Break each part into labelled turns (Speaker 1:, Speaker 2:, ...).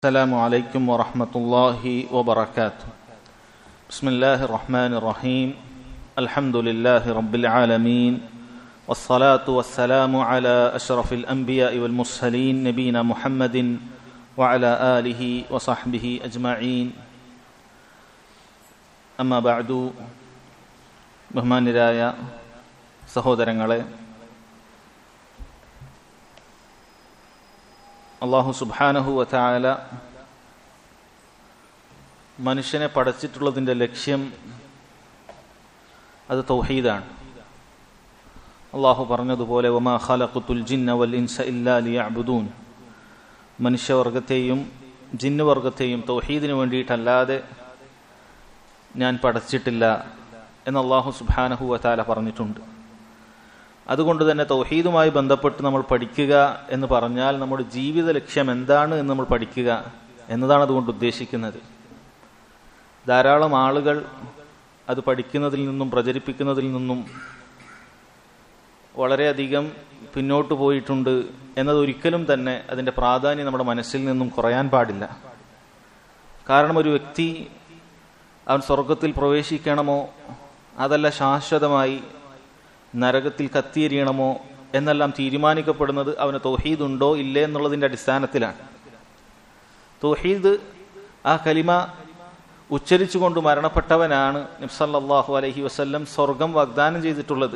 Speaker 1: السلام عليكم ورحمة الله وبركاته. بسم الله الرحمن الرحيم. الحمد لله رب العالمين، والصلاة والسلام على أشرف الأنبياء والمرسلين نبينا محمد وعلى آله وصحبه أجمعين. أما بعد. ബഹുമാന്യരായ സഹോദരങ്ങളെ, അല്ലാഹു സുബ്ഹാനഹു വ തആല മനുഷ്യനെ പടച്ചിട്ടുള്ളതിൻ്റെ ലക്ഷ്യം അത് തൗഹീദാണ്. അല്ലാഹു പറഞ്ഞതുപോലെ വമാ ഖലഖതുൽ ജിന്ന വൽ ഇൻസ ഇല്ലാ ലിയഅ്ബുദൂൻ, മനുഷ്യവർഗത്തെയും ജിന്നുവർഗത്തെയും തൗഹീദിന് വേണ്ടിയിട്ടല്ലാതെ ഞാൻ പടച്ചിട്ടില്ല എന്ന് അല്ലാഹു സുബ്ഹാനഹു വ തആല പറഞ്ഞിട്ടുണ്ട്. അതുകൊണ്ട് തന്നെ തൗഹീദുമായി ബന്ധപ്പെട്ട് നമ്മൾ പഠിക്കുക എന്ന് പറഞ്ഞാൽ നമ്മുടെ ജീവിത ലക്ഷ്യം എന്താണ് എന്ന് നമ്മൾ പഠിക്കുക എന്നതാണ് അതുകൊണ്ട് ഉദ്ദേശിക്കുന്നത്. ധാരാളം ആളുകൾ അത് പഠിക്കുന്നതിൽ നിന്നും പ്രചരിപ്പിക്കുന്നതിൽ നിന്നും വളരെയധികം പിന്നോട്ട് പോയിട്ടുണ്ട് എന്നതൊരിക്കലും തന്നെ അതിൻ്റെ പ്രാധാന്യം നമ്മുടെ മനസ്സിൽ നിന്നും കുറയാൻ പാടില്ല. കാരണം ഒരു വ്യക്തി അവൻ സ്വർഗത്തിൽ പ്രവേശിക്കണമോ അതല്ല ശാശ്വതമായി നരകത്തിൽ കത്തിയെരിയണമോ എന്നെല്ലാം തീരുമാനിക്കപ്പെടുന്നത് അവന് തൗഹീദ് ഉണ്ടോ ഇല്ലേ എന്നുള്ളതിൻ്റെ അടിസ്ഥാനത്തിലാണ്. തൗഹീദ് ആ കലിമ ഉച്ചരിച്ചുകൊണ്ട് മരണപ്പെട്ടവനാണ് നബി സല്ലല്ലാഹു അലൈഹി വസല്ലം സ്വർഗം വാഗ്ദാനം ചെയ്തിട്ടുള്ളത്.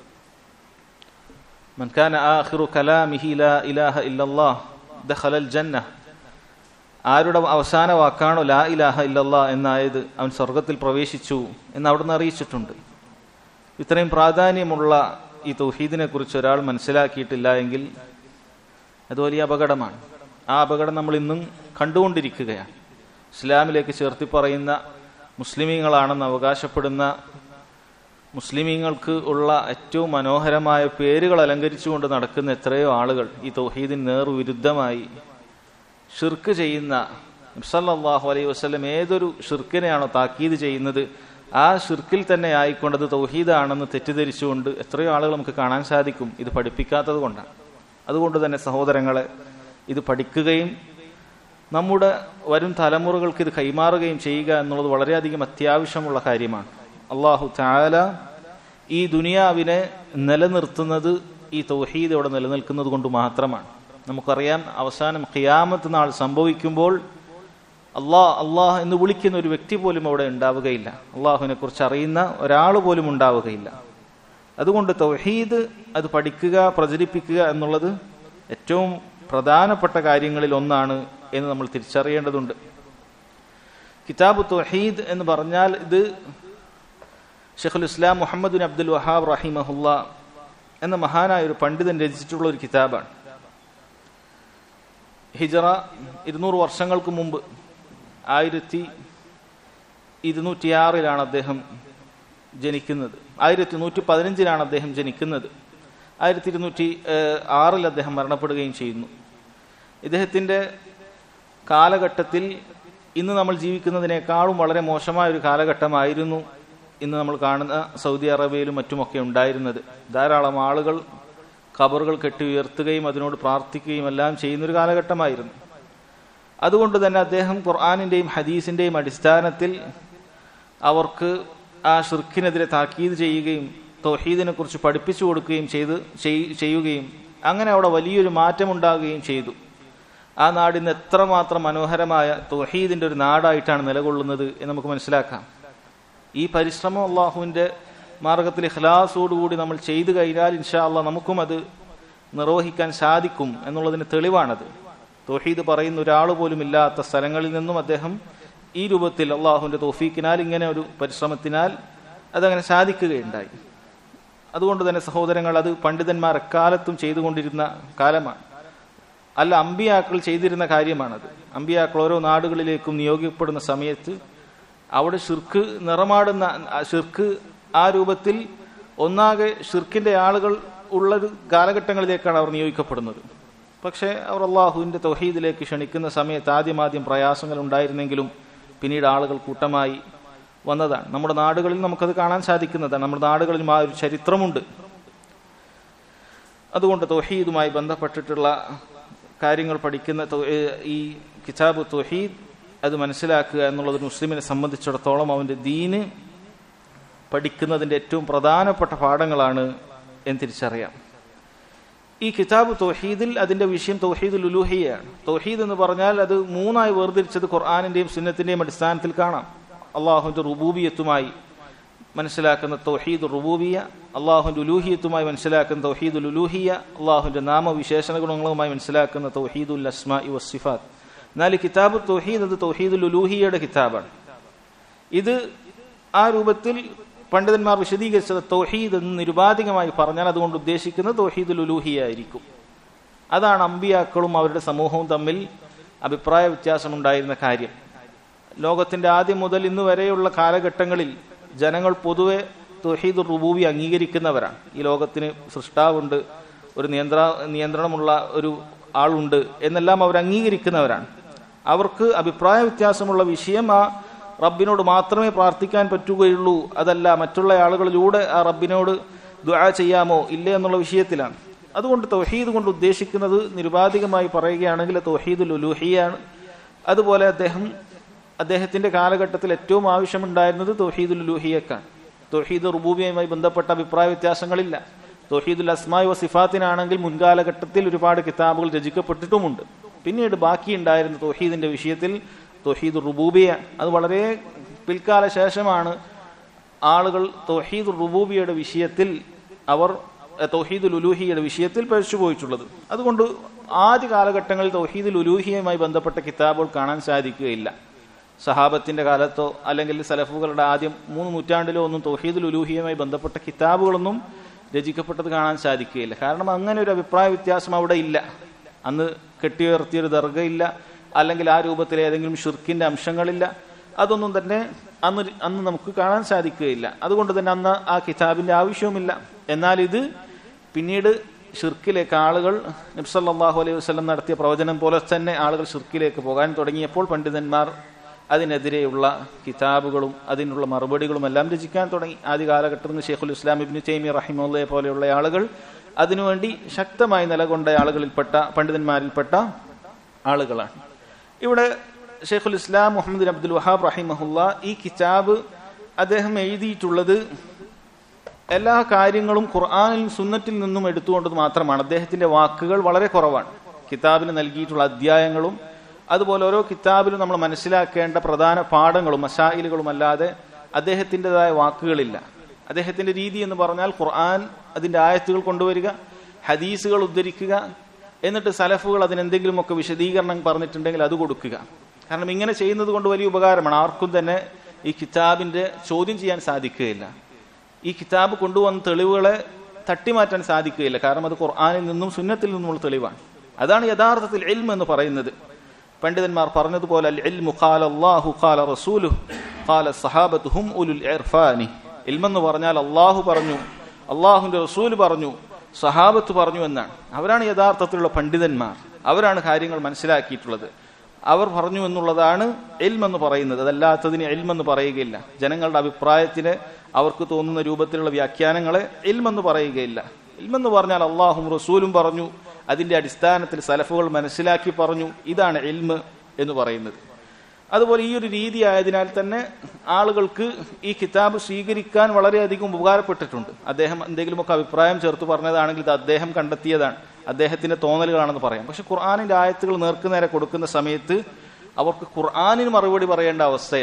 Speaker 1: മൻ കാന ആഖിറു കലാമിഹി ലാ ഇലാഹ ഇല്ലല്ലാഹ് ദഖലൽ ജന്ന, ആരുടെ അവസാന വാക്കാണോ ലാ ഇലാഹ ഇല്ലല്ലാഹ് എന്നായത് അവൻ സ്വർഗത്തിൽ പ്രവേശിച്ചു എന്ന് അവിടുന്ന് അറിയിച്ചിട്ടുണ്ട്. ഇത്രയും പ്രാധാന്യമുള്ള ഈ തൗഹീദിനെ കുറിച്ച് ഒരാൾ മനസ്സിലാക്കിയിട്ടില്ല എങ്കിൽ അത് വലിയ അപകടമാണ്. ആ അപകടം നമ്മൾ ഇന്നും കണ്ടുകൊണ്ടിരിക്കുകയാണ്. ഇസ്ലാമിലേക്ക് ചേർത്തി പറയുന്ന മുസ്ലിമീങ്ങളാണെന്ന് അവകാശപ്പെടുന്ന മുസ്ലിമീങ്ങൾക്ക് ഉള്ള ഏറ്റവും മനോഹരമായ പേരുകൾ അലങ്കരിച്ചുകൊണ്ട് നടക്കുന്ന എത്രയോ ആളുകൾ ഈ തൗഹീദിന് നേർവിരുദ്ധമായി ഷിർക്ക് ചെയ്യുന്ന, നബി സല്ലല്ലാഹു അലൈഹി വസല്ലം ഏതൊരു ഷിർക്കിനെയാണോ താക്കീത് ചെയ്യുന്നത് ആ ഷിർക്കിൽ തന്നെ ആയിക്കൊണ്ടത് തൗഹീദാണെന്ന് തെറ്റിദ്ധരിച്ചുകൊണ്ട് എത്രയോ ആളുകൾ നമുക്ക് കാണാൻ സാധിക്കും. ഇത് പഠിപ്പിക്കാത്തത് കൊണ്ടാണ്. അതുകൊണ്ട് തന്നെ സഹോദരങ്ങളെ, ഇത് പഠിക്കുകയും നമ്മുടെ വരും തലമുറകൾക്ക് ഇത് കൈമാറുകയും ചെയ്യുക എന്നുള്ളത് വളരെയധികം അത്യാവശ്യമുള്ള കാര്യമാണ്. അല്ലാഹു തആല ഈ ദുനിയാവിനെ നിലനിർത്തുന്നത് ഈ തൗഹീദ് ഇവിടെ നിലനിൽക്കുന്നത് കൊണ്ട് മാത്രമാണ്. നമുക്കറിയാം, അവസാനം ഖിയാമത്ത് നാൾ സംഭവിക്കുമ്പോൾ അള്ളാഹ് എന്ന് വിളിക്കുന്ന ഒരു വ്യക്തി പോലും അവിടെ ഉണ്ടാവുകയില്ല. അള്ളാഹുവിനെ കുറിച്ച് അറിയുന്ന ഒരാൾ പോലും ഉണ്ടാവുകയില്ല. അതുകൊണ്ട് തൗഹീദ് അത് പഠിക്കുക, പ്രചരിപ്പിക്കുക എന്നുള്ളത് ഏറ്റവും പ്രധാനപ്പെട്ട കാര്യങ്ങളിൽ ഒന്നാണ് എന്ന് നമ്മൾ തിരിച്ചറിയേണ്ടതുണ്ട്. കിതാബ് തൗഹീദ് എന്ന് പറഞ്ഞാൽ ഇത് ശൈഖുൽ ഇസ്ലാം മുഹമ്മദ് ബിൻ അബ്ദുൽ വഹാബ് റഹിമഹുല്ലാ എന്ന മഹാനായ ഒരു പണ്ഡിതൻ രചിച്ചിട്ടുള്ള ഒരു കിതാബാണ്. ഹിജറ 200 വർഷങ്ങൾക്ക് മുമ്പ് 1206 അദ്ദേഹം ജനിക്കുന്നത്. 1115 അദ്ദേഹം ജനിക്കുന്നത്. 1206 അദ്ദേഹം മരണപ്പെടുകയും ചെയ്യുന്നു. ഇദ്ദേഹത്തിൻ്റെ കാലഘട്ടത്തിൽ ഇന്ന് നമ്മൾ ജീവിക്കുന്നതിനേക്കാളും വളരെ മോശമായ ഒരു കാലഘട്ടമായിരുന്നു ഇന്ന് നമ്മൾ കാണുന്ന സൗദി അറേബ്യയിലും മറ്റുമൊക്കെ ഉണ്ടായിരുന്നത്. ധാരാളം ആളുകൾ ഖബറുകൾ കെട്ടി ഉയർത്തുകയും അതിനോട് പ്രാർത്ഥിക്കുകയും എല്ലാം ചെയ്യുന്നൊരു കാലഘട്ടമായിരുന്നു. അതുകൊണ്ട് തന്നെ അദ്ദേഹം ഖുർആനിൻ്റെയും ഹദീസിൻ്റെയും അടിസ്ഥാനത്തിൽ അവർക്ക് ആ ഷിർക്കിനെതിരെ താക്കീത് ചെയ്യുകയും തൗഹീദിനെ കുറിച്ച് പഠിപ്പിച്ചു കൊടുക്കുകയും ചെയ്യുകയും അങ്ങനെ അവിടെ വലിയൊരു മാറ്റമുണ്ടാകുകയും ചെയ്തു. ആ നാടിന്ന് എത്രമാത്രം മനോഹരമായ തൗഹീദിൻ്റെ ഒരു നാടായിട്ടാണ് നിലകൊള്ളുന്നത് എന്ന് നമുക്ക് മനസ്സിലാക്കാം. ഈ പരിശ്രമം അള്ളാഹുവിൻ്റെ മാർഗത്തിൽ ഇഖ്ലാസോടുകൂടി നമ്മൾ ചെയ്തു കഴിഞ്ഞാൽ ഇൻഷാ അല്ലാഹ് നമുക്കും അത് നിർവഹിക്കാൻ സാധിക്കും എന്നുള്ളതിന് തെളിവാണത്. തൗഹീദ് പറയുന്ന ഒരാൾ പോലും ഇല്ലാത്ത സ്ഥലങ്ങളിൽ നിന്നും അദ്ദേഹം ഈ രൂപത്തിൽ അള്ളാഹുവിൻ്റെ തൗഫീക്കിനാൽ ഇങ്ങനെ ഒരു പരിശ്രമത്തിനാൽ അതങ്ങനെ സാധിക്കുകയുണ്ടായി. അതുകൊണ്ട് തന്നെ സഹോദരങ്ങൾ, അത് പണ്ഡിതന്മാർ എക്കാലത്തും ചെയ്തുകൊണ്ടിരുന്ന കാലമാണ്. അല്ല, അമ്പിയാക്കൾ ചെയ്തിരുന്ന കാര്യമാണത്. അമ്പിയാക്കൾ ഓരോ നാടുകളിലേക്കും നിയോഗിക്കപ്പെടുന്ന സമയത്ത് അവിടെ ഷിർക്ക് നിറമാടുന്ന ഷിർക്ക് ആ രൂപത്തിൽ ഒന്നാകെ ഷിർക്കിൻ്റെ ആളുകൾ ഉള്ളൊരു കാലഘട്ടങ്ങളിലേക്കാണ് അവർ നിയോഗിക്കപ്പെടുന്നത്. പക്ഷേ അവർ അള്ളാഹുവിൻ്റെ തൗഹീദിലേക്ക് ക്ഷണിക്കുന്ന സമയത്ത് ആദ്യം പ്രയാസങ്ങൾ ഉണ്ടായിരുന്നെങ്കിലും പിന്നീട് ആളുകൾ കൂട്ടമായി വന്നതാണ്. നമ്മുടെ നാടുകളിൽ നമുക്കത് കാണാൻ സാധിക്കുന്നതാണ്. നമ്മുടെ നാടുകളിലും ആ ഒരു ചരിത്രമുണ്ട്. അതുകൊണ്ട് തൗഹീദുമായി ബന്ധപ്പെട്ടിട്ടുള്ള കാര്യങ്ങൾ പഠിക്കുന്ന ഈ കിതാബ് തൗഹീദ് അത് മനസ്സിലാക്കുക എന്നുള്ളത് മുസ്ലിമിനെ സംബന്ധിച്ചിടത്തോളം അവൻ്റെ ദീന് പഠിക്കുന്നതിൻ്റെ ഏറ്റവും പ്രധാനപ്പെട്ട പാഠങ്ങളാണ് എന്ന് തിരിച്ചറിയാം. ഈ കിതാബ് തൗഹീദിൽ അതിൻ്റെ വിഷയം തൗഹീദുൽ ഉലൂഹിയ്യയാണ്. തൗഹീദ് എന്ന് പറഞ്ഞാൽ അത് മൂന്നായി വേർതിരിച്ചത് ഖുർആനിന്റെയും സുന്നത്തിന്റെയും അടിസ്ഥാനത്തിൽ കാണാം. അള്ളാഹുവിന്റെ റുബൂബിയത്തുമായി മനസ്സിലാക്കുന്ന തൗഹീദുർ റുബൂബിയ്യ, അള്ളാഹുവിന്റെ ഉലൂഹിയത്തുമായി മനസ്സിലാക്കുന്ന തൗഹീദുൽ ഉലൂഹിയ്യ, അള്ളാഹുവിന്റെ നാമവിശേഷണ ഗുണങ്ങളുമായി മനസ്സിലാക്കുന്ന തൗഹീദുൽ അസ്മാഇ വസ്സിഫാത്ത്. എന്നാൽ ഈ കിതാബ് തൗഹീദ് അത് തൗഹീദുൽ ഉലൂഹിയ്യയുടെ കിതാബാണ്. ഇത് ആ രൂപത്തിൽ പണ്ഡിതന്മാർ വിശദീകരിച്ചത് തൗഹീദ് എന്ന് നിരുപാധികമായി പറഞ്ഞാൽ അതുകൊണ്ട് ഉദ്ദേശിക്കുന്നത് തൗഹീദുൽ ഉലൂഹിയ്യ ആയിരിക്കും. അതാണ് അമ്പിയാക്കളും അവരുടെ സമൂഹവും തമ്മിൽ അഭിപ്രായ വ്യത്യാസമുണ്ടായിരുന്ന കാര്യം. ലോകത്തിന്റെ ആദ്യം മുതൽ ഇന്ന് വരെയുള്ള കാലഘട്ടങ്ങളിൽ ജനങ്ങൾ പൊതുവെ തൗഹീദുർ റുബൂബിയ്യ അംഗീകരിക്കുന്നവരാണ്. ഈ ലോകത്തിന് സൃഷ്ടാവുണ്ട്, ഒരു നിയന്ത്രണമുള്ള ഒരു ആളുണ്ട് എന്നെല്ലാം അവർ അംഗീകരിക്കുന്നവരാണ്. അവർക്ക് അഭിപ്രായ വ്യത്യാസമുള്ള വിഷയം ആ റബ്ബിനോട് മാത്രമേ പ്രാർത്ഥിക്കാൻ പറ്റുകയുള്ളൂ, അതല്ല മറ്റുള്ള ആളുകളിലൂടെ ആ റബ്ബിനോട് ദുആ ചെയ്യാമോ ഇല്ലേ എന്നുള്ള വിഷയത്തിലാണ്. അതുകൊണ്ട് തൗഹീദ് കൊണ്ട് ഉദ്ദേശിക്കുന്നത് നിരുപാധികമായി പറയുകയാണെങ്കിൽ തൗഹീദുൽ ഉലൂഹിയ്യയാണ്. അതുപോലെ അദ്ദേഹത്തിന്റെ കാലഘട്ടത്തിൽ ഏറ്റവും ആവശ്യമുണ്ടായിരുന്നത് തൗഹീദുൽ ഉലൂഹിയ്യക്കാണ്. തൗഹീദ് റുബൂബിയ്യയുമായി ബന്ധപ്പെട്ട അഭിപ്രായ വ്യത്യാസങ്ങളില്ല. തൗഹീദുൽ അസ്മാഇ വസിഫാത്തിനാണെങ്കിൽ മുൻകാലഘട്ടത്തിൽ ഒരുപാട് കിതാബുകൾ രചിക്കപ്പെട്ടിട്ടുമുണ്ട്. പിന്നീട് ബാക്കിയുണ്ടായിരുന്ന തൗഹീദിന്റെ വിഷയത്തിൽ തൗഹീദുർ റുബൂബിയ്യ, അത് വളരെ പിൽക്കാല ശേഷമാണ് ആളുകൾ തൗഹീദുർ റുബൂബിയ്യയുടെ വിഷയത്തിൽ തൗഹീദുൽ ഉലൂഹിയ്യയുടെ വിഷയത്തിൽ പഴിച്ചുപോയിട്ടുള്ളത്. അതുകൊണ്ട് ആദ്യ കാലഘട്ടങ്ങളിൽ തൗഹീദുൽ ഉലൂഹിയ്യയുമായി ബന്ധപ്പെട്ട കിതാബുകൾ കാണാൻ സാധിക്കുകയില്ല. സഹാബത്തിന്റെ കാലത്തോ അല്ലെങ്കിൽ സലഫുകളുടെ ആദ്യം 3 നൂറ്റാണ്ടിലോ ഒന്നും തൗഹീദുൽ ഉലൂഹിയ്യയുമായി ബന്ധപ്പെട്ട കിതാബുകളൊന്നും രചിക്കപ്പെട്ടത് കാണാൻ സാധിക്കുകയില്ല. കാരണം അങ്ങനെ ഒരു അഭിപ്രായ വ്യത്യാസം അവിടെ ഇല്ല. അന്ന് കെട്ടിയുയർത്തിയൊരു ദർഗയില്ല, അല്ലെങ്കിൽ ആ രൂപത്തിലെ ഏതെങ്കിലും ഷിർക്കിന്റെ അംശങ്ങളില്ല. അതൊന്നും തന്നെ അന്ന് നമുക്ക് കാണാൻ സാധിക്കുകയില്ല. അതുകൊണ്ട് തന്നെ അന്ന് ആ കിതാബിന്റെ ആവശ്യവുമില്ല. എന്നാൽ ഇത് പിന്നീട് ഷിർക്കിലേക്ക് ആളുകൾ നബി സല്ലല്ലാഹു അലൈഹി വസല്ലം നടത്തിയ പ്രവചനം പോലെ തന്നെ ആളുകൾ ഷിർക്കിലേക്ക് പോകാൻ തുടങ്ങിയപ്പോൾ പണ്ഡിതന്മാർ അതിനെതിരെയുള്ള കിതാബുകളും അതിനുള്ള മറുപടികളും എല്ലാം രചിക്കാൻ തുടങ്ങി. ആദ്യ കാലഘട്ടത്തിൽ ശൈഖുൽ ഇസ്ലാം ഇബ്നു തൈമിയ്യ റഹിമഹുല്ലാഹി പോലെയുള്ള ആളുകൾ അതിനുവേണ്ടി ശക്തമായി നിലകൊണ്ട ആളുകളിൽപ്പെട്ട പണ്ഡിതന്മാരിൽപ്പെട്ട ആളുകളാണ്. ഇവിടെ ശൈഖുൽ ഇസ്ലാം മുഹമ്മദ് ബിൻ അബ്ദുൽ വഹാബ് റഹിമഹുല്ലാ ഈ കിതാബ് അദ്ദേഹം എഴുതിയിട്ടുള്ളത് എല്ലാ കാര്യങ്ങളും ഖുർആനിലും സുന്നത്തിൽ നിന്നും എടുത്തുകൊണ്ടത് മാത്രമാണ്. അദ്ദേഹത്തിന്റെ വാക്കുകൾ വളരെ കുറവാണ്. കിതാബിന് നൽകിയിട്ടുള്ള അധ്യായങ്ങളും അതുപോലെ ഓരോ കിതാബിലും നമ്മൾ മനസ്സിലാക്കേണ്ട പ്രധാന പാഠങ്ങളും മസായിലുകളും അല്ലാതെ അദ്ദേഹത്തിൻ്റെതായ വാക്കുകളില്ല. അദ്ദേഹത്തിന്റെ രീതി എന്ന് പറഞ്ഞാൽ ഖുർആൻ അതിന്റെ ആയത്തുകൾ കൊണ്ടുവരിക, ഹദീസുകൾ ഉദ്ധരിക്കുക, എന്നിട്ട് സലഫുകൾ അതിനെന്തെങ്കിലുമൊക്കെ വിശദീകരണം പറഞ്ഞിട്ടുണ്ടെങ്കിൽ അത് കൊടുക്കുക. കാരണം ഇങ്ങനെ ചെയ്യുന്നത് കൊണ്ട് വലിയ ഉപകാരമാണ്. ആർക്കും തന്നെ ഈ കിതാബിന്റെ ചോദ്യം ചെയ്യാൻ സാധിക്കുകയില്ല. ഈ കിതാബ് കൊണ്ടുവന്ന തെളിവുകളെ തട്ടിമാറ്റാൻ സാധിക്കുകയില്ല. കാരണം അത് ഖുർആനിൽ നിന്നും സുന്നത്തിൽ നിന്നുമുള്ള തെളിവാണ്. അതാണ് യഥാർത്ഥത്തിൽ ഇൽമ് എന്ന് പറയുന്നത്. പണ്ഡിതന്മാർ പറഞ്ഞതുപോലെ അൽ ഇൽമു ഖാല അല്ലാഹു ഖാല റസൂലുഹു ഖാല സഹാബത്തു ഹും ഉലുൽ ഇർഫാനി. ഇൽമെന്ന് പറഞ്ഞാൽ അള്ളാഹു പറഞ്ഞു, അള്ളാഹുവിന്റെ റസൂൽ പറഞ്ഞു, സഹാബത്ത് പറഞ്ഞു എന്നാണ്. അവരാണ് യഥാർത്ഥത്തിലുള്ള പണ്ഡിതന്മാർ. അവരാണ് കാര്യങ്ങൾ മനസ്സിലാക്കിയിട്ടുള്ളത്. അവർ പറഞ്ഞു എന്നുള്ളതാണ് ഇൽമെന്ന് പറയുന്നത്. അതല്ലാത്തതിന് ഇൽമെന്ന് പറയുകയില്ല. ജനങ്ങളുടെ അഭിപ്രായത്തിന് അവർക്ക് തോന്നുന്ന രൂപത്തിലുള്ള വ്യാഖ്യാനങ്ങളെ ഇൽമെന്ന് പറയുകയില്ല. ഇൽമെന്ന് പറഞ്ഞാൽ അള്ളാഹും റസൂലും പറഞ്ഞു, അതിന്റെ അടിസ്ഥാനത്തിൽ സലഫുകൾ മനസ്സിലാക്കി പറഞ്ഞു. ഇതാണ് ഇൽമ് എന്ന് പറയുന്നത്. അതുപോലെ ഈ ഒരു രീതി ആയതിനാൽ തന്നെ ആളുകൾക്ക് ഈ കിതാബ് സ്വീകരിക്കാൻ വളരെയധികം ഉപകാരപ്പെട്ടിട്ടുണ്ട്. അദ്ദേഹം എന്തെങ്കിലുമൊക്കെ അഭിപ്രായം ചേർത്ത് പറഞ്ഞതാണെങ്കിൽ ഇത് അദ്ദേഹം കണ്ടെത്തിയതാണ്, അദ്ദേഹത്തിന്റെ തോന്നലുകളാണെന്ന് പറയാം. പക്ഷെ ഖുർആനിന്റെ ആയത്തുകൾ നേർക്കുനേരെ കൊടുക്കുന്ന സമയത്ത് അവർക്ക് ഖുർആനിന് മറുപടി പറയേണ്ട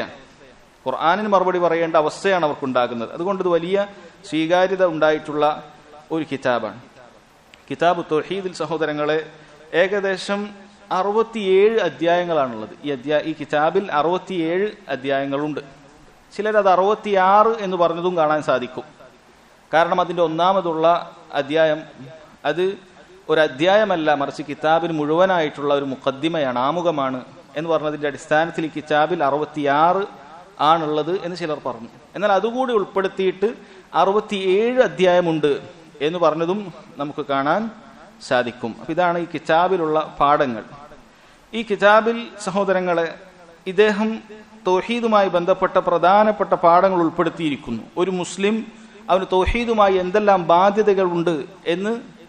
Speaker 1: അവസ്ഥയാണ് അവർക്കുണ്ടാകുന്നത്. അതുകൊണ്ട് ഇത് വലിയ സ്വീകാര്യത ഉണ്ടായിട്ടുള്ള ഒരു കിതാബാണ്. കിതാബ് തൗഹീദിൽ സഹോദരങ്ങളെ ഏകദേശം 67 അധ്യായങ്ങളാണുള്ളത്. ഈ കിതാബിൽ 67 അധ്യായങ്ങളുണ്ട്. ചിലരത് 66 എന്ന് പറഞ്ഞതും കാണാൻ സാധിക്കും. കാരണം അതിന്റെ ഒന്നാമതുള്ള അധ്യായം അത് ഒരു അധ്യായമല്ല, മറിച്ച് കിതാബിന് മുഴുവനായിട്ടുള്ള ഒരു മുഖദ്ദിമയാണ്, ആമുഖമാണ് എന്ന് പറഞ്ഞതിന്റെ അടിസ്ഥാനത്തിൽ ഈ കിതാബിൽ 66 ആണുള്ളത് എന്ന് ചിലർ പറഞ്ഞു. എന്നാൽ അതുകൂടി ഉൾപ്പെടുത്തിയിട്ട് 67 അധ്യായമുണ്ട് എന്ന് പറഞ്ഞതും നമുക്ക് കാണാൻ സാധിക്കും. അപ്പൊ ഇതാണ് ഈ കിതാബിലുള്ള പാഠങ്ങൾ. ഈ കിതാബിൽ സഹോദരങ്ങളെ ഇദ്ദേഹം തൗഹീദുമായി ബന്ധപ്പെട്ട പ്രധാനപ്പെട്ട പാഠങ്ങൾ ഉൾപ്പെടുത്തിയിരിക്കുന്നു. ഒരു മുസ്ലിം അവന് തൗഹീദുമായി എന്തെല്ലാം ബാധ്യതകൾ ഉണ്ട് എന്ന്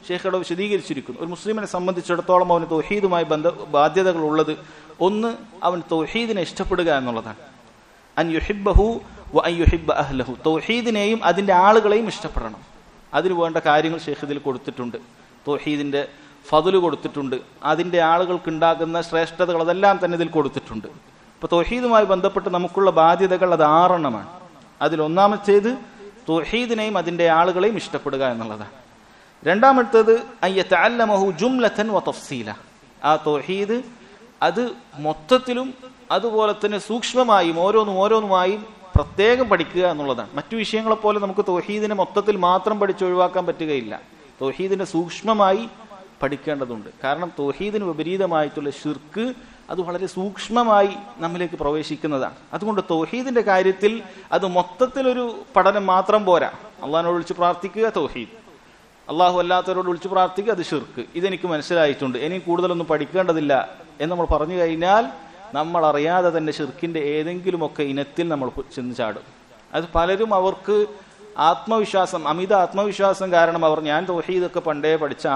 Speaker 1: ഷെയ്ഖ് അവിടെ വിശദീകരിച്ചിരിക്കുന്നു. ഒരു മുസ്ലിമിനെ സംബന്ധിച്ചിടത്തോളം അവന് തൗഹീദുമായി ബാധ്യതകൾ ഉള്ളത്, ഒന്ന് അവൻ തൗഹീദിനെ ഇഷ്ടപ്പെടുക എന്നുള്ളതാണ്. അൻ യുഹിബ്ബഹു വ അൻ യുഹിബ്ബ അഹ്ലഹു, തൗഹീദിനെയും അതിന്റെ ആളുകളെയും ഇഷ്ടപ്പെടണം. അതിന് വേണ്ട കാര്യങ്ങൾ ഷെയ്ഖ് ഇതിൽ കൊടുത്തിട്ടുണ്ട്. തൗഹീദിന്റെ ഫضل കൊടുത്തിട്ടുണ്ട്, അതിന്റെ ആളുകൾക്ക് ഉണ്ടാകുന്ന ശ്രേഷ്ഠതകൾ അതെല്ലാം തന്നെ ഇതിൽ കൊടുത്തിട്ടുണ്ട്. ഇപ്പൊ തൗഹീദുമായി ബന്ധപ്പെട്ട് നമുക്കുള്ള ബാധ്യതകൾ അത് 6 എണ്ണമാണ്. അതിൽ ഒന്നാമത്തേത് തൗഹീദിനെയും അതിന്റെ ആളുകളെയും ഇഷ്ടപ്പെടുക എന്നുള്ളതാണ്. രണ്ടാമത്തേത് അയ്യതഅല്ലമഹു ജുംലതൻ വ തഫ്സീല, ആ തൗഹീദ് അത് മൊത്തത്തിലും അതുപോലെ തന്നെ സൂക്ഷ്മമായും ഓരോന്നുമായും പ്രത്യേകം പഠിക്കുക എന്നുള്ളതാണ്. മറ്റു വിഷയങ്ങളെ പോലെ നമുക്ക് തൗഹീദിനെ മൊത്തത്തിൽ മാത്രം പഠിച്ചൊഴിവാക്കാൻ പറ്റുകയില്ല. തൗഹീദിനെ സൂക്ഷ്മമായി പഠിക്കേണ്ടതുണ്ട്. കാരണം തൗഹീദിന് വിപരീതമായിട്ടുള്ള ശിർക്ക് അത് വളരെ സൂക്ഷ്മമായി നമ്മിലേക്ക് പ്രവേശിക്കുന്നതാണ്. അതുകൊണ്ട് തൗഹീദിന്റെ കാര്യത്തിൽ അത് മൊത്തത്തിലൊരു പഠനം മാത്രം പോരാ. അള്ളാഹിനോട് വിളിച്ച് പ്രാർത്ഥിക്കുക തൗഹീദ്, അള്ളാഹു അല്ലാത്തവരോട് വിളിച്ച് പ്രാർത്ഥിക്കുക അത് ശിർക്ക്, ഇതെനിക്ക് മനസ്സിലായിട്ടുണ്ട്, ഇനി കൂടുതലൊന്നും പഠിക്കേണ്ടതില്ല എന്ന് നമ്മൾ പറഞ്ഞു കഴിഞ്ഞാൽ നമ്മൾ അറിയാതെ തന്നെ ശിർക്കിന്റെ ഏതെങ്കിലുമൊക്കെ ഇനത്തിൽ നമ്മൾ ചെന്ന് ചാടും. അത് പലരും അവർക്ക് ആത്മവിശ്വാസം, അമിത ആത്മവിശ്വാസം കാരണം അവർ ഞാൻ തൗഹീദൊക്കെ പണ്ടേ പഠിച്ച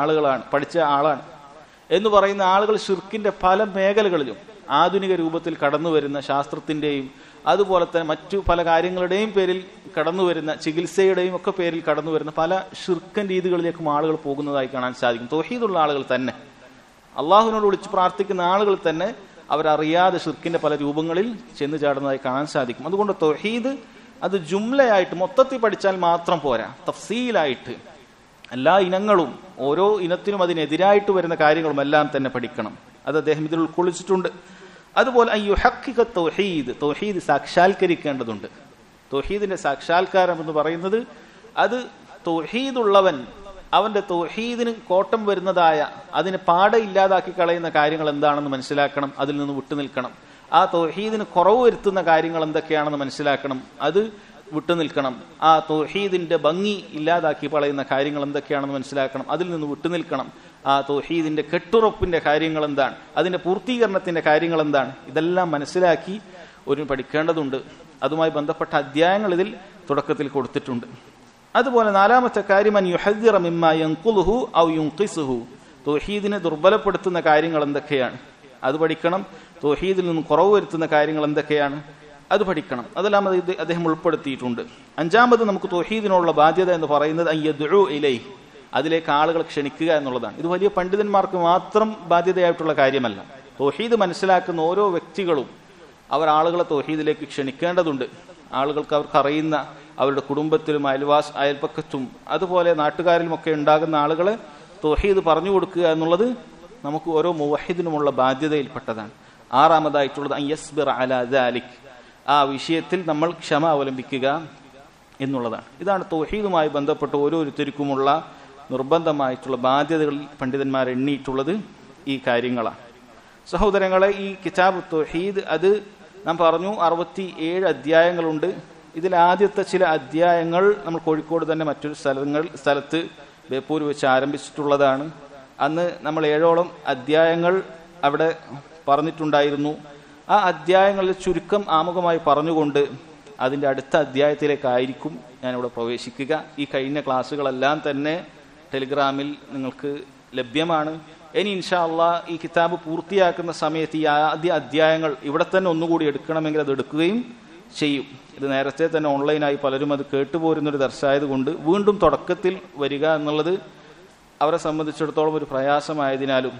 Speaker 1: ആളാണ് എന്ന് പറയുന്ന ആളുകൾ ശിർക്കിന്റെ പല മേഖലകളിലും ആധുനിക രൂപത്തിൽ കടന്നു വരുന്ന, ശാസ്ത്രത്തിന്റെയും അതുപോലെ തന്നെ മറ്റു പല കാര്യങ്ങളുടെയും പേരിൽ കടന്നു വരുന്ന, ചികിത്സയുടെയും ഒക്കെ പേരിൽ കടന്നു വരുന്ന പല ശിർക്കൻ രീതികളിലേക്കും ആളുകൾ പോകുന്നതായി കാണാൻ സാധിക്കും. തൗഹീദുള്ള ആളുകൾ തന്നെ, അള്ളാഹുവിനോട് വിളിച്ച് പ്രാർത്ഥിക്കുന്ന ആളുകൾ തന്നെ അവരറിയാതെ ശിർക്കിന്റെ പല രൂപങ്ങളിൽ ചെന്ന് ചാടുന്നതായി കാണാൻ സാധിക്കും. അതുകൊണ്ട് തൗഹീദ് അത് ജുംലയായിട്ട് മൊത്തത്തിൽ പഠിച്ചാൽ മാത്രം പോരാ, തഫ്സീലായിട്ട് എല്ലാ ഇനങ്ങളും ഓരോ ഇനത്തിനും അതിനെതിരായിട്ട് വരുന്ന കാര്യങ്ങളും എല്ലാം തന്നെ പഠിക്കണം. അത് അദ്ദേഹം ഇതിൽ ഉൾക്കൊള്ളിച്ചിട്ടുണ്ട്. അതുപോലെ അയ്യുഹഖിഖ തൗഹീദ്, തൗഹീദ് സാക്ഷാത്കരിക്കേണ്ടതുണ്ട്. തൗഹീദിന്റെ സാക്ഷാത്കാരം എന്ന് പറയുന്നത് അത് തൗഹീദുള്ളവൻ അവന്റെ തൗഹീദിന് കോട്ടം വരുന്നതായ, അതിന് പാടെ ഇല്ലാതാക്കി കളയുന്ന കാര്യങ്ങൾ എന്താണെന്ന് മനസ്സിലാക്കണം, അതിൽ നിന്ന് വിട്ടുനിൽക്കണം. ആ തൗഹീദിന് കുറവ് വരുത്തുന്ന കാര്യങ്ങൾ എന്തൊക്കെയാണെന്ന് മനസ്സിലാക്കണം, അത് വിട്ടുനിൽക്കണം. ആ തൗഹീദിന്റെ ഭംഗി ഇല്ലാതാക്കി കളയുന്ന കാര്യങ്ങൾ എന്തൊക്കെയാണെന്ന് മനസ്സിലാക്കണം, അതിൽ നിന്ന് വിട്ടുനിൽക്കണം. ആ തൗഹീദിന്റെ കെട്ടുറപ്പിന്റെ കാര്യങ്ങൾ എന്താണ്, അതിന്റെ പൂർത്തീകരണത്തിന്റെ കാര്യങ്ങൾ എന്താണ്, ഇതെല്ലാം മനസ്സിലാക്കി ഒരു പഠിക്കേണ്ടതുണ്ട്. അതുമായി ബന്ധപ്പെട്ട അധ്യായങ്ങൾ ഇതിൽ തുടക്കത്തിൽ കൊടുത്തിട്ടുണ്ട്. അതുപോലെ നാലാമത്തെ കാര്യം അൻ യുഹദ്ദിറ മിമ്മാ യൻഖുലുഹു ഔ യുൻഖിസുഹു, തൗഹീദിനെ ദുർബലപ്പെടുത്തുന്ന കാര്യങ്ങൾ എന്തൊക്കെയാണ് അത് പഠിക്കണം. തൗഹീദിൽ നിന്ന് കുറവ് വരുത്തുന്ന കാര്യങ്ങൾ എന്തൊക്കെയാണ് അത് പഠിക്കണം. അതെല്ലാം അദ്ദേഹം ഉൾപ്പെടുത്തിയിട്ടുണ്ട്. അഞ്ചാമത് നമുക്ക് തൗഹീദിനുള്ള ബാധ്യത എന്ന് പറയുന്നത് അയ്യദ്ഉ ഇലൈഹി, അതിലേക്ക് ആളുകൾ ക്ഷണിക്കുക എന്നുള്ളതാണ്. ഇത് വലിയ പണ്ഡിതന്മാർക്ക് മാത്രം ബാധ്യതയായിട്ടുള്ള കാര്യമല്ല. തൗഹീദ് മനസ്സിലാക്കുന്ന ഓരോ വ്യക്തികളും അവർ ആളുകളെ തൗഹീദിലേക്ക് ക്ഷണിക്കേണ്ടതുണ്ട്. ആളുകൾക്ക് അവർക്കറിയുന്ന അവരുടെ കുടുംബത്തിലും അയൽപക്കത്തും അതുപോലെ നാട്ടുകാരിലുമൊക്കെ ഉണ്ടാകുന്ന ആളുകളെ തൗഹീദ് പറഞ്ഞു കൊടുക്കുക എന്നുള്ളത് നമുക്ക് ഓരോ മുവഹിദിനുമുള്ള ബാധ്യതയിൽപ്പെട്ടതാണ്. ആറാമതായിട്ടുള്ളത് അൻ യസ്ബിറ അലാ ദാലിക്, ആ വിഷയത്തിൽ നമ്മൾ ക്ഷമ അവലംബിക്കുക എന്നുള്ളതാണ്. ഇതാണ് തൗഹീദുമായി ബന്ധപ്പെട്ട് ഓരോരുത്തർക്കുമുള്ള നിർബന്ധമായിട്ടുള്ള ബാധ്യതകളിൽ പണ്ഡിതന്മാർ എണ്ണിയിട്ടുള്ളത് ഈ കാര്യങ്ങളാണ്. സഹോദരങ്ങളെ, ഈ കിതാബ് തൗഹീദ് അത് നാം പറഞ്ഞു 67 അധ്യായങ്ങളുണ്ട്. ഇതിൽ ആദ്യത്തെ ചില അധ്യായങ്ങൾ നമ്മൾ കോഴിക്കോട് തന്നെ മറ്റൊരു സ്ഥലത്ത് ബേപ്പൂർ വെച്ച് ആരംഭിച്ചിട്ടുള്ളതാണ്. അന്ന് നമ്മൾ 7ഓളം അധ്യായങ്ങൾ അവിടെ പറഞ്ഞിട്ടുണ്ടായിരുന്നു. ആ അധ്യായങ്ങളിൽ ചുരുക്കം ആമുഖമായി പറഞ്ഞുകൊണ്ട് അതിൻ്റെ അടുത്ത അധ്യായത്തിലേക്കായിരിക്കും ഞാനിവിടെ പ്രവേശിക്കുക. ഈ കഴിഞ്ഞ ക്ലാസ്സുകളെല്ലാം തന്നെ ടെലിഗ്രാമിൽ നിങ്ങൾക്ക് ലഭ്യമാണ്. ഇനി ഇൻഷാ അള്ളാഹ് ഈ കിതാബ് പൂർത്തിയാക്കുന്ന സമയത്ത് ഈ ആദ്യ അധ്യായങ്ങൾ ഇവിടെ തന്നെ ഒന്നുകൂടി എടുക്കണമെങ്കിൽ അത് എടുക്കുകയും ചെയ്യും. ഇത് നേരത്തെ തന്നെ ഓൺലൈനായി പലരും അത് കേട്ടുപോരുന്നൊരു ദർശായതുകൊണ്ട് വീണ്ടും തുടക്കത്തിൽ വരിക എന്നുള്ളത് അവരെ സംബന്ധിച്ചിടത്തോളം ഒരു പ്രയാസമായതിനാലും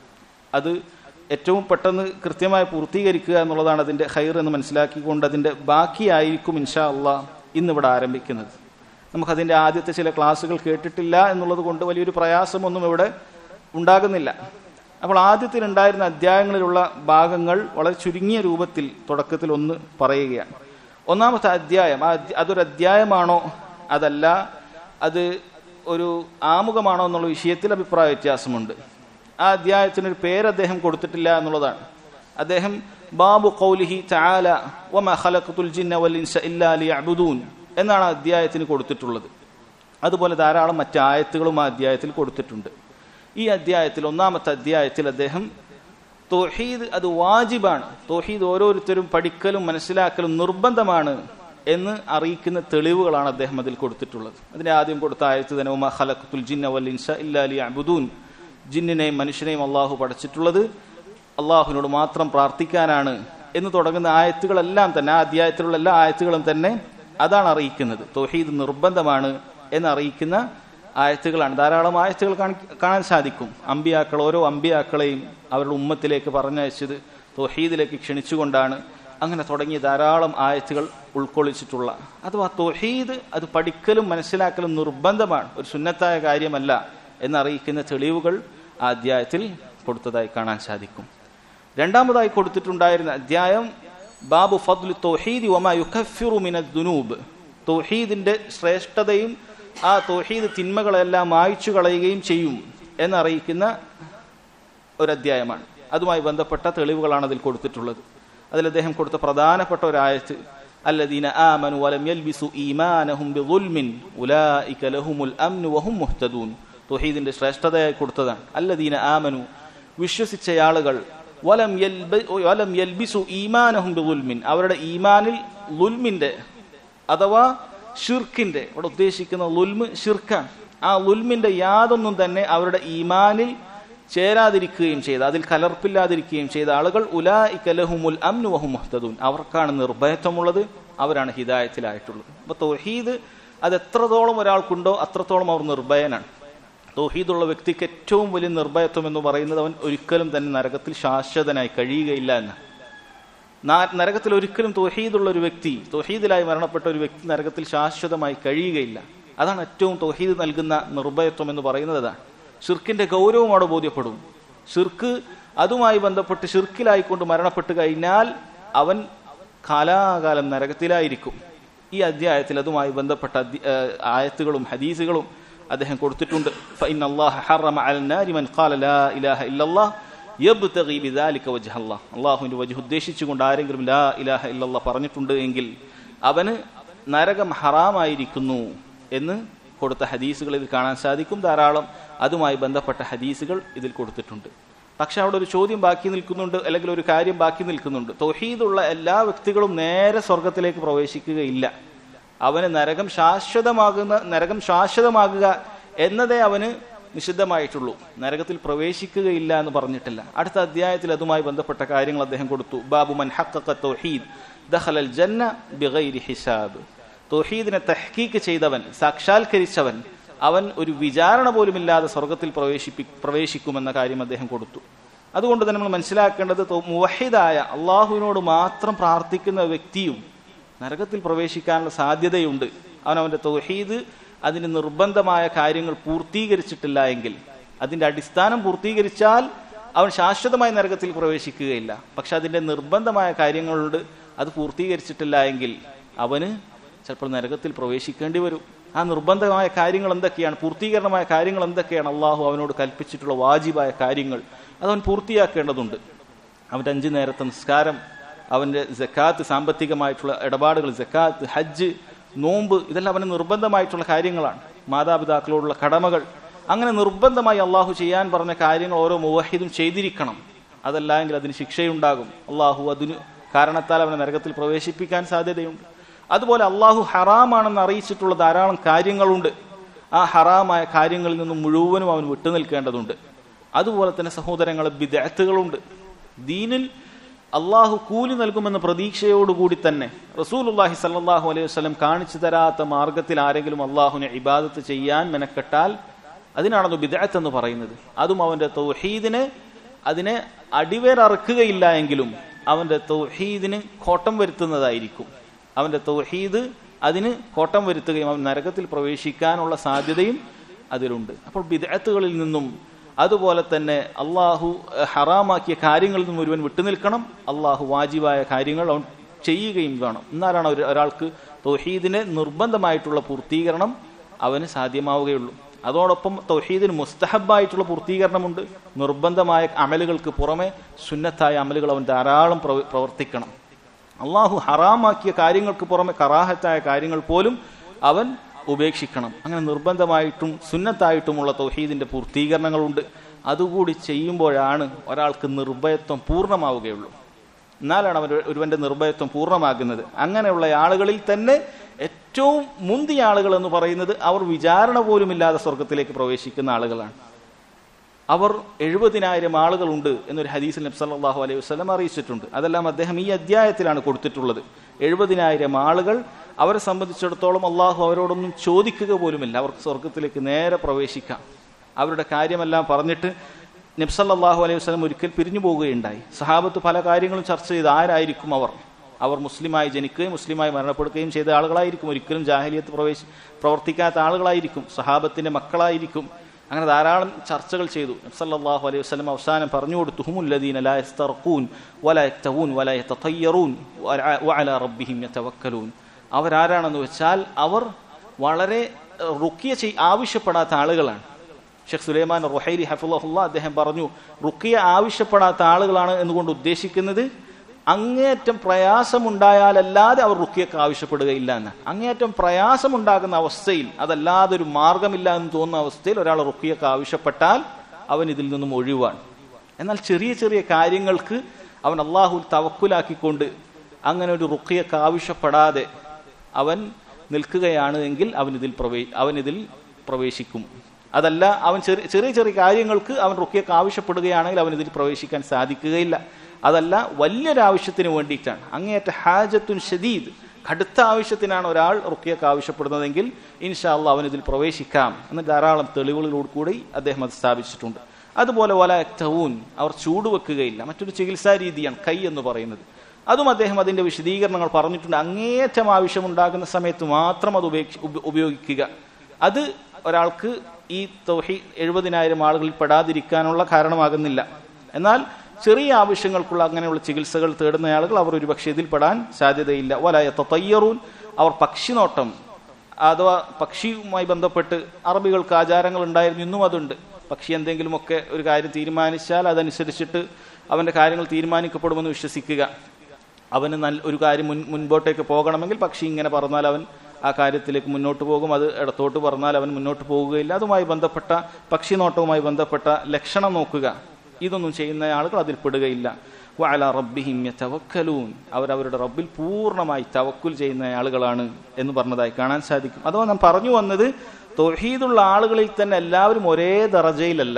Speaker 1: അത് ഏറ്റവും പെട്ടെന്ന് കൃത്യമായി പൂർത്തീകരിക്കുക എന്നുള്ളതാണ് അതിൻ്റെ ഖൈർ എന്ന് മനസ്സിലാക്കിക്കൊണ്ട് അതിൻ്റെ ബാക്കിയായിരിക്കും ഇൻഷാ അള്ളാഹ് ഇന്നിവിടെ ആരംഭിക്കുന്നത്. നമുക്കതിൻ്റെ ആദ്യത്തെ ചില ക്ലാസ്സുകൾ കേട്ടിട്ടില്ല എന്നുള്ളത് കൊണ്ട് വലിയൊരു പ്രയാസമൊന്നും ഇവിടെ ഉണ്ടാകുന്നില്ല. അപ്പോൾ ആദ്യത്തിലുണ്ടായിരുന്ന അധ്യായങ്ങളിലുള്ള ഭാഗങ്ങൾ വളരെ ചുരുങ്ങിയ രൂപത്തിൽ തുടക്കത്തിൽ ഒന്ന് പറയുകയാണ്. ഒന്നാമത്തെ അധ്യായം, അതൊരു അധ്യായമാണോ അതല്ല അത് ഒരു ആമുഖമാണോ എന്നുള്ള വിഷയത്തിൽ അഭിപ്രായ വ്യത്യാസമുണ്ട്. ആ അധ്യായത്തിനൊരു പേര് അദ്ദേഹം കൊടുത്തിട്ടില്ല എന്നുള്ളതാണ്. അദ്ദേഹം ബാബു ഖൗലിഹി തആല വമാ ഖലഖതുൽ ജിന്ന വൽ ഇൻസ ഇല്ലാ ലിയഅ്ബുദൂൻ എന്നാണ് അധ്യായത്തിന് കൊടുത്തിട്ടുള്ളത്. അതുപോലെ ധാരാളം മറ്റ് ആയത്തുകളും ആ അധ്യായത്തിൽ കൊടുത്തിട്ടുണ്ട്. ഈ അധ്യായത്തിൽ, ഒന്നാമത്തെ അധ്യായത്തിൽ അദ്ദേഹം തൗഹീദ് അത് വാജിബാണ്, തൗഹീദ് ഓരോരുത്തരും പഠിക്കലും മനസ്സിലാക്കലും നിർബന്ധമാണ് എന്ന് അറിയിക്കുന്ന തെളിവുകളാണ് അദ്ദേഹം അതിൽ കൊടുത്തിട്ടുള്ളത്. അതിനെ ആദ്യം കൊടുത്ത ആയത്ത് തന്നെ വമാ ഖലഖ്തുൽ ജിന്ന വൽ ഇൻസ ഇല്ലാ ലിയഅ്ബുദൂൻ, ജിന്നിനെയും മനുഷ്യനെയും അള്ളാഹു പഠിച്ചിട്ടുള്ളത് അള്ളാഹുവിനോട് മാത്രം പ്രാർത്ഥിക്കാനാണ് എന്ന് തുടങ്ങുന്ന ആയത്തുകളെല്ലാം തന്നെ, ആ അധ്യായത്തിലുള്ള എല്ലാ ആയത്തുകളും തന്നെ അതാണ് അറിയിക്കുന്നത്. തൗഹീദ് നിർബന്ധമാണ് എന്നറിയിക്കുന്ന ആയത്തുകളാണ്. ധാരാളം ആയത്തുകൾ കാണാൻ സാധിക്കും. അമ്പിയാക്കൾ, ഓരോ അമ്പിയാക്കളെയും അവരുടെ ഉമ്മത്തിലേക്ക് പറഞ്ഞയച്ചത് തൗഹീദിലേക്ക് ക്ഷണിച്ചുകൊണ്ടാണ്. അങ്ങനെ തുടങ്ങിയ ധാരാളം ആയത്തുകൾ ഉൾക്കൊള്ളിച്ചിട്ടുള്ള, അഥവാ തൗഹീദ് അത് പഠിക്കലും മനസ്സിലാക്കലും നിർബന്ധമാണ്, ഒരു സുന്നത്തായ കാര്യമല്ല എന്നറിയിക്കുന്ന തെളിവുകൾ ആ അധ്യായത്തിൽ കൊടുത്തതായി കാണാൻ സാധിക്കും. രണ്ടാമതായി കൊടുത്തിട്ടുണ്ടായിരുന്ന അധ്യായം ബാബു ഫദ്ലു തൗഹീദ് വമാ യുകഫിറു മിനദ് ദുനൂബ്, തൗഹീദിന്റെ ശ്രേഷ്ഠതയും ആ തൗഹീദ് തിന്മകളെല്ലാം മായ്ച്ചു കളയുകയും ചെയ്യും എന്നറിയിക്കുന്ന ഒരു അധ്യായമാണ്. അതുമായി ബന്ധപ്പെട്ട തെളിവുകളാണ് അതിൽ കൊടുത്തിട്ടുള്ളത്. അതിൽ അദ്ദേഹം കൊടുത്ത പ്രധാനപ്പെട്ട ഒരു ആയത്ത് അല്ലദീന ആമനു വലം യൽബിസു ഈമാനഹും ബിദുൽമിൻ ഉലൈക ലഹുമുൽ അംനു വഹും മുഹ്തദൂൻ, തൗഹീദിന്റെ ശ്രേഷ്ഠതയായി കൊടുത്തതാണ്. അല്ലദീന ആമനു, വിശ്വസിച്ച ആളുകൾ, വലം യൽബിസു ഈമാനഹും ബിദുൽമിൻ, അവരുടെ ഈമാനിൽ ളുൽമിന്റെ അഥവാ ഷിർക്കിന്റെ, ഇവിടെ ഉദ്ദേശിക്കുന്ന ളുൽമ് ഷിർക്കാണ്, ആ ളുൽമിന്റെ യാതൊന്നും തന്നെ അവരുടെ ഈമാനിൽ ചേരാതിരിക്കുകയും ചെയ്ത, അതിൽ കലർപ്പില്ലാതിരിക്കുകയും ചെയ്ത ആളുകൾ ഉലൈക ലഹുമുൽ അംനു വഹും മുഹ്തദൂൻ, അവർക്കാണ് നിർഭയത്വമുള്ളത്, അവരാണ് ഹിദായത്തിലായിട്ടുള്ളത്. അപ്പൊ തൗഹീദ് അത് എത്രത്തോളം ഒരാൾക്കുണ്ടോ അത്രത്തോളം അവർ നിർഭയനാണ്. തൗഹീദുള്ള വ്യക്തിക്ക് ഏറ്റവും വലിയ നിർഭയത്വം എന്ന് പറയുന്നത് അവൻ ഒരിക്കലും തന്നെ നരകത്തിൽ ശാശ്വതനായി കഴിയുകയില്ല എന്ന്. നരകത്തിൽ ഒരിക്കലും തൗഹീദുള്ള ഒരു വ്യക്തി, തൗഹീദിലായി മരണപ്പെട്ട ഒരു വ്യക്തി നരകത്തിൽ ശാശ്വതമായി കഴിയുകയില്ല. അതാണ് ഏറ്റവും തൗഹീദ് നൽകുന്ന നിർഭയത്വം എന്ന് പറയുന്നത്. അതാണ് ഷിർക്കിന്റെ ഗൗരവം അവിടെ ബോധ്യപ്പെടും. ഷിർക്ക്, അതുമായി ബന്ധപ്പെട്ട് ഷിർക്കിലായിക്കൊണ്ട് മരണപ്പെട്ട് കഴിഞ്ഞാൽ അവൻ കാലാകാലം നരകത്തിലായിരിക്കും. ഈ അധ്യായത്തിൽ അതുമായി ബന്ധപ്പെട്ട ആയത്തുകളും ഹദീസുകളും അദ്ദേഹം കൊടുത്തിട്ടുണ്ട്. ഫഇന്നല്ലാഹ ഹറമ അലൻ നാരി മൻ ഖാല ലാ ഇലാഹ ഇല്ലല്ലാഹ് യബ്തഗി ബിദാലിക വജ്ഹല്ലാഹ്, അല്ലാഹുവിന്റെ വജ്ഹ് ഉദ്ദേശിച്ചുകൊണ്ട് ആരെങ്കിലും ലാ ഇലാഹ ഇല്ലല്ലാഹ് പറഞ്ഞിട്ടുണ്ട് എങ്കിൽ അവന് നരകം ഹറാമായിരിക്കുന്നു എന്ന് കൊടുത്ത ഹദീസുകൾ ഇതിൽ കാണാൻ സാധിക്കും. ധാരാളം അതുമായി ബന്ധപ്പെട്ട ഹദീസുകൾ ഇതിൽ കൊടുത്തിട്ടുണ്ട്. പക്ഷെ അവിടെ ഒരു ചോദ്യം ബാക്കി നിൽക്കുന്നുണ്ട്, അല്ലെങ്കിൽ ഒരു കാര്യം ബാക്കി നിൽക്കുന്നുണ്ട്. തൗഹീദുള്ള എല്ലാ വ്യക്തികളും നേരെ സ്വർഗത്തിലേക്ക് പ്രവേശിക്കുകയില്ല. അവന് നരകം ശാശ്വതമാകുക എന്നതേ അവന് നിഷിദ്ധമായിട്ടുള്ളൂ, നരകത്തിൽ പ്രവേശിക്കുകയില്ല എന്ന് പറഞ്ഞിട്ടില്ല. അടുത്ത അധ്യായത്തിൽ അതുമായി ബന്ധപ്പെട്ട കാര്യങ്ങൾ അദ്ദേഹം കൊടുത്തു. ബാബു മൻ ഹഖഖ തൗഹീദ് ദഖലൽ ജന്ന ബിഗൈരി ഹിസാബ്, തൗഹീദിനെ തഹ്ഖീഖ് ചെയ്തവൻ, സാക്ഷാത്കരിച്ചവൻ, അവൻ ഒരു വിചാരണ പോലുമില്ലാതെ സ്വർഗത്തിൽ പ്രവേശിക്കുമെന്ന കാര്യം അദ്ദേഹം കൊടുത്തു. അതുകൊണ്ട് തന്നെ നമ്മൾ മനസ്സിലാക്കേണ്ടത് മുവഹിദായ അള്ളാഹുവിനോട് മാത്രം പ്രാർത്ഥിക്കുന്ന വ്യക്തിയും നരകത്തിൽ പ്രവേശിക്കാനുള്ള സാധ്യതയുണ്ട്. അവനവന്റെ തൗഹീദ് അതിന് നിർബന്ധമായ കാര്യങ്ങൾ പൂർത്തീകരിച്ചിട്ടില്ല എങ്കിൽ, അതിന്റെ അടിസ്ഥാനം പൂർത്തീകരിച്ചാൽ അവൻ ശാശ്വതമായി നരകത്തിൽ പ്രവേശിക്കുകയില്ല. പക്ഷെ അതിന്റെ നിർബന്ധമായ കാര്യങ്ങളുണ്ട്, അത് പൂർത്തീകരിച്ചിട്ടില്ല എങ്കിൽ അവന് ചിലപ്പോൾ നരകത്തിൽ പ്രവേശിക്കേണ്ടി വരും. ആ നിർബന്ധമായ കാര്യങ്ങൾ എന്തൊക്കെയാണ്, പൂർത്തീകരണമായ കാര്യങ്ങൾ എന്തൊക്കെയാണ്, അള്ളാഹു അവനോട് കൽപ്പിച്ചിട്ടുള്ള വാജിബായ കാര്യങ്ങൾ അതവൻ പൂർത്തിയാക്കേണ്ടതുണ്ട്. അവന്റെ 5 നേരത്തെ നിസ്കാരം, അവന്റെ സക്കാത്ത്, സാമ്പത്തികമായിട്ടുള്ള ഇടപാടുകൾ, സക്കാത്ത്, ഹജ്ജ്, നോമ്പ്, ഇതെല്ലാം അവന് നിർബന്ധമായിട്ടുള്ള കാര്യങ്ങളാണ്. മാതാപിതാക്കളോടുള്ള കടമകൾ, അങ്ങനെ നിർബന്ധമായി അള്ളാഹു ചെയ്യാൻ പറഞ്ഞ കാര്യങ്ങൾ ഓരോ മുവഹിദും ചെയ്തിരിക്കണം. അതല്ല എങ്കിൽ അതിന് ശിക്ഷയുണ്ടാകും. അള്ളാഹു അതിന് കാരണത്താൽ അവനെ നരകത്തിൽ പ്രവേശിപ്പിക്കാൻ സാധ്യതയുണ്ട്. അതുപോലെ അള്ളാഹു ഹറാമാണെന്ന് അറിയിച്ചിട്ടുള്ള ധാരാളം കാര്യങ്ങളുണ്ട്. ആ ഹറാമായ കാര്യങ്ങളിൽ നിന്നും മുഴുവനും അവൻ വിട്ടുനിൽക്കേണ്ടതുണ്ട്. അതുപോലെ തന്നെ സഹോദരങ്ങളെ, ബിദ്അത്തുകളുണ്ട്. ദീനിൽ അള്ളാഹു കൂലി നൽകുമെന്ന പ്രതീക്ഷയോടുകൂടി തന്നെ റസൂലുള്ളാഹി സ്വല്ലല്ലാഹു അലൈഹി വസല്ലം കാണിച്ചു തരാത്ത മാർഗത്തിൽ ആരെങ്കിലും അള്ളാഹുവിനെ ഇബാദത്ത് ചെയ്യാൻ മെനക്കെട്ടാൽ അതിനാണല്ലോ ബിദ്അത്ത് എന്ന് പറയുന്നത്. അതും അവന്റെ തൗഹീദിനെ അതിനെ അടിവേററുക്കുകയില്ല എങ്കിലും അവന്റെ തൗഹീദിന് കോട്ടം വരുത്തുന്നതായിരിക്കും. അവന്റെ തൗഹീദ് അതിന് കോട്ടം വരുത്തുകയും അവൻ നരകത്തിൽ പ്രവേശിക്കാനുള്ള സാധ്യതയും അതിലുണ്ട്. അപ്പോൾ ബിദ്അത്തുകളിൽ നിന്നും അതുപോലെ തന്നെ അള്ളാഹു ഹറാമാക്കിയ കാര്യങ്ങളിൽ നിന്നും ഒരുവൻ വിട്ടുനിൽക്കണം. അള്ളാഹു വാജിബായ കാര്യങ്ങൾ അവൻ ചെയ്യുകയും വേണം. എന്നാലാണ് ഒരാൾക്ക് തൗഹീദിന് നിർബന്ധമായിട്ടുള്ള പൂർത്തീകരണം അവന് സാധ്യമാവുകയുള്ളൂ. അതോടൊപ്പം തൗഹീദിന് മുസ്തഹബായിട്ടുള്ള പൂർത്തീകരണമുണ്ട്. നിർബന്ധമായ അമലുകൾക്ക് പുറമെ സുന്നത്തായ അമലുകൾ അവൻ ധാരാളം പ്രവർത്തിക്കണം. അള്ളാഹു ഹറാമാക്കിയ കാര്യങ്ങൾക്ക് പുറമെ കറാഹത്തായ കാര്യങ്ങൾ പോലും അവൻ ഉപേക്ഷിക്കണം. അങ്ങനെ നിർബന്ധമായിട്ടും സുന്നത്തായിട്ടുമുള്ള തൗഹീദിന്റെ പൂർത്തീകരണങ്ങളുണ്ട്. അതുകൂടി ചെയ്യുമ്പോഴാണ് ഒരാൾക്ക് നിർഭയത്വം പൂർണ്ണമാവുകയുള്ളൂ. എന്നാലാണ് ഒരുവന്റെ നിർഭയത്വം പൂർണ്ണമാകുന്നത്. അങ്ങനെയുള്ള ആളുകളിൽ തന്നെ ഏറ്റവും മുന്തിയ ആളുകൾ എന്ന് പറയുന്നത് അവർ വിചാരണ പോലുമില്ലാതെ സ്വർഗത്തിലേക്ക് പ്രവേശിക്കുന്ന ആളുകളാണ്. അവർ 70,000 ആളുകളുണ്ട് എന്നൊരു ഹദീസിൽ നബി സല്ലല്ലാഹു അലൈഹി വസല്ലം അറിയിച്ചിട്ടുണ്ട്. അതെല്ലാം അദ്ദേഹം ഈ അധ്യായത്തിലാണ് കൊടുത്തിട്ടുള്ളത്. 70,000 ആളുകൾ, അവരെ സംബന്ധിച്ചിടത്തോളം അള്ളാഹു അവരോടൊന്നും ചോദിക്കുക പോലുമില്ല, അവർക്ക് സ്വർഗത്തിലേക്ക് നേരെ പ്രവേശിക്കാം. അവരുടെ കാര്യമെല്ലാം പറഞ്ഞിട്ട് നബി സല്ലല്ലാഹു അലൈഹി വസല്ലം ഒരിക്കൽ പിരിഞ്ഞു പോവുകയുണ്ടായി. സഹാബത്ത് പല കാര്യങ്ങളും ചർച്ച ചെയ്ത് ആരായിരിക്കും അവർ മുസ്ലിമായി ജനിക്കുകയും മുസ്ലിമായി മരണപ്പെടുകയും ചെയ്ത ആളുകളായിരിക്കും, ഒരിക്കലും ജാഹിലിയത്ത് പ്രവർത്തിക്കാത്ത ആളുകളായിരിക്കും, സഹാബത്തിന്റെ മക്കളായിരിക്കും. അങ്ങനെ ധാരാളം ചർച്ചകൾ ചെയ്തു. നബി സല്ലല്ലാഹു അലൈഹി വസല്ലം അവസാനം പറഞ്ഞു കൊടുത്തു, ഹുമുല്ലദീന ലാ യസ്തർഖൂൻ വലാ യക്തവൂൻ വലാ യതതയ്യറൂൻ വഅലാ റബ്ബിഹിം യതവക്കലൂൻ. അവരാരാണെന്ന് വെച്ചാൽ അവർ വളരെ റുഖിയ ആവശ്യപ്പെടാത്ത ആളുകളാണ്. ഷെയ്ഖ് സുലൈമാൻ റുഹൈലി ഹഫിളഹുല്ലാ അദ്ദേഹം പറഞ്ഞു, റുഖിയ ആവശ്യപ്പെടാത്ത ആളുകളാണ് എന്നുകൊണ്ട് ഉദ്ദേശിക്കുന്നത് അങ്ങേയറ്റം പ്രയാസമുണ്ടായാലല്ലാതെ അവർ റുഖിയക്ക് ആവശ്യപ്പെടുകയില്ല എന്ന്. അങ്ങേയറ്റം പ്രയാസമുണ്ടാകുന്ന അവസ്ഥയിൽ, അതല്ലാതെ ഒരു മാർഗമില്ല എന്ന് തോന്നുന്ന അവസ്ഥയിൽ ഒരാൾ റുഖിയക്ക് ആവശ്യപ്പെട്ടാൽ അവൻ ഇതിൽ നിന്നും ഒഴിവാണ്. എന്നാൽ ചെറിയ ചെറിയ കാര്യങ്ങൾക്ക് അവൻ അള്ളാഹുൽ തവക്കുലാക്കിക്കൊണ്ട് അങ്ങനെ ഒരു റുഖിയക്ക് ആവശ്യപ്പെടാതെ അവൻ നിൽക്കുകയാണ് എങ്കിൽ അവൻ ഇതിൽ പ്രവേശിക്കും. അതല്ല, അവൻ ചെറിയ ചെറിയ കാര്യങ്ങൾക്ക് അവൻ റുഖിയക്ക് ആവശ്യപ്പെടുകയാണെങ്കിൽ അവൻ ഇതിൽ പ്രവേശിക്കാൻ സാധിക്കുകയില്ല. അതല്ല, വലിയൊരാവശ്യത്തിന് വേണ്ടിയിട്ടാണ്, അങ്ങേയറ്റ ഹാജത്തുൻ ഷദീദ്, കടുത്ത ആവശ്യത്തിനാണ് ഒരാൾ റുഖിയക്ക് ആവശ്യപ്പെടുന്നതെങ്കിൽ ഇൻഷാ അല്ലാഹ് അവൻ ഇതിൽ പ്രവേശിക്കാം എന്ന് ധാരാളം തെളിവുകളോട് കൂടി അദ്ദേഹം അത് സ്ഥാപിച്ചിട്ടുണ്ട്. അതുപോലെ വലാ യക്തവൂൻ, അവർ ചൂടുവെക്കുകയില്ല. മറ്റൊരു ചികിത്സാ രീതിയാണ് കൈ എന്ന് പറയുന്നത്. അതും അദ്ദേഹം അതിന്റെ വിശദീകരണങ്ങൾ പറഞ്ഞിട്ടുണ്ട്. അങ്ങേയറ്റം ആവശ്യമുണ്ടാകുന്ന സമയത്ത് മാത്രം അത് ഉപയോഗിക്കുക. അത് ഒരാൾക്ക് ഈ തൗഹീദ് 70,000 ആളുകളിൽ പെടാതിരിക്കാനുള്ള കാരണമാകുന്നില്ല. എന്നാൽ ചെറിയ ആവശ്യങ്ങൾക്കുള്ള അങ്ങനെയുള്ള ചികിത്സകൾ തേടുന്ന ആളുകൾ അവർ ഒരുപക്ഷെ ഇതിൽ പെടാൻ സാധ്യതയില്ല. വലാ യതതയ്യറൂൻ, അവർ പക്ഷിനോട്ടം അഥവാ പക്ഷിയുമായി ബന്ധപ്പെട്ട് അറബികൾക്ക് ആചാരങ്ങൾ ഉണ്ടായിരുന്നു, ഇന്നും അതുണ്ട്. പക്ഷി എന്തെങ്കിലുമൊക്കെ ഒരു കാര്യം തീരുമാനിച്ചാൽ അതനുസരിച്ചിട്ട് അവന്റെ കാര്യങ്ങൾ തീരുമാനിക്കപ്പെടുമെന്ന് വിശ്വസിക്കുക. അവന് ഒരു കാര്യം മുൻപോട്ടേക്ക് പോകണമെങ്കിൽ പക്ഷി ഇങ്ങനെ പറഞ്ഞാൽ അവൻ ആ കാര്യത്തിലേക്ക് മുന്നോട്ട് പോകും, അത് ഇടത്തോട്ട് പറഞ്ഞാൽ അവൻ മുന്നോട്ട് പോകുകയില്ല. അതുമായി ബന്ധപ്പെട്ട പക്ഷിനോട്ടവുമായി ബന്ധപ്പെട്ട ലക്ഷണം നോക്കുക. ഇതൊന്നും ചെയ്യുന്ന ആളുകൾ അതിൽ പെടുകയില്ല. വഅലാ റബ്ബിഹിം യതവക്കലൂൻ, അവരവരുടെ റബ്ബിൽ പൂർണ്ണമായി തവക്കുൽ ചെയ്യുന്ന ആളുകളാണ് എന്ന് പറഞ്ഞതായി കാണാൻ സാധിക്കും. അഥവാ നാം പറഞ്ഞു വന്നത്, തൗഹീദുള്ള ആളുകളിൽ തന്നെ എല്ലാവരും ഒരേ ദറജയിലല്ല.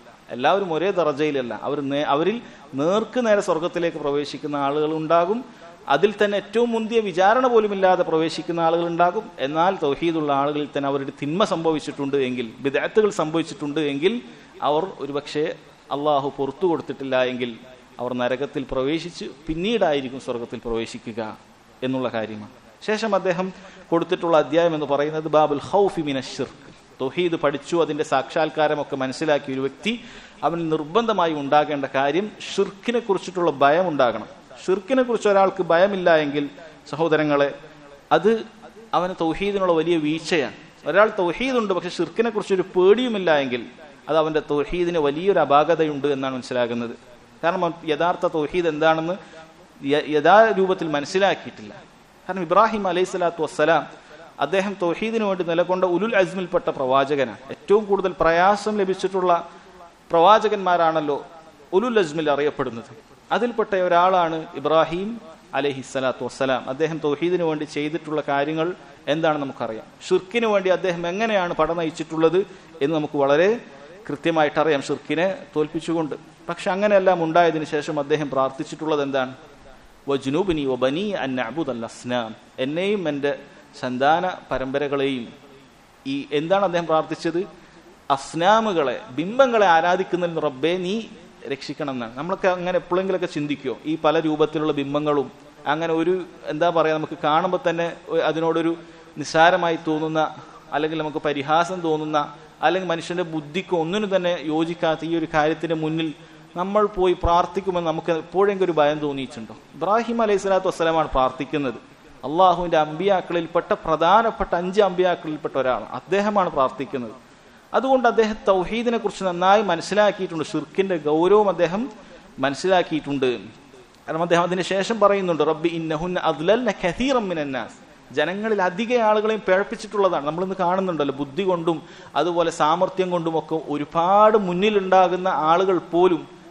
Speaker 1: അവരിൽ നേർക്ക് നേരെ സ്വർഗത്തിലേക്ക് പ്രവേശിക്കുന്ന ആളുകൾ ഉണ്ടാകും. അതിൽ തന്നെ ഏറ്റവും മുന്തിയ വിചാരണ പോലുമില്ലാതെ പ്രവേശിക്കുന്ന ആളുകൾ ഉണ്ടാകും. എന്നാൽ തൗഹീദുള്ള ആളുകളിൽ തന്നെ അവരുടെ തിന്മ സംഭവിച്ചിട്ടുണ്ട് എങ്കിൽ, ബിദ്അത്തുകൾ സംഭവിച്ചിട്ടുണ്ട് എങ്കിൽ അവർ ഒരുപക്ഷെ അള്ളാഹു പുറത്തു കൊടുത്തിട്ടില്ല എങ്കിൽ അവർ നരകത്തിൽ പ്രവേശിച്ച് പിന്നീടായിരിക്കും സ്വർഗത്തിൽ പ്രവേശിക്കുക എന്നുള്ള കാര്യമാണ്. ശേഷം അദ്ദേഹം കൊടുത്തിട്ടുള്ള അധ്യായം എന്ന് പറയുന്നത് ബാബുൽ ഖൗഫി മിനശ്ശിർക്ക്. തൗഹീദ് പഠിച്ചു, അതിന്റെ സാക്ഷാത്കാരമൊക്കെ മനസ്സിലാക്കിയ ഒരു വ്യക്തി അവന് നിർബന്ധമായി ഉണ്ടാകേണ്ട കാര്യം ഷിർക്കിനെ കുറിച്ചിട്ടുള്ള ഭയം ഉണ്ടാകണം. ഷിർക്കിനെ കുറിച്ച് ഒരാൾക്ക് ഭയമില്ല എങ്കിൽ സഹോദരങ്ങളെ, അത് അവന് തൗഹീദിനുള്ള വലിയ വീഴ്ചയാണ്. ഒരാൾ തൗഹീദുണ്ട് പക്ഷെ ഷിർക്കിനെ കുറിച്ചൊരു പേടിയുമില്ല എങ്കിൽ അത് അവന്റെ തൗഹീദിന് വലിയൊരു അപാകതയുണ്ട് എന്നാണ് മനസ്സിലാകുന്നത്. കാരണം യഥാർത്ഥ തൗഹീദ് എന്താണെന്ന് യഥാരൂപത്തിൽ മനസ്സിലാക്കിയിട്ടില്ല. കാരണം ഇബ്രാഹിം അലൈഹി സ്വലാത്തു വസ്സലാം അദ്ദേഹം തൗഹീദിന് വേണ്ടി നിലകൊണ്ട ഉലുൽ അസ്മിൽപ്പെട്ട പ്രവാചകനാണ്. ഏറ്റവും കൂടുതൽ പ്രയാസം ലഭിച്ചിട്ടുള്ള പ്രവാചകന്മാരാണല്ലോ ഉലുൽ അസ്മിൽ അറിയപ്പെടുന്നത്. അതിൽപ്പെട്ട ഒരാളാണ് ഇബ്രാഹിം അലൈഹി സ്വലാത്തു വസ്സലാം. അദ്ദേഹം തൗഹീദിന് വേണ്ടി ചെയ്തിട്ടുള്ള കാര്യങ്ങൾ എന്താണ് നമുക്കറിയാം. ഷിർക്കിന് വേണ്ടി അദ്ദേഹം എങ്ങനെയാണ് പട നയിച്ചിട്ടുള്ളത് എന്ന് നമുക്ക് വളരെ കൃത്യമായിട്ട് അറിയാം, ഷിർക്കിനെ തോൽപ്പിച്ചുകൊണ്ട്. പക്ഷെ അങ്ങനെയെല്ലാം ഉണ്ടായതിനു ശേഷം അദ്ദേഹം പ്രാർത്ഥിച്ചിട്ടുള്ളത് എന്താണ്? വജ്നുബ്നി വബനി അൻ നഅ്ബുദൽ അസ്നാം, എന്നെയും എൻ്റെ സന്താന പരമ്പരകളെയും എന്താണ് അദ്ദേഹം പ്രാർത്ഥിച്ചത്? അസ്നാമുകളെ, ബിംബങ്ങളെ ആരാധിക്കുന്നതിൽ റബ്ബേ നീ രക്ഷിക്കണം എന്നാണ്. നമ്മളൊക്കെ അങ്ങനെ എപ്പോഴെങ്കിലൊക്കെ ചിന്തിക്കുമോ? ഈ പല രൂപത്തിലുള്ള ബിംബങ്ങളും അങ്ങനെ ഒരു എന്താ പറയാ, നമുക്ക് കാണുമ്പോൾ തന്നെ അതിനോടൊരു നിസ്സാരമായി തോന്നുന്ന, അല്ലെങ്കിൽ നമുക്ക് പരിഹാസം തോന്നുന്ന, അല്ലെങ്കിൽ മനുഷ്യന്റെ ബുദ്ധിക്ക് ഒന്നിനും തന്നെ യോജിക്കാത്ത ഈ ഒരു കാര്യത്തിന്റെ മുന്നിൽ നമ്മൾ പോയി പ്രാർത്ഥിക്കുമെന്ന് നമുക്ക് എപ്പോഴെങ്കിലും ഒരു ഭയം തോന്നിയിട്ടുണ്ടോ? ഇബ്രാഹിം അലൈഹി സ്വലാത്തു വസ്സലാമാണ് പ്രാർത്ഥിക്കുന്നത്. അള്ളാഹുവിന്റെ അമ്പിയാക്കളിൽപ്പെട്ട പ്രധാനപ്പെട്ട 5 അമ്പിയാക്കളിൽപ്പെട്ട ഒരാൾ, അദ്ദേഹമാണ് പ്രാർത്ഥിക്കുന്നത്. അതുകൊണ്ട് അദ്ദേഹം തൗഹീദിനെ കുറിച്ച് നന്നായി മനസ്സിലാക്കിയിട്ടുണ്ട്. ഷിർക്കിന്റെ ഗൗരവം അദ്ദേഹം മനസ്സിലാക്കിയിട്ടുണ്ട്. കാരണം അദ്ദേഹം അതിന് ശേഷം പറയുന്നുണ്ട്, റബ്ബി ഇന്നഹുന്ന അദ്ലൽന കസീറൻ മിനന്നാസ്, ജനങ്ങളിൽ അധിക ആളുകളെയും പിഴപ്പിച്ചിട്ടുള്ളതാണ്. നമ്മളിന്ന് കാണുന്നുണ്ടല്ലോ, ബുദ്ധി കൊണ്ടും അതുപോലെ സാമർത്ഥ്യം കൊണ്ടും ഒക്കെ ഒരുപാട് മുന്നിലുണ്ടാകുന്ന ആളുകൾ പോലും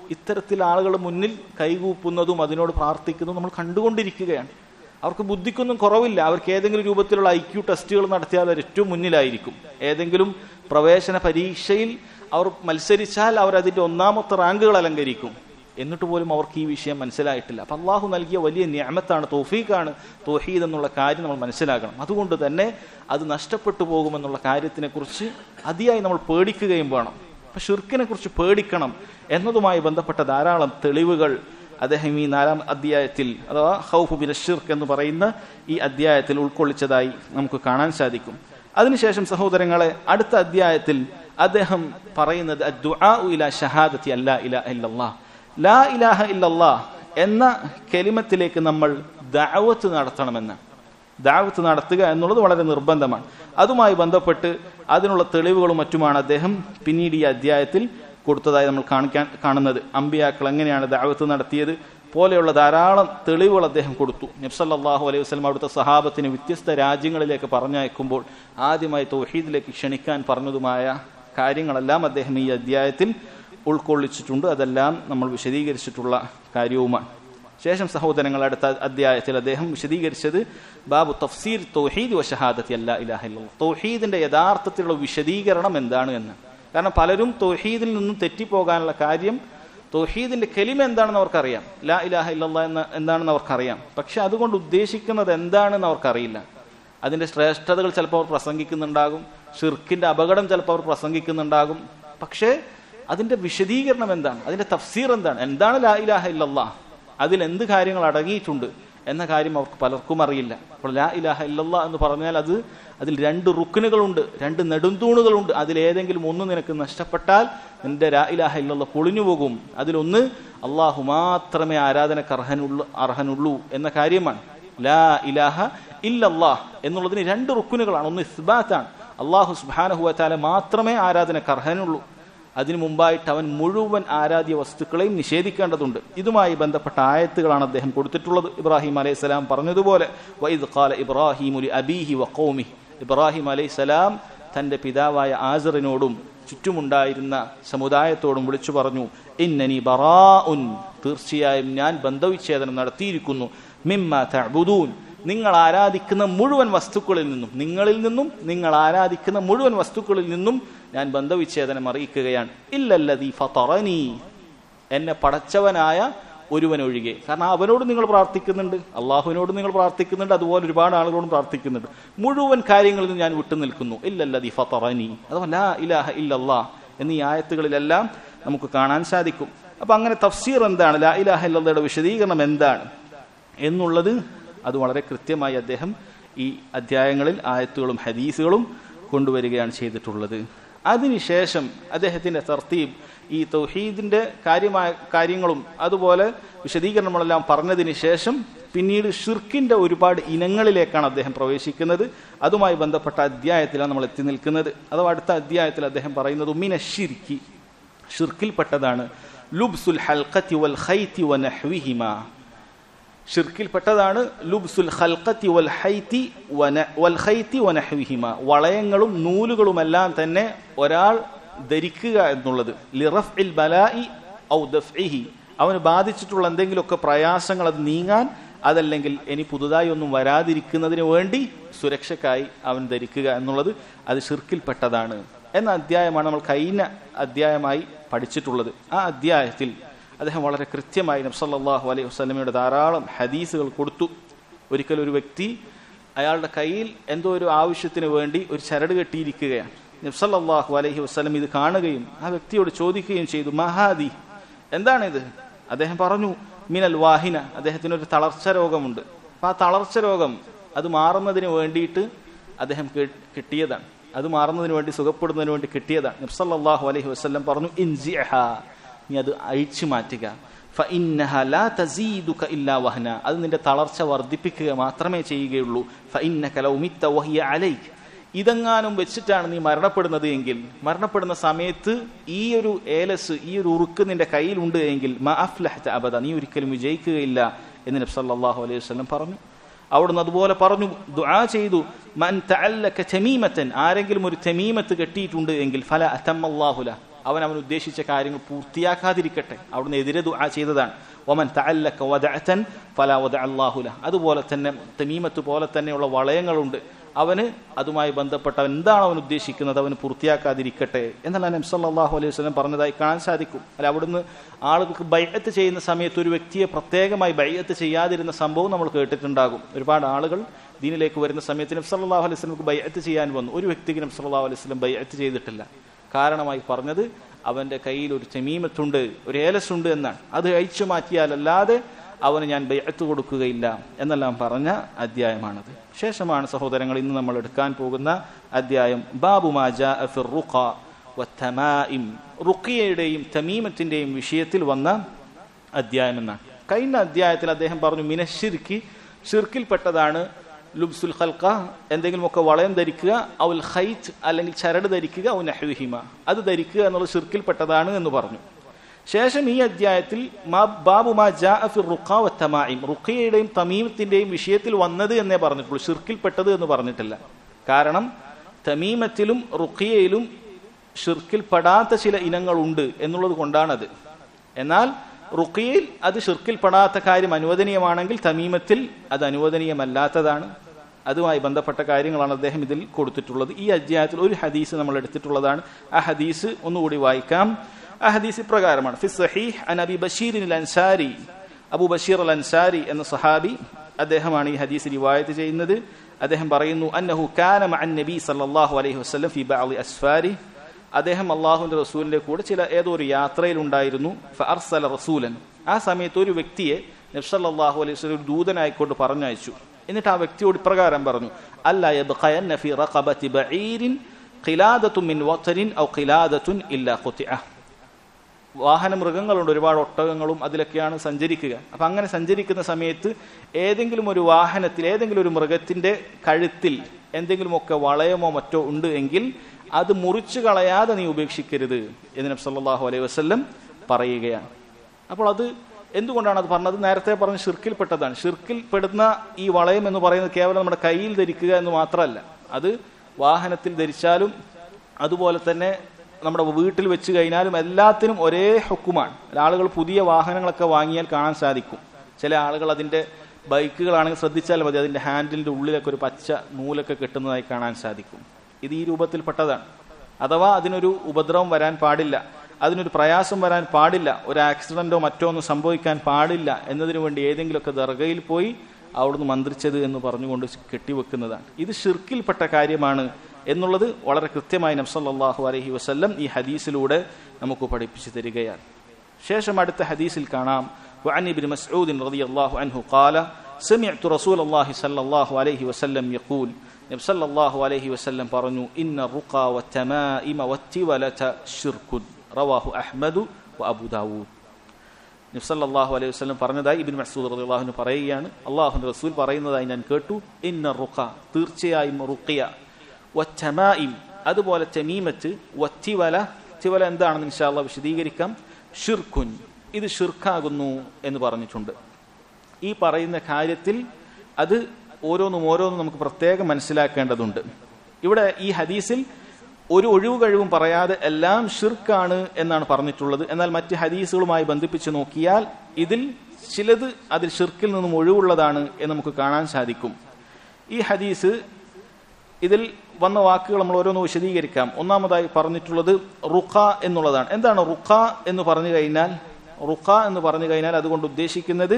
Speaker 1: ഇത്തരത്തിൽ ആളുകൾ മുന്നിൽ കൈകൂപ്പുന്നതും അതിനോട് പ്രാർത്ഥിക്കുന്നതും നമ്മൾ കണ്ടുകൊണ്ടിരിക്കുകയാണ്. അവർക്ക് ബുദ്ധിക്കൊന്നും കുറവില്ല. അവർക്ക് ഏതെങ്കിലും രൂപത്തിലുള്ള IQ ടെസ്റ്റുകൾ നടത്തിയാൽ അവർ ഏറ്റവും മുന്നിലായിരിക്കും. ഏതെങ്കിലും പ്രവേശന പരീക്ഷയിൽ അവർ മത്സരിച്ചാൽ അവർ അതിന്റെ ഒന്നാമത്തെ റാങ്കുകൾ അലങ്കരിക്കും. എന്നിട്ട് പോലും അവർക്ക് ഈ വിഷയം മനസ്സിലായിട്ടില്ല. അപ്പൊ അള്ളാഹു നൽകിയ വലിയ നിഅമത്താണ്, തൗഫീഖാണ് തൗഹീദ് എന്നുള്ള കാര്യം നമ്മൾ മനസ്സിലാക്കണം. അതുകൊണ്ട് തന്നെ അത് നഷ്ടപ്പെട്ടു പോകുമെന്നുള്ള കാര്യത്തിനെ കുറിച്ച് അതിയായി നമ്മൾ പേടിക്കുകയും വേണം. അപ്പൊ ഷിർക്കിനെ കുറിച്ച് പേടിക്കണം എന്നതുമായി ബന്ധപ്പെട്ട ധാരാളം തെളിവുകൾ അദ്ദേഹം ഈ 4-ാം അധ്യായത്തിൽ അഥവാ ഖൗഫ് മിന ശിർക്ക് എന്ന് പറയുന്ന ഈ അധ്യായത്തിൽ ഉൾക്കൊള്ളിച്ചതായി നമുക്ക് കാണാൻ സാധിക്കും. അതിനുശേഷം സഹോദരങ്ങളെ, അടുത്ത അധ്യായത്തിൽ അദ്ദേഹം പറയുന്നത് അദ്ദുആഉ ഇലാ ഷഹാദത്തി അല്ലാ ഇലാഹ ഇല്ലല്ലാഹ്, ലാ ഇലാഹ ഇല്ലല്ലാഹ് എന്ന കലിമത്തിലേക്ക് നമ്മൾ ദഅവത്ത് നടത്തണമെന്ന്. ദഅവത്ത് നടത്തുക എന്നുള്ളത് വളരെ നിർബന്ധമാണ്. അതുമായി ബന്ധപ്പെട്ട് അതിനുള്ള തെളിവുകളും മറ്റുമാണ് അദ്ദേഹം പിന്നീട് ഈ അധ്യായത്തിൽ കൊടുത്തതായി നമ്മൾ കാണുന്നത്. അമ്പിയാക്കൾ എങ്ങനെയാണ് ദഅവത്ത് നടത്തിയത് പോലെയുള്ള ധാരാളം തെളിവുകൾ അദ്ദേഹം കൊടുത്തു. നബി സല്ലല്ലാഹു അലൈഹി വസല്ലം അവിടുത്തെ സഹാബത്തിനെ വ്യത്യസ്ത രാജ്യങ്ങളിലേക്ക് പറഞ്ഞയക്കുമ്പോൾ ആദ്യമായി തൗഹീദിലേക്ക് ക്ഷണിക്കാൻ പറഞ്ഞതുമായ കാര്യങ്ങളെല്ലാം അദ്ദേഹം ഈ അധ്യായത്തിൽ ഉൾക്കൊള്ളിച്ചിട്ടുണ്ട്. അതെല്ലാം നമ്മൾ വിശദീകരിച്ചിട്ടുള്ള കാര്യവുമാണ്. ശേഷം സഹോദരങ്ങൾ, അടുത്ത അധ്യായത്തിൽ അദ്ദേഹം വിശദീകരിച്ചത് ബാബു തഫ്സീർ തൗഹീദ് വ ഷഹാദത്തി അല്ലാ ഇലാഹ ഇല്ലല്ലാഹ്, തൗഹീദിന്റെ യഥാർത്ഥത്തിലുള്ള വിശദീകരണം എന്താണ് എന്ന്. കാരണം പലരും തൗഹീദിൽ നിന്നും തെറ്റിപ്പോകാനുള്ള കാര്യം തൗഹീദിന്റെ കലിമ എന്താണെന്ന് അവർക്കറിയാം, ലാ ഇലാഹ ഇല്ലല്ലാഹ് എന്താണെന്ന് അവർക്കറിയാം. പക്ഷെ അതുകൊണ്ട് ഉദ്ദേശിക്കുന്നത് എന്താണെന്ന് അവർക്കറിയില്ല. അതിന്റെ ശ്രേഷ്ഠതകൾ ചിലപ്പോൾ അവർ പ്രസംഗിക്കുന്നുണ്ടാകും, ഷിർക്കിന്റെ അപകടം ചിലപ്പോൾ അവർ പ്രസംഗിക്കുന്നുണ്ടാകും. പക്ഷേ അതിന്റെ വിശദീകരണം എന്താണ്, അതിന്റെ തഫ്സീർ എന്താണ് ലാ ഇലാഹ ഇല്ലല്ലാഹ്, അതിൽ എന്ത് കാര്യങ്ങൾ അടങ്ങിയിട്ടുണ്ട് എന്ന കാര്യം അവർക്ക് പലർക്കും അറിയില്ല. അപ്പോൾ ലാ ഇലാഹ ഇല്ലല്ലാഹ് എന്ന് പറഞ്ഞാൽ അതിൽ 2 റുക്നുകളുണ്ട്, 2 നെടുന്തൂണുകളുണ്ട്. അതിലേതെങ്കിലും ഒന്ന് നിനക്ക് നഷ്ടപ്പെട്ടാൽ നിന്റെ ലാ ഇലാഹ ഇല്ലല്ലാഹ് പൊളിഞ്ഞു പോകും. അതിലൊന്ന് അള്ളാഹു മാത്രമേ ആരാധനക്ക് അർഹനുള്ളൂ എന്ന കാര്യമാണ്. ലാ ഇലാഹ ഇല്ലല്ലാഹ് എന്നുള്ളതിന് 2 റുക്നുകളാണ്. ഒന്ന് ഇസ്ബാത്താണ്, അള്ളാഹു സുബ്ഹാനഹു വ തആല മാത്രമേ ആരാധനക്ക് അർഹനുള്ളൂ. അതിനു മുമ്പായിട്ട് അവൻ മുഴുവൻ ആരാധ്യ വസ്തുക്കളെയും നിഷേധിക്കേണ്ടതുണ്ട്. ഇതുമായി ബന്ധപ്പെട്ട ആയത്തുകളാണ് അദ്ദേഹം കൊടുത്തിട്ടുള്ളത്. ഇബ്രാഹിം അലൈഹിസ്സലാം പറഞ്ഞതുപോലെ വഇദ് ഖാല ഇബ്രാഹിമു ലിഅബീഹി വഖൗമിഹി, ഇബ്രാഹിം അലൈഹിസ്സലാം തന്റെ പിതാവായ ആസറിനോടും ചുറ്റുമുണ്ടായിരുന്ന സമുദായത്തോടും വിളിച്ചു പറഞ്ഞു, ഇന്നനി ബറാഉൻ, തീർച്ചയായും ഞാൻ ബന്ധവിച്ഛേദനം നടത്തിയിരിക്കുന്നു, മിമ്മാ തഅബുദൂൻ, നിങ്ങൾ ആരാധിക്കുന്ന മുഴുവൻ വസ്തുക്കളിൽ നിന്നും, നിങ്ങളിൽ നിന്നും നിങ്ങൾ ആരാധിക്കുന്ന മുഴുവൻ വസ്തുക്കളിൽ നിന്നും ഞാൻ ബന്ധവിച്ഛേദനം അറിയിക്കുകയാണ്. ഇല്ലല്ലദീ ഫതറനി, എന്നെ പടച്ചവനായ ഒരുവനൊഴികെ. കാരണം അവനോട് നിങ്ങൾ പ്രാർത്ഥിക്കുന്നുണ്ട്, അള്ളാഹുവിനോട് നിങ്ങൾ പ്രാർത്ഥിക്കുന്നുണ്ട്, അതുപോലെ ഒരുപാട് ആളുകളോടും പ്രാർത്ഥിക്കുന്നുണ്ട്. മുഴുവൻ കാര്യങ്ങളിൽ നിന്ന് ഞാൻ വിട്ടു നിൽക്കുന്നു. ഇല്ലല്ലദീ ഫതറനി, അഥവാ ലാ ഇലാഹ ഇല്ലല്ലാഹ് എന്നീ ആയത്തുകളിലെല്ലാം നമുക്ക് കാണാൻ സാധിക്കും. അപ്പൊ അങ്ങനെ തഫ്സീർ എന്താണ്, ലാ ഇലാഹ ഇല്ലല്ലാഹയുടെ വിശദീകരണം എന്താണ് എന്നുള്ളത് അത് വളരെ കൃത്യമായി അദ്ദേഹം ഈ അധ്യായങ്ങളിൽ ആയത്തുകളും ഹദീസുകളും കൊണ്ടുവരികയാണ് ചെയ്തിട്ടുള്ളത്. അതിനുശേഷം അദ്ദേഹത്തിന്റെ തർത്തീബ് ഈ തൗഹീദിന്റെ കാര്യങ്ങളും അതുപോലെ വിശദീകരണങ്ങളെല്ലാം പറഞ്ഞതിന് ശേഷം പിന്നീട് ഷിർക്കിന്റെ ഒരുപാട് ഇനങ്ങളിലേക്കാണ് അദ്ദേഹം പ്രവേശിക്കുന്നത്. അതുമായി ബന്ധപ്പെട്ട അധ്യായത്തിലാണ് നമ്മൾ എത്തി നിൽക്കുന്നത്. അഥവാ അടുത്ത അധ്യായത്തിൽ അദ്ദേഹം പറയുന്നത് മിന ശിർക്കി, ഷിർക്കിൽപ്പെട്ടതാണ് ലുബ്സുൽ ഹൽഖത്തി വൽ ഖൈതി വനഹ്വിഹിമാ, ഷിർക്കിൽപ്പെട്ടതാണ് ലുബ്സുൽ ഖൽഖത്തി വൽ ഖൈതി വനഹ്വിഹിമാ, വളയങ്ങളും നൂലുകളുമെല്ലാം തന്നെ ഒരാൾ ധരിക്കുക എന്നുള്ളത്. ലിറഫ്ഇൽ ബലാഇ ഔ ദഫ്ഇഹി, അവന് ബാധിച്ചിട്ടുള്ള എന്തെങ്കിലുമൊക്കെ പ്രയാസങ്ങൾ അത് നീങ്ങാൻ, അതല്ലെങ്കിൽ ഇനി പുതുതായി ഒന്നും വരാതിരിക്കുന്നതിന് വേണ്ടി സുരക്ഷക്കായി അവൻ ധരിക്കുക എന്നുള്ളത് അത് ഷിർക്കിൽപ്പെട്ടതാണ് എന്ന അധ്യായമാണ് നമ്മൾ കഴിഞ്ഞ അധ്യായമായി പഠിച്ചിട്ടുള്ളത്. ആ അധ്യായത്തിൽ അദ്ദേഹം വളരെ കൃത്യമായി നബി സല്ലല്ലാഹു അലൈഹി വസല്ലമയുടെ ധാരാളം ഹദീസുകൾ കൊടുത്തു. ഒരിക്കൽ ഒരു വ്യക്തി അയാളുടെ കയ്യിൽ എന്തോ ഒരു ആവശ്യത്തിന് വേണ്ടി ഒരു ചരട് കെട്ടിയിരിക്കുകയാണ്. നബി സല്ലല്ലാഹു അലൈഹി വസല്ലം ഇത് കാണുകയും ആ വ്യക്തിയോട് ചോദിക്കുകയും ചെയ്തു, മഹാദി, എന്താണിത്? അദ്ദേഹം പറഞ്ഞു, മിനൽ വാഹിന, അദ്ദേഹത്തിനൊരു തളർച്ച രോഗമുണ്ട്. അപ്പൊ ആ തളർച്ച രോഗം അത് മാറുന്നതിന് വേണ്ടിയിട്ട് അദ്ദേഹം കിട്ടിയതാണ്, അത് മാറുന്നതിന് വേണ്ടി സുഖപ്പെടുന്നതിന് വേണ്ടി കിട്ടിയതാണ്. നബി സല്ലല്ലാഹു അലൈഹി വസല്ലം പറഞ്ഞു, ഇൻസിഅഹാ, നീ അത് അഴിച്ചു മാറ്റുക. ഫഇന്നഹ ലാ തസീദുക ഇല്ലാ വഹന, അത് നിന്റെ തളർച്ച വർദ്ധിപ്പിക്കുക മാത്രമേ ചെയ്യുകയുള്ളൂ. ഫഇന്നക ലൗ മിത്ത വഹിയ അലൈക, ഇതെങ്ങാനും വെച്ചിട്ടാണ് നീ മരണപ്പെടുന്നത് എങ്കിൽ, മരണപ്പെടുന്ന സമയത്ത് ഈ ഒരു ഏലസ്, ഈ ഒരു ഉറുക്ക് നിന്റെ കയ്യിലുണ്ട് എങ്കിൽ മാ അഫ്ലഹത അബദ, നീ ഒരിക്കലും വിജയിക്കുകയില്ല എന്ന് നബി സല്ലല്ലാഹു അലൈഹി വസല്ലം പറഞ്ഞു. അവിടുന്ന് അതുപോലെ പറഞ്ഞു, ദുആ ചെയ്തു, മൻ തഅല്ലക തമീമതൻ, ആരെങ്കിലും ഒരു തമീമത്ത് കെട്ടിയിട്ടുണ്ട് എങ്കിൽ ഫല അതമല്ലാഹു ലഹു, അവൻ ഉദ്ദേശിച്ച കാര്യങ്ങൾ പൂർത്തിയാക്കാതിരിക്കട്ടെ. അവിടുന്ന് എതിരെ ദുആ ചെയ്തതാണ്. വമൻ തഅല്ലക വദഅതൻ ഫലാ വദഅല്ലാഹു ലഹു. അതുപോലെ തന്നെ തമീമത്ത് പോലെ തന്നെയുള്ള വളയങ്ങളുണ്ട്, അവന് അതുമായി ബന്ധപ്പെട്ട എന്താണ് അവൻ ഉദ്ദേശിക്കുന്നത് അവന് പൂർത്തിയാക്കാതിരിക്കട്ടെ എന്നല്ല നബി സല്ലല്ലാഹു അലൈഹി വസല്ലം പറഞ്ഞതായി കാണാൻ സാധിക്കും. അല്ല, അവിടുന്ന് ആളുകൾക്ക് ബൈഅത്ത് ചെയ്യുന്ന സമയത്ത് ഒരു വ്യക്തിയെ പ്രത്യേകമായി ബൈഅത്ത് ചെയ്യാതിരുന്ന സംഭവം നമ്മൾ കേട്ടിട്ടുണ്ടാകും. ഒരുപാട് ആളുകൾ ദീനിലേക്ക് വരുന്ന സമയത്ത് നബി സല്ലല്ലാഹു അലൈഹി വസല്ലം ബൈഅത്ത് ചെയ്യാൻ വന്നു. ഒരു വ്യക്തിക്ക് നബി സല്ലല്ലാഹു അലൈഹി വസല്ലം ബൈഅത്ത് ചെയ്തിട്ടില്ല. കാരണമായി പറഞ്ഞത് അവന്റെ കയ്യിൽ ഒരു തമീമത്തുണ്ട്, ഒരു ഏലസുണ്ട് എന്നാണ്. അത് അഴിച്ചു മാറ്റിയാലല്ലാതെ അവന് ഞാൻ ബൈഅത്ത് കൊടുക്കുകയില്ല എന്നെല്ലാം പറഞ്ഞ അധ്യായമാണത്. ശേഷമാണ് സഹോദരങ്ങൾ ഇന്ന് നമ്മൾ എടുക്കാൻ പോകുന്ന അധ്യായം ബാബു മാ ജാഅ ഫിർ റുഖ വത്തമാഇം. റുഖിയയുടെയും തമീമത്തിന്റെയും വിഷയത്തിൽ വന്ന അധ്യായം എന്നാണ്. കഴിഞ്ഞ അധ്യായത്തിൽ അദ്ദേഹം പറഞ്ഞു മിനശ്ശിർക്കി, ഷിർക്കിൽപ്പെട്ടതാണ് ലുബ്സുൽ ഖൽഖ, എന്തെങ്കിലുമൊക്കെ വളയം ധരിക്കുക, ഔൽ ഖൈത്ത് അല്ലെങ്കിൽ ചരട് ധരിക്കുക, ഔ നഹ്വിഹിമ, അത് ധരിക്കുക എന്നുള്ളത് ഷിർക്കിൽപ്പെട്ടതാണ് എന്ന് പറഞ്ഞു. ശേഷം ഈ അധ്യായത്തിൽ ബാബു മാ ജാഅ ഫിർ റുഖ വത്തമാഇം, റുഖിയയുടെയും തമീമത്തിന്റെയും വിഷയത്തിൽ വന്നത് എന്നേ പറഞ്ഞിട്ടുള്ളൂ, ഷിർക്കിൽപ്പെട്ടത് എന്ന് പറഞ്ഞിട്ടില്ല. കാരണം തമീമത്തിലും റുഖിയയിലും ഷിർക്കിൽപ്പെടാത്ത ചില ഇനങ്ങളുണ്ട് എന്നുള്ളത് കൊണ്ടാണത്. എന്നാൽ റുഖിയയിൽ അത് ഷിർക്കിൽപ്പെടാത്ത കാര്യം അനുവദനീയമാണെങ്കിൽ തമീമത്തിൽ അത് അനുവദനീയമല്ലാത്തതാണ്. അതുമായി ബന്ധപ്പെട്ട കാര്യങ്ങളാണ് അദ്ദേഹം ഇതിൽ കൊടുത്തിട്ടുള്ളത്. ഈ അധ്യായത്തിൽ ഒരു ഹദീസ് നമ്മൾ എടുത്തിട്ടുള്ളതാണ്. ആ ഹദീസ് ഒന്നുകൂടി വായിക്കാം. ആ ഹദീസ് ഇപ്രകാരമാണ്: ഫി സഹീഹ് അൻ അബി ബശീർ അൽ അൻസാരി, അബൂ ബശീർ അൽ അൻസാരി എന്ന സഹാബി, അദ്ദേഹമാണ് ഈ ഹദീസ് റിവായത്ത് ചെയ്യുന്നത്. അദ്ദേഹം പറയുന്നു അന്നഹു കാന മഅൻ നബി സല്ലല്ലാഹു അലൈഹി വസല്ലം ഫി ബഅദി അസ്ഫാരി, അദ്ദേഹം അള്ളാഹുവിന്റെ റസൂലിന്റെ കൂടെ ഏതോ ഒരു യാത്രയിൽ ഉണ്ടായിരുന്നു. ഫഅർസല റസൂലൻ, ആ സമയത്ത് ഒരു വ്യക്തിയെ നബി സല്ലല്ലാഹു അലൈഹി വസല്ലം ഒരു ദൂതനായിക്കൊണ്ട് പറഞ്ഞയച്ചു. എന്നിട്ട് ആ വ്യക്തിയോട് ഇപ്രകാരം പറഞ്ഞു: അല്ലാ യബ്ഖയന്ന ഫി റഖബതി ബഈരിൻ ഖിലാദത്തുൻ മിൻ വതരിൻ ഔ ഖിലാദത്തുൻ ഇല്ലാ ഖുതിഅ. വാഹന മൃഗങ്ങളുണ്ട്, ഒരുപാട് ഒട്ടകങ്ങളും അതിലൊക്കെയാണ് സഞ്ചരിക്കുക. അപ്പൊ അങ്ങനെ സഞ്ചരിക്കുന്ന സമയത്ത് ഏതെങ്കിലും ഒരു വാഹനത്തിൽ ഏതെങ്കിലും ഒരു മൃഗത്തിന്റെ കഴുത്തിൽ എന്തെങ്കിലുമൊക്കെ വളയമോ മറ്റോ ഉണ്ട് എങ്കിൽ അത് മുറിച്ചു കളയാതെ നീ ഉപേക്ഷിക്കരുത് എന്ന് നബി സല്ലല്ലാഹു അലൈഹി വസല്ലം പറയുകയാണ്. അപ്പോൾ അത് എന്തുകൊണ്ടാണ് അത് പറഞ്ഞത്? നേരത്തെ പറഞ്ഞ ഷിർക്കിൽപ്പെട്ടതാണ്. ഷിർക്കിൽപ്പെടുന്ന ഈ വളയം എന്ന് പറയുന്നത് കേവലം നമ്മുടെ കയ്യിൽ ധരിക്കുക എന്ന് മാത്രമല്ല, അത് വാഹനത്തിൽ ധരിച്ചാലും അതുപോലെ തന്നെ നമ്മുടെ വീട്ടിൽ വെച്ച് കഴിഞ്ഞാലും എല്ലാത്തിനും ഒരേ ഹുക്കുമാണ്. ആളുകൾ പുതിയ വാഹനങ്ങളൊക്കെ വാങ്ങിയാൽ കാണാൻ സാധിക്കും. ചില ആളുകൾ അതിന്റെ ബൈക്കുകളാണെങ്കിൽ ശ്രദ്ധിച്ചാൽ മതി, അതിന്റെ ഹാൻഡിലിന്റെ ഉള്ളിലൊക്കെ ഒരു പച്ച നൂലൊക്കെ കെട്ടുന്നതായി കാണാൻ സാധിക്കും. ഇത് ഈ രൂപത്തിൽപ്പെട്ടതാണ്. അഥവാ അതിനൊരു ഉപദ്രവം വരാൻ പാടില്ല, അതിനൊരു പ്രയാസം വരാൻ പാടില്ല, ഒരു ആക്സിഡന്റോ മറ്റോ ഒന്നും സംഭവിക്കാൻ പാടില്ല എന്നതിനു വേണ്ടി ഏതെങ്കിലുമൊക്കെ ദർഗയിൽ പോയി അവിടുന്ന് മന്ത്രിച്ചത് എന്ന് പറഞ്ഞുകൊണ്ട് കെട്ടിവെക്കുന്നതാണ്. ഇത് ഷിർക്കിൽപ്പെട്ട കാര്യമാണ് എന്നുള്ളത് വളരെ കൃത്യമായി നബി സല്ലല്ലാഹു അലൈഹി വസല്ലം ഈ ഹദീസിലൂടെ നമുക്ക് പഠിപ്പിച്ചു തരികയാണ്. ശേഷം അടുത്ത ഹദീസിൽ കാണാം: വഅൻ ഇബ്നു മസ്ഊദ് റളിയല്ലാഹു അൻഹു ഖാല സമിഅ്തു റസൂലല്ലാഹി സ്വല്ലല്ലാഹു അലൈഹി വസല്ലം യഖൂൽ, നബി സല്ലല്ലാഹു അലൈഹി വസല്ലം പറഞ്ഞു: ഇന്ന റുഖ വത്തമാഇമ വത്തിവലത ശിർകുൻ, റവാഹു അഹ്മദു വഅബൂ ദാവൂദ്. നബി സല്ലല്ലാഹു അലൈഹി വസല്ലം പറഞ്ഞതായി ഇബ്നു മസ്ഊദ് റളിയല്ലാഹു അൻഹു പറയുകയാണ്, അല്ലാഹുവിന്റെ റസൂൽ പറയുന്നതായി ഞാൻ കേട്ടു: ഇന്ന റുഖ, തീർച്ചയായും റുഖിയ, വത്തമാഇം, അതുപോലെ തമീമത്ത്, വത്തിവല, തിവല എന്താണെന്ന് ഇൻഷാ അല്ലാഹ് വിശദീകരിക്കാം, ഷിർകുൻ, ഇത് ഷിർക്കാകുന്നു എന്ന് പറഞ്ഞിട്ടുണ്ട്. ഈ പറയുന്ന കാര്യത്തിൽ അത് ഓരോന്നും നമുക്ക് പ്രത്യേകം മനസ്സിലാക്കേണ്ടതുണ്ട്. ഇവിടെ ഈ ഹദീസിൽ ഒരു ഒഴിവ് കഴിവും പറയാതെ എല്ലാം ഷിർക്കാണ് എന്നാണ് പറഞ്ഞിട്ടുള്ളത്. എന്നാൽ മറ്റ് ഹദീസുകളുമായി ബന്ധിപ്പിച്ച് നോക്കിയാൽ ഇതിൽ ചിലത് അതിൽ ഷിർക്കിൽ നിന്നും ഒഴിവുള്ളതാണ് എന്ന് നമുക്ക് കാണാൻ സാധിക്കും. ഈ ഹദീസ് ഇതിൽ വന്ന വാക്കുകൾ നമ്മൾ ഓരോന്ന് വിശദീകരിക്കാം. ഒന്നാമതായി പറഞ്ഞിട്ടുള്ളത് റുഖ എന്നുള്ളതാണ്. എന്താണ് റുഖ എന്ന് പറഞ്ഞു കഴിഞ്ഞാൽ? റുഖ എന്ന് പറഞ്ഞു കഴിഞ്ഞാൽ അതുകൊണ്ട് ഉദ്ദേശിക്കുന്നത്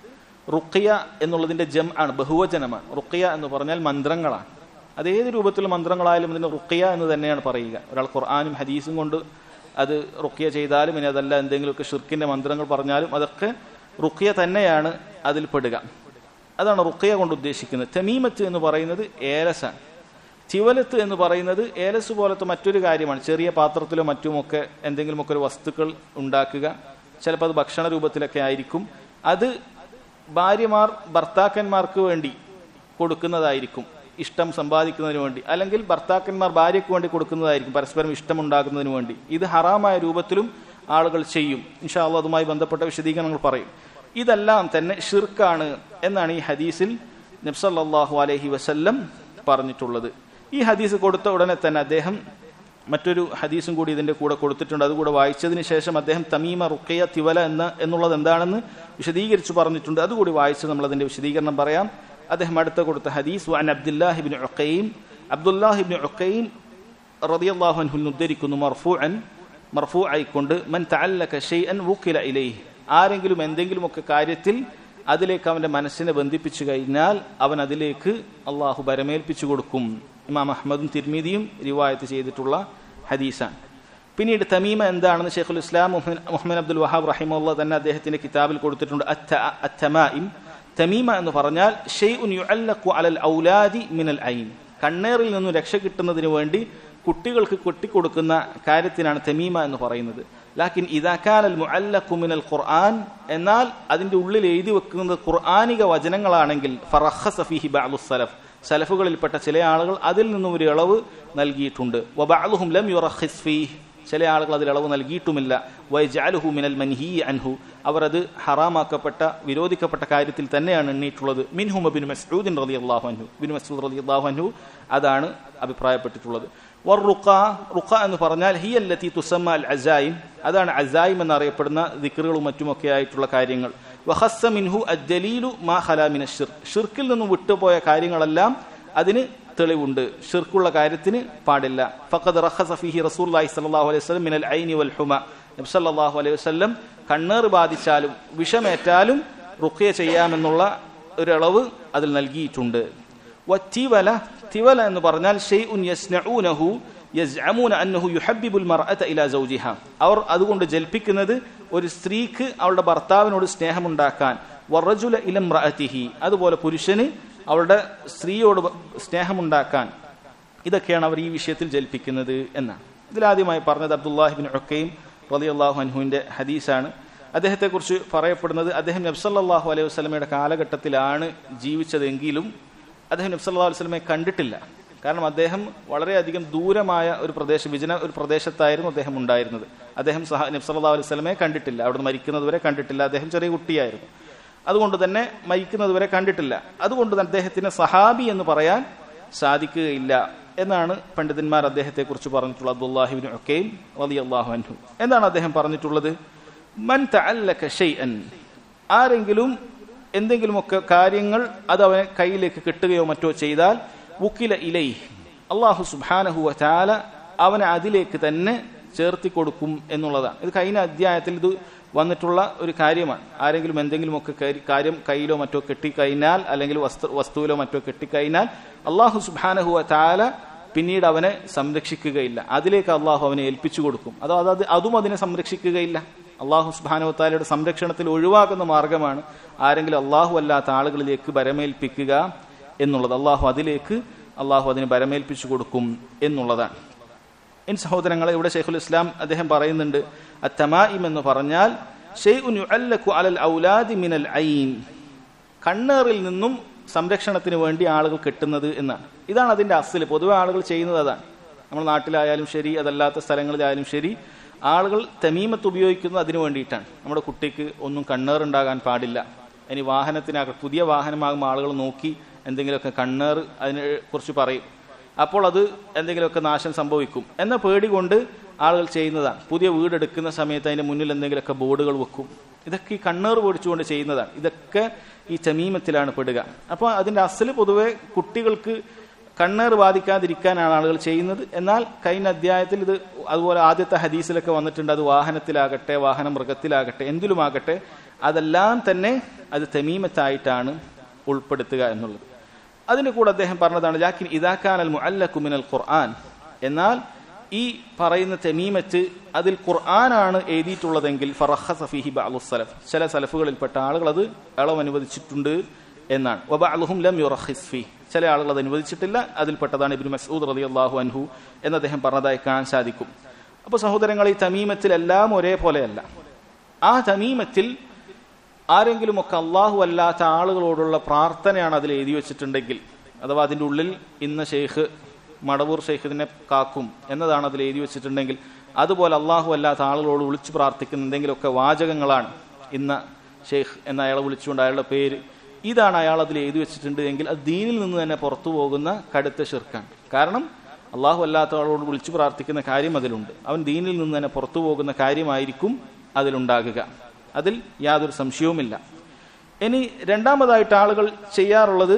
Speaker 1: റുഖിയ എന്നുള്ളതിന്റെ ജം ആണ്, ബഹുവചനമാണ്. റുഖിയ എന്ന് പറഞ്ഞാൽ മന്ത്രങ്ങളാണ്. അത് ഏത് രൂപത്തിലുള്ള മന്ത്രങ്ങളായാലും അതിന് റുഖിയ എന്ന് തന്നെയാണ് പറയുക. ഒരാൾ ഖുർആനും ഹദീസും കൊണ്ട് അത് റുഖിയ ചെയ്താലും ഇനി അതല്ല എന്തെങ്കിലുമൊക്കെ ഷിർക്കിന്റെ മന്ത്രങ്ങൾ പറഞ്ഞാലും അതൊക്കെ റുഖിയ തന്നെയാണ് അതിൽ പെടുക. അതാണ് റുഖിയ കൊണ്ട് ഉദ്ദേശിക്കുന്നത്. തമീമത്ത് എന്ന് പറയുന്നത് ഏലസാണ്. തിവലത്ത് എന്ന് പറയുന്നത് ഏലസ് പോലത്തെ മറ്റൊരു കാര്യമാണ്. ചെറിയ പാത്രത്തിലോ മറ്റുമൊക്കെ എന്തെങ്കിലുമൊക്കെ ഒരു വസ്തുക്കൾ ഉണ്ടാക്കുക, ചിലപ്പോൾ അത് ഭക്ഷണ രൂപത്തിലൊക്കെ ആയിരിക്കും. അത് ഭാര്യമാർ ഭർത്താക്കന്മാർക്ക് വേണ്ടി കൊടുക്കുന്നതായിരിക്കും, ഇഷ്ടം സമ്പാദിക്കുന്നതിന് വേണ്ടി, അല്ലെങ്കിൽ ഭർത്താക്കന്മാർ ഭാര്യയ്ക്ക് വേണ്ടി കൊടുക്കുന്നതായിരിക്കും, പരസ്പരം ഇഷ്ടമുണ്ടാക്കുന്നതിന് വേണ്ടി. ഇത് ഹറാമായ രൂപത്തിലും ആളുകൾ ചെയ്യും. ഇൻഷാ അല്ലാഹ് അതുമായി ബന്ധപ്പെട്ട വിശദീകരണങ്ങൾ പറയും. ഇതെല്ലാം തന്നെ ഷിർക്കാണ് എന്നാണ് ഈ ഹദീസിൽ നബി സല്ലല്ലാഹു അലൈഹി വസല്ലം പറഞ്ഞിട്ടുള്ളത്. ഈ ഹദീസ് കൊടുത്ത ഉടനെ തന്നെ അദ്ദേഹം മറ്റൊരു ഹദീസും കൂടി ഇതിന്റെ കൂടെ കൊടുത്തിട്ടുണ്ട്. അതുകൂടെ വായിച്ചതിന് ശേഷം അദ്ദേഹം തമീമ, റുഖയ്യ, തിവല എന്നുള്ളത് എന്താണെന്ന് വിശദീകരിച്ചു പറഞ്ഞിട്ടുണ്ട്. അതുകൂടി വായിച്ച് നമ്മൾ അതിന്റെ വിശദീകരണം പറയാം. അദ്ദേഹം അടുത്ത കൊടുത്ത ഹദീസ് വഅൻ അബ്ദുല്ലാഹി ഇബ്നു ഉഖൈം, അബ്ദുല്ലാഹി ഇബ്നു ഉഖൈം റളിയല്ലാഹു അൻഹു ഉദ്ധരിക്കുന്നു മർഫൂഅായിക്കൊണ്ട് മൻ തഅല്ലക ശൈഅൻ വുകില ഇലൈഹി, ആരെങ്കിലും എന്തെങ്കിലുമൊക്കെ കാര്യത്തിൽ അതിലേക്ക് അവന്റെ മനസ്സിനെ ബന്ധിപ്പിച്ചു കഴിഞ്ഞാൽ അവൻ അതിലേക്ക് അള്ളാഹു ബരമേൽപ്പിച്ചു കൊടുക്കും. ഇമാം അഹ്മദും തിർമിദിയും റിവായത്ത് ചെയ്തിട്ടുള്ള ഹദീസാണ്. പിന്നീട് തമീമ എന്താണെന്ന് ശൈഖുൽ ഇസ്ലാം മുഹമ്മദ് അബ്ദുൽ വഹാബ് റഹിമഹുല്ലാഹ് തന്നെ അദ്ദേഹത്തിന്റെ കിതാബിൽ കൊടുത്തിട്ടുണ്ട്. അത്തമായിം, തമീമ എന്ന് പറഞ്ഞാൽ ഷൈഉൻ യുഅല്ലഖു അലൽ ഔലാദി മിനൽ ഐൻ, കണ്ണേറിൽ നിന്നും രക്ഷ കിട്ടുന്നതിന് വേണ്ടി കുട്ടികൾക്ക് കൊട്ടിക്കൊടുക്കുന്ന കാര്യത്തിനാണ് തമീമ എന്ന് പറയുന്നത്. ലാക്കിൻ ഇദാ കാനൽ മുഅല്ലഖു മിനൽ ഖുർആൻ, എന്നാൽ അതിന്റെ ഉള്ളിൽ എഴുതി വെക്കുന്നത് ഖുർആനിക വചനങ്ങളാണെങ്കിൽ ഫറഖസ ഫീഹി ബഅ്ദുസ് സലഫ്, സലഫുകളിൽപ്പെട്ട ചില ആളുകൾ അതിൽ നിന്നും ഒരു ഇളവ് നൽകിയിട്ടുണ്ട്. വബഅ്ദുഹും ലം യുറഖിസ് ഫീഹി, ചില ആളുകൾ അതിൽ ഇളവ് നൽകിയിട്ടുമില്ല. വയജഅലുഹു മിനൽ മൻഹി അൻഹു, അവർ അത് ഹറാമാക്കപ്പെട്ട വിരോധിക്കപ്പെട്ട കാര്യത്തിൽ തന്നെയാണ് എണ്ണിയിട്ടുള്ളത്. മിൻഹും ഇബ്നു മസ്ഊദ് റളിയല്ലാഹു അൻഹു, ഇബ്നു മസ്ഊദ് റളിയല്ലാഹു അൻഹു അതാണ് അഭിപ്രായപ്പെട്ടിട്ടുള്ളത്. വറുഖ, റുഖ എന്ന് പറഞ്ഞാൽ ഹിയ അല്ലതി തുസമ്മ അൽ അസായിം, അതാണ് അസായിം എന്നറിയപ്പെടുന്ന ദിക്റുകളും മറ്റുമൊക്കെ ആയിട്ടുള്ള കാര്യങ്ങൾ. വഖസ്സ മിൻഹു അദ്ദലീലു മാ ഖലാ മിന ശിർക്ക്, ഷിർക്കിൽ നിന്നും വിട്ടുപോയ കാര്യങ്ങളെല്ലാം അതിന് തെളിവുണ്ട്, ഷിർക്കുള്ള കാര്യത്തിന് പാടില്ല. ഫഖദ് റഖസ ഫീഹി റസൂലുള്ളാഹി സ്വല്ലല്ലാഹു അലൈഹി വസല്ലം മിനൽ ഐനി വൽ ഹുമ, നബി സല്ലല്ലാഹു അലൈഹി വസല്ലം കണ്ണേറ് ബാധിച്ചാലും വിഷമേറ്റാലും റുഖ്യ ചെയ്യാമെന്നുള്ള ഒരു അളവ് അതിൽ നൽകിയിട്ടുണ്ട്. വത്തിവല, തിവല എന്ന് പറഞ്ഞാൽ ഷൈഉൻ യസ്നഊനഹു യസ്അമൂന അന്നഹു യുഹബ്ബിബുൽ മർഅത ഇലാ സൗജിഹ, അവർ അതുകൊണ്ട് ജൽപ്പിക്കുന്നത് ഒരു സ്ത്രീക്ക് അവളുടെ ഭർത്താവിനോട് സ്നേഹമുണ്ടാക്കാൻ. വറജുല ഇല ഇംറഅതിഹി, അതുപോലെ പുരുഷന് അവളുടെ സ്ത്രീയോട് സ്നേഹമുണ്ടാക്കാൻ. ഇതൊക്കെയാണ് അവർ ഈ വിഷയത്തിൽ ജൽപ്പിക്കുന്നത് എന്നാണ്. ഇതിലാദ്യമായി പറഞ്ഞത് അബ്ദുല്ലാഹി ഇബ്നു ഉഖൈം റളിയല്ലാഹു അൻഹുവിന്റെ ഹദീസാണ്. അദ്ദേഹത്തെക്കുറിച്ച് പറയപ്പെടുന്നത് അദ്ദേഹം നബി സല്ലല്ലാഹു അലൈഹി വസല്ലമയുടെ കാലഘട്ടത്തിലാണ് ജീവിച്ചതെങ്കിലും അദ്ദേഹം നബി സല്ലല്ലാഹു അലൈഹി വസല്ലമയെ കണ്ടിട്ടില്ല. കാരണം അദ്ദേഹം വളരെയധികം ദൂരമായ ഒരു ഒരു പ്രദേശത്തായിരുന്നു അദ്ദേഹം ഉണ്ടായിരുന്നത്. അദ്ദേഹം നബി സല്ലല്ലാഹു അലൈഹി വസല്ലമയെ കണ്ടിട്ടില്ല, അവിടുന്ന് മരിക്കുന്നതുവരെ കണ്ടിട്ടില്ല. അദ്ദേഹം ചെറിയ കുട്ടിയായിരുന്നു, അതുകൊണ്ട് തന്നെ മരിക്കുന്നതുവരെ കണ്ടിട്ടില്ല. അതുകൊണ്ട് അദ്ദേഹത്തിന് സഹാബി എന്ന് പറയാൻ സാധിക്കുകയില്ല എന്നാണ് പണ്ഡിതന്മാർ അദ്ദേഹത്തെ കുറിച്ച് പറഞ്ഞിട്ടുള്ളത്. അബ്ദുല്ലാഹി ഇബ്നു ഉഖൈം റളിയല്ലാഹു അൻഹു എന്താണ് അദ്ദേഹം പറഞ്ഞിട്ടുള്ളത്? മൻ തഅല്ലക ഷൈഅൻ, ആരെങ്കിലും എന്തെങ്കിലുമൊക്കെ കാര്യങ്ങൾ അത് അവനെ കയ്യിലേക്ക് കിട്ടുകയോ മറ്റോ ചെയ്താൽ വുക്കില ഇലൈഹി, അല്ലാഹു സുബ്ഹാനഹു വ തആല അവനെ അതിലേക്ക് തന്നെ ചേർത്തി കൊടുക്കും എന്നുള്ളതാണ്. ഇത് കഴിഞ്ഞ അധ്യായത്തിൽ ഇത് വന്നിട്ടുള്ള ഒരു കാര്യമാണ്. ആരെങ്കിലും എന്തെങ്കിലുമൊക്കെ കാര്യം കയ്യിലോ മറ്റോ കെട്ടിക്കഴിഞ്ഞാൽ, അല്ലെങ്കിൽ വസ്തുവിലോ മറ്റോ കെട്ടിക്കഴിഞ്ഞാൽ അല്ലാഹു സുബ്ഹാനഹു വ തആല പിന്നീട് അവനെ സംരക്ഷിക്കുകയില്ല, അതിലേക്ക് അള്ളാഹു അവനെ ഏൽപ്പിച്ചു കൊടുക്കും. അതും അതിനെ സംരക്ഷിക്കുകയില്ല. അള്ളാഹു സുബ്ഹാനഹു വ തആലയുടെ സംരക്ഷണത്തിൽ ഒഴിവാക്കുന്ന മാർഗമാണ് ആരെങ്കിലും അള്ളാഹു അല്ലാത്ത ആളുകളിലേക്ക് ബരമേൽപ്പിക്കുക എന്നുള്ളത്. അള്ളാഹു അതിന് ബരമേൽപ്പിച്ചു കൊടുക്കും എന്നുള്ളതാണ്. സഹോദരങ്ങളെ, ഇവിടെ ശൈഖുൽ ഇസ്ലാം അദ്ദേഹം പറയുന്നുണ്ട്, അത്തമായിം എന്ന് പറഞ്ഞാൽ ഷൈഉൻ യുഅല്ലഖു അലൽ ഔലാദി മിനൽ ഐൻ, കണ്ണേറിൽ നിന്നും സംരക്ഷണത്തിന് വേണ്ടി ആളുകൾ കെട്ടുന്നത് എന്നാണ്. ഇതാണ് അതിന്റെ അസ്ല്. പൊതുവെ ആളുകൾ ചെയ്യുന്നത് അതാണ്. നമ്മുടെ നാട്ടിലായാലും ശരി, അതല്ലാത്ത സ്ഥലങ്ങളിലായാലും ശരി, ആളുകൾ തമീമത്ത് ഉപയോഗിക്കുന്നത് അതിനു വേണ്ടിയിട്ടാണ്. നമ്മുടെ കുട്ടിക്ക് ഒന്നും കണ്ണേറുണ്ടാകാൻ പാടില്ല. ഇനി വാഹനത്തിനകത്ത് പുതിയ വാഹനമാകുമ്പോൾ ആളുകൾ നോക്കി എന്തെങ്കിലുമൊക്കെ കണ്ണേറ് അതിനെ കുറിച്ച് പറയും. അപ്പോൾ അത് എന്തെങ്കിലുമൊക്കെ നാശം സംഭവിക്കും എന്ന പേടി കൊണ്ട് ആളുകൾ ചെയ്യുന്നതാണ്. പുതിയ വീടെടുക്കുന്ന സമയത്ത് അതിന്റെ മുന്നിൽ എന്തെങ്കിലുമൊക്കെ ബോർഡുകൾ വെക്കും. ഇതൊക്കെ ഈ കണ്ണേറ് പേടിച്ചുകൊണ്ട് ചെയ്യുന്നതാണ്. ഇതൊക്കെ ഈ തമീമത്തിലാണ് പെടുക. അപ്പോൾ അതിന്റെ അസല് പൊതുവെ കുട്ടികൾക്ക് കണ്ണേറ് ബാധിക്കാതിരിക്കാനാണ് ആളുകൾ ചെയ്യുന്നത്. എന്നാൽ കഴിഞ്ഞ അധ്യായത്തിൽ ഇത് അതുപോലെ ആദ്യത്തെ ഹദീസിലൊക്കെ വന്നിട്ടുണ്ട്. അത് വാഹനത്തിലാകട്ടെ, വാഹന മൃഗത്തിലാകട്ടെ, എന്തിലുമാകട്ടെ, അതെല്ലാം തന്നെ അത് തമീമത്തായിട്ടാണ് ഉൾപ്പെടുത്തുക എന്നുള്ളത്. അതിന് കൂടെ അദ്ദേഹം പറഞ്ഞതാണ് ലാക്കിൻ ഇദാ കാനൽ മുഅല്ലഖു മിനൽ ഖുർആൻ, എന്നാൽ ഈ പറയുന്ന തമീമത്ത് അതിൽ ഖുർആനാണ് എഴുതിയിട്ടുള്ളതെങ്കിൽ ഫറഖസ ഫീഹി ബഅ്ദുസ് സലഫ്, ചില സലഫുകളിൽപ്പെട്ട ആളുകൾ അത് ഇളവ് അനുവദിച്ചിട്ടുണ്ട് എന്നാണ്. വബഅ്ദുഹും ലം യുറഖിസ് ഫീഹി, ചില ആളുകൾ അത് അനുവദിച്ചിട്ടില്ല. അതിൽപ്പെട്ടതാണ് ഇബ്നു മസ്ഊദ് റളിയല്ലാഹു അൻഹു എന്ന് അദ്ദേഹം പറഞ്ഞതായി കാണാൻ സാധിക്കും. അപ്പോൾ സഹോദരങ്ങൾ, ഈ തമീമത്തിൽ എല്ലാം ഒരേപോലെയല്ല. ആ തമീമത്തിൽ ആരെങ്കിലുമൊക്കെ അള്ളാഹു അല്ലാത്ത ആളുകളോടുള്ള പ്രാർത്ഥനയാണ് അതിൽ എഴുതി വെച്ചിട്ടുണ്ടെങ്കിൽ, അഥവാ അതിൻ്റെ ഉള്ളിൽ ഇന്ന ഷെയ്ഖ് മടവൂർ ഷെയ്ഖിനെ കാക്കും എന്നതാണ് അതിൽ എഴുതി വെച്ചിട്ടുണ്ടെങ്കിൽ, അതുപോലെ അള്ളാഹു അല്ലാത്ത ആളുകളോട് വിളിച്ചു പ്രാർത്ഥിക്കുന്ന എന്തെങ്കിലുമൊക്കെ വാചകങ്ങളാണ്, ഇന്ന ഷെയ്ഖ് എന്ന അയാളെ വിളിച്ചുകൊണ്ട് അയാളുടെ പേര്, ഇതാണ് അയാൾ അതിൽ എഴുതി വെച്ചിട്ടുണ്ട് എങ്കിൽ അത് ദീനിൽ നിന്ന് തന്നെ പുറത്തു പോകുന്ന കടുത്ത ശിർക്കാണ്. കാരണം അള്ളാഹു അല്ലാത്തവളോട് വിളിച്ചു പ്രാർത്ഥിക്കുന്ന കാര്യം അതിലുണ്ട്. അവൻ ദീനിൽ നിന്ന് തന്നെ പുറത്തു പോകുന്ന കാര്യമായിരിക്കും അതിലുണ്ടാകുക. അതിൽ യാതൊരു സംശയവുമില്ല. ഇനി രണ്ടാമതായിട്ട് ആളുകൾ ചെയ്യാറുള്ളത്,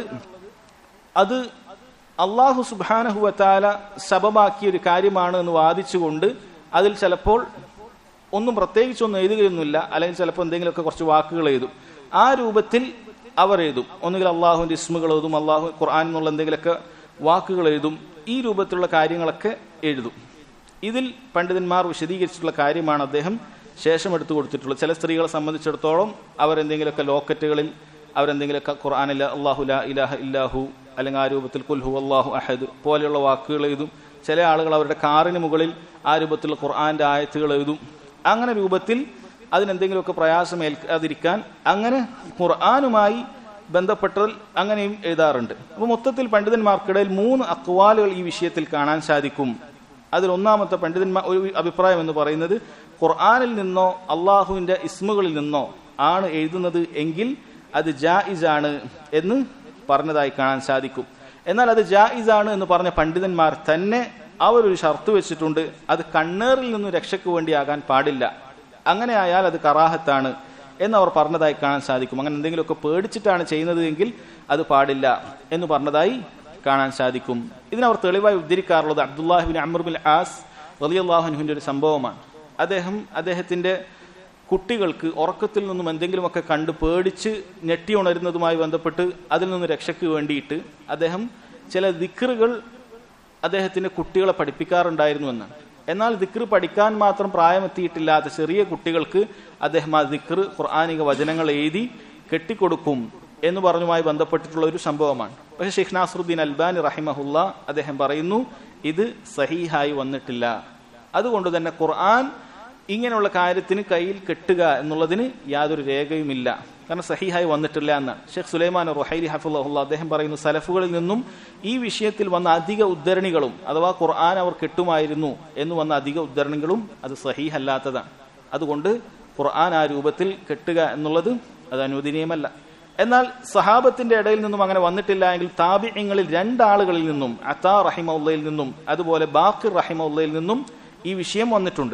Speaker 1: അത് അള്ളാഹു സുബ്ഹാനഹു വ തആല സബബാക്കിയ ഒരു കാര്യമാണ് എന്ന് വാദിച്ചുകൊണ്ട് അതിൽ ചിലപ്പോൾ ഒന്നും പ്രത്യേകിച്ചൊന്നും എഴുതുകയൊന്നുമില്ല, അല്ലെങ്കിൽ ചിലപ്പോൾ എന്തെങ്കിലുമൊക്കെ കുറച്ച് വാക്കുകൾ എഴുതും. ആ രൂപത്തിൽ അവർ എഴുതും. ഒന്നുകിൽ അള്ളാഹുവിന്റെ ഇസ്മുകൾ എഴുതും, അള്ളാഹു ഖുർആൻ എന്നുള്ള എന്തെങ്കിലുമൊക്കെ വാക്കുകൾ എഴുതും. ഈ രൂപത്തിലുള്ള കാര്യങ്ങളൊക്കെ എഴുതും. ഇതിൽ പണ്ഡിതന്മാർ വിശദീകരിച്ചിട്ടുള്ള കാര്യമാണ് അദ്ദേഹം ശേഷം എടുത്തു കൊടുത്തിട്ടുള്ളത്. ചില സ്ത്രീകളെ സംബന്ധിച്ചിടത്തോളം അവരെന്തെങ്കിലുമൊക്കെ ലോക്കറ്റുകളിൽ അവരെന്തെങ്കിലുമൊക്കെ ഖുർആനിൽ അല്ലാഹു ലാ ഇലാഹ ഇല്ലാഹു അല്ലെങ്കിൽ ആ രൂപത്തിൽ ഖുൽ ഹുവല്ലാഹു അഹദ് പോലെയുള്ള വാക്കുകൾ എഴുതും. ചില ആളുകൾ അവരുടെ കാറിന് മുകളിൽ ആ രൂപത്തിലുള്ള ഖുർആന്റെ ആയത്തുകൾ എഴുതും. അങ്ങനെ രൂപത്തിൽ അതിനെന്തെങ്കിലുമൊക്കെ പ്രയാസം ഏൽക്കാതിരിക്കാൻ അങ്ങനെ ഖുർആനുമായി ബന്ധപ്പെട്ടതിൽ അങ്ങനെയും എഴുതാറുണ്ട്. അപ്പോൾ മൊത്തത്തിൽ പണ്ഡിതന്മാർക്കിടയിൽ 3 അക്വാലുകൾ ഈ വിഷയത്തിൽ കാണാൻ സാധിക്കും. അതിൽ ഒന്നാമത്തെ പണ്ഡിതന്മാർ ഒരു അഭിപ്രായം എന്ന് പറയുന്നത്, ഖുർആനിൽ നിന്നോ അള്ളാഹുവിന്റെ ഇസ്മുകളിൽ നിന്നോ ആണ് എഴുതുന്നത് എങ്കിൽ അത് ജായിസാണ് എന്ന് പറഞ്ഞതായി കാണാൻ സാധിക്കും. എന്നാൽ അത് ജായിസാണ് എന്ന് പറഞ്ഞ പണ്ഡിതന്മാർ തന്നെ അവരൊരു ഷർത്ത് വെച്ചിട്ടുണ്ട്, അത് കണ്ണേറിൽ നിന്നും രക്ഷയ്ക്ക് വേണ്ടിയാകാൻ പാടില്ല. അങ്ങനെ ആയാൽ അത് കറാഹത്താണ് എന്നവർ പറഞ്ഞതായി കാണാൻ സാധിക്കും. അങ്ങനെ എന്തെങ്കിലുമൊക്കെ പേടിച്ചിട്ടാണ് ചെയ്യുന്നത് എങ്കിൽ അത് പാടില്ല എന്ന് പറഞ്ഞതായി കാണാൻ സാധിക്കും. ഇതിനവർ തെളിവായി ഉദ്ധരിക്കാറുള്ളത് Abdullahi bin Amr bin Aas റളിയല്ലാഹു അൻഹുവിന്റെ ഒരു സംഭവമാണ്. അദ്ദേഹത്തിന്റെ കുട്ടികൾക്ക് ഉറക്കത്തിൽ നിന്നും എന്തെങ്കിലുമൊക്കെ കണ്ട് പേടിച്ച് ഞെട്ടി ഉണരുന്നതുമായി ബന്ധപ്പെട്ട് അതിൽ നിന്ന് രക്ഷയ്ക്ക് വേണ്ടിയിട്ട് അദ്ദേഹം ചില ദിക്റുകൾ അദ്ദേഹത്തിന്റെ കുട്ടികളെ പഠിപ്പിക്കാറുണ്ടായിരുന്നു എന്നാണ്. എന്നാൽ ദിക്ർ പഠിക്കാൻ മാത്രം പ്രായമെത്തിയിട്ടില്ലാത്ത ചെറിയ കുട്ടികൾക്ക് അദ്ദേഹം ആ ദിക്ർ ഖുർആനിക വചനങ്ങൾ എഴുതി കെട്ടിക്കൊടുക്കും എന്ന് പറഞ്ഞുമായി ബന്ധപ്പെട്ടിട്ടുള്ള ഒരു സംഭവമാണ്. പക്ഷേ ഷെയ്ഖ് നാസറുദ്ദീൻ അൽബാനി റഹിമഹുല്ല അദ്ദേഹം പറയുന്നു, ഇത് സഹീഹായി വന്നിട്ടില്ല. അതുകൊണ്ട് തന്നെ ഖുർആൻ ഇങ്ങനെയുള്ള കാര്യത്തിന് കയ്യിൽ കെട്ടുക എന്നുള്ളതിന് യാതൊരു രേഖയുമില്ല, കാരണം സഹീഹായി വന്നിട്ടില്ല എന്നാണ്. ഷെയ്ഖ് സുലൈമാൻ റുഹൈലി ഹഫിളഹുല്ലാ അദ്ദേഹം പറയുന്നു, സലഫുകളിൽ നിന്നും ഈ വിഷയത്തിൽ വന്ന അധിക ഉദ്ധരണികളും അഥവാ ഖുർആൻ അവർ കെട്ടുമായിരുന്നു എന്ന് വന്ന അധിക ഉദ്ധരണികളും അത് സഹീഹല്ലാത്തതാണ്. അതുകൊണ്ട് ഖുർആൻ ആ രൂപത്തിൽ കെട്ടുക എന്നുള്ളത് അത് അനുവദനീയമല്ല. എന്നാൽ സഹാബത്തിന്റെ ഇടയിൽ നിന്നും അങ്ങനെ വന്നിട്ടില്ല എങ്കിൽ താബിഈങ്ങളിൽ 2 ആളുകളിൽ നിന്നും, അതാ റഹിമഹുല്ലയിൽ നിന്നും അതുപോലെ ബാഖിർ റഹിമഹുല്ലയിൽ നിന്നും ഈ വിഷയം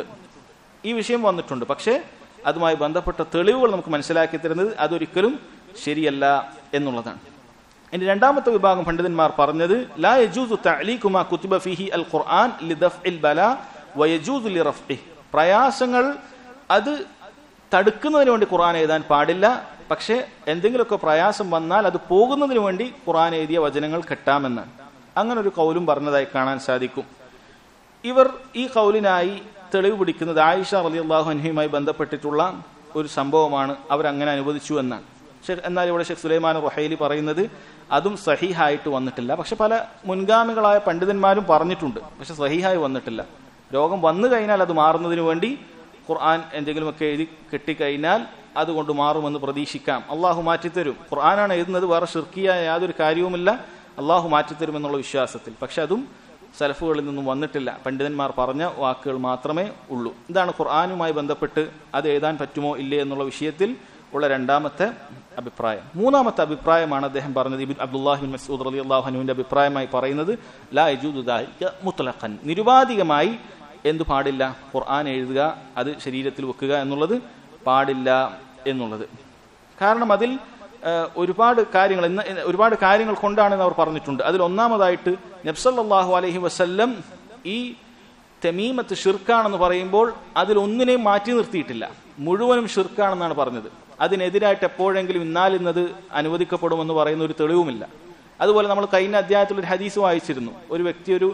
Speaker 1: വന്നിട്ടുണ്ട്. പക്ഷേ അതുമായി ബന്ധപ്പെട്ട തെളിവുകൾ നമുക്ക് മനസ്സിലാക്കി തരുന്നത് അതൊരിക്കലും ശരിയല്ല എന്നുള്ളതാണ്. ഇനി രണ്ടാമത്തെ വിഭാഗം പണ്ഡിതന്മാർ പറഞ്ഞത്, ലാ യജൂസു തഅലീഖു മാ കുതിബ ഫീഹി അൽ ഖുർആൻ ലിദഫ്ഇൽ ബലാ വയജൂസു ലിറഫ്ഇഹി. പ്രയാസങ്ങൾ അത് തടുക്കുന്നതിന് വേണ്ടി ഖുർആൻ എഴുതാൻ പാടില്ല, പക്ഷെ എന്തെങ്കിലുമൊക്കെ പ്രയാസം വന്നാൽ അത് പോകുന്നതിന് വേണ്ടി ഖുർആൻ എഴുതിയ വചനങ്ങൾ കെട്ടാമെന്ന് അങ്ങനെ ഒരു കൗലും പറഞ്ഞതായി കാണാൻ സാധിക്കും. ഇവർ ഈ കൗലിനായി തെളിവ് പിടിക്കുന്നത് ആയിഷ റളിയല്ലാഹു അൻഹയുമായി ബന്ധപ്പെട്ടിട്ടുള്ള ഒരു സംഭവമാണ്. അവരങ്ങനെ അനുവദിച്ചു എന്നാണ്. എന്നാൽ ഇവിടെ ഷെയ്ഖ് സുലൈമാൻ റുഹൈലി പറയുന്നത് അതും സഹീഹായിട്ട് വന്നിട്ടില്ല. പക്ഷെ പല മുൻഗാമികളായ പണ്ഡിതന്മാരും പറഞ്ഞിട്ടുണ്ട്, പക്ഷെ സഹീഹായി വന്നിട്ടില്ല. രോഗം വന്നു കഴിഞ്ഞാൽ അത് മാറുന്നതിന് വേണ്ടി ഖുർആൻ എന്തെങ്കിലുമൊക്കെ എഴുതി കെട്ടിക്കഴിഞ്ഞാൽ അതുകൊണ്ട് മാറുമെന്ന് പ്രതീക്ഷിക്കാം. അള്ളാഹു മാറ്റിത്തരും. ഖുർആനാണ് എഴുതുന്നത്, വേറെ ഷിർക്കിയായ യാതൊരു കാര്യവുമില്ല, അള്ളാഹു മാറ്റിത്തരുമെന്നുള്ള വിശ്വാസത്തിൽ. പക്ഷെ അതും സലഫുകളിൽ നിന്നും വന്നിട്ടില്ല. പണ്ഡിതന്മാർ പറഞ്ഞ വാക്കുകൾ മാത്രമേ ഉള്ളൂ. ഇതാണ് ഖുർആനുമായി ബന്ധപ്പെട്ട് അത് എഴുതാൻ പറ്റുമോ ഇല്ലേ എന്നുള്ള വിഷയത്തിൽ ഉള്ള രണ്ടാമത്തെ അഭിപ്രായം. മൂന്നാമത്തെ അഭിപ്രായമാണ് അദ്ദേഹം പറഞ്ഞത്, അബ്ദുല്ലാഹി ബിൻ മസ്ഊദ് റളിയല്ലാഹു അൻഹുവിന്റെ അഭിപ്രായമായി പറയുന്നത്, ലാ യജൂദു ദാലിക മുത്ലഖൻ, നിരുപാധികമായി എന്തു പാടില്ല, ഖുർആൻ എഴുതുക, അത് ശരീരത്തിൽ വെക്കുക എന്നുള്ളത് പാടില്ല എന്നുള്ളത്. കാരണം അതിൽ ഒരുപാട് കാര്യങ്ങൾ കൊണ്ടാണെന്ന് അവർ പറഞ്ഞിട്ടുണ്ട്. അതിൽ ഒന്നാമതായിട്ട് നബി സല്ലല്ലാഹു അലൈഹി വസല്ലം ഈ തമീമത്ത് ഷിർക്കാണെന്ന് പറയുമ്പോൾ അതിലൊന്നിനെയും മാറ്റി നിർത്തിയിട്ടില്ല, മുഴുവനും ഷിർക്കാണെന്നാണ് പറഞ്ഞത്. അതിനെതിരായിട്ട് എപ്പോഴെങ്കിലും ഇന്നത് അനുവദിക്കപ്പെടുമെന്ന് പറയുന്ന ഒരു തെളിവുമില്ല. അതുപോലെ നമ്മൾ കഴിഞ്ഞ അധ്യായത്തിൽ ഒരു ഹദീസ് വായിച്ചിരുന്നു. ഒരു വ്യക്തി ഒരു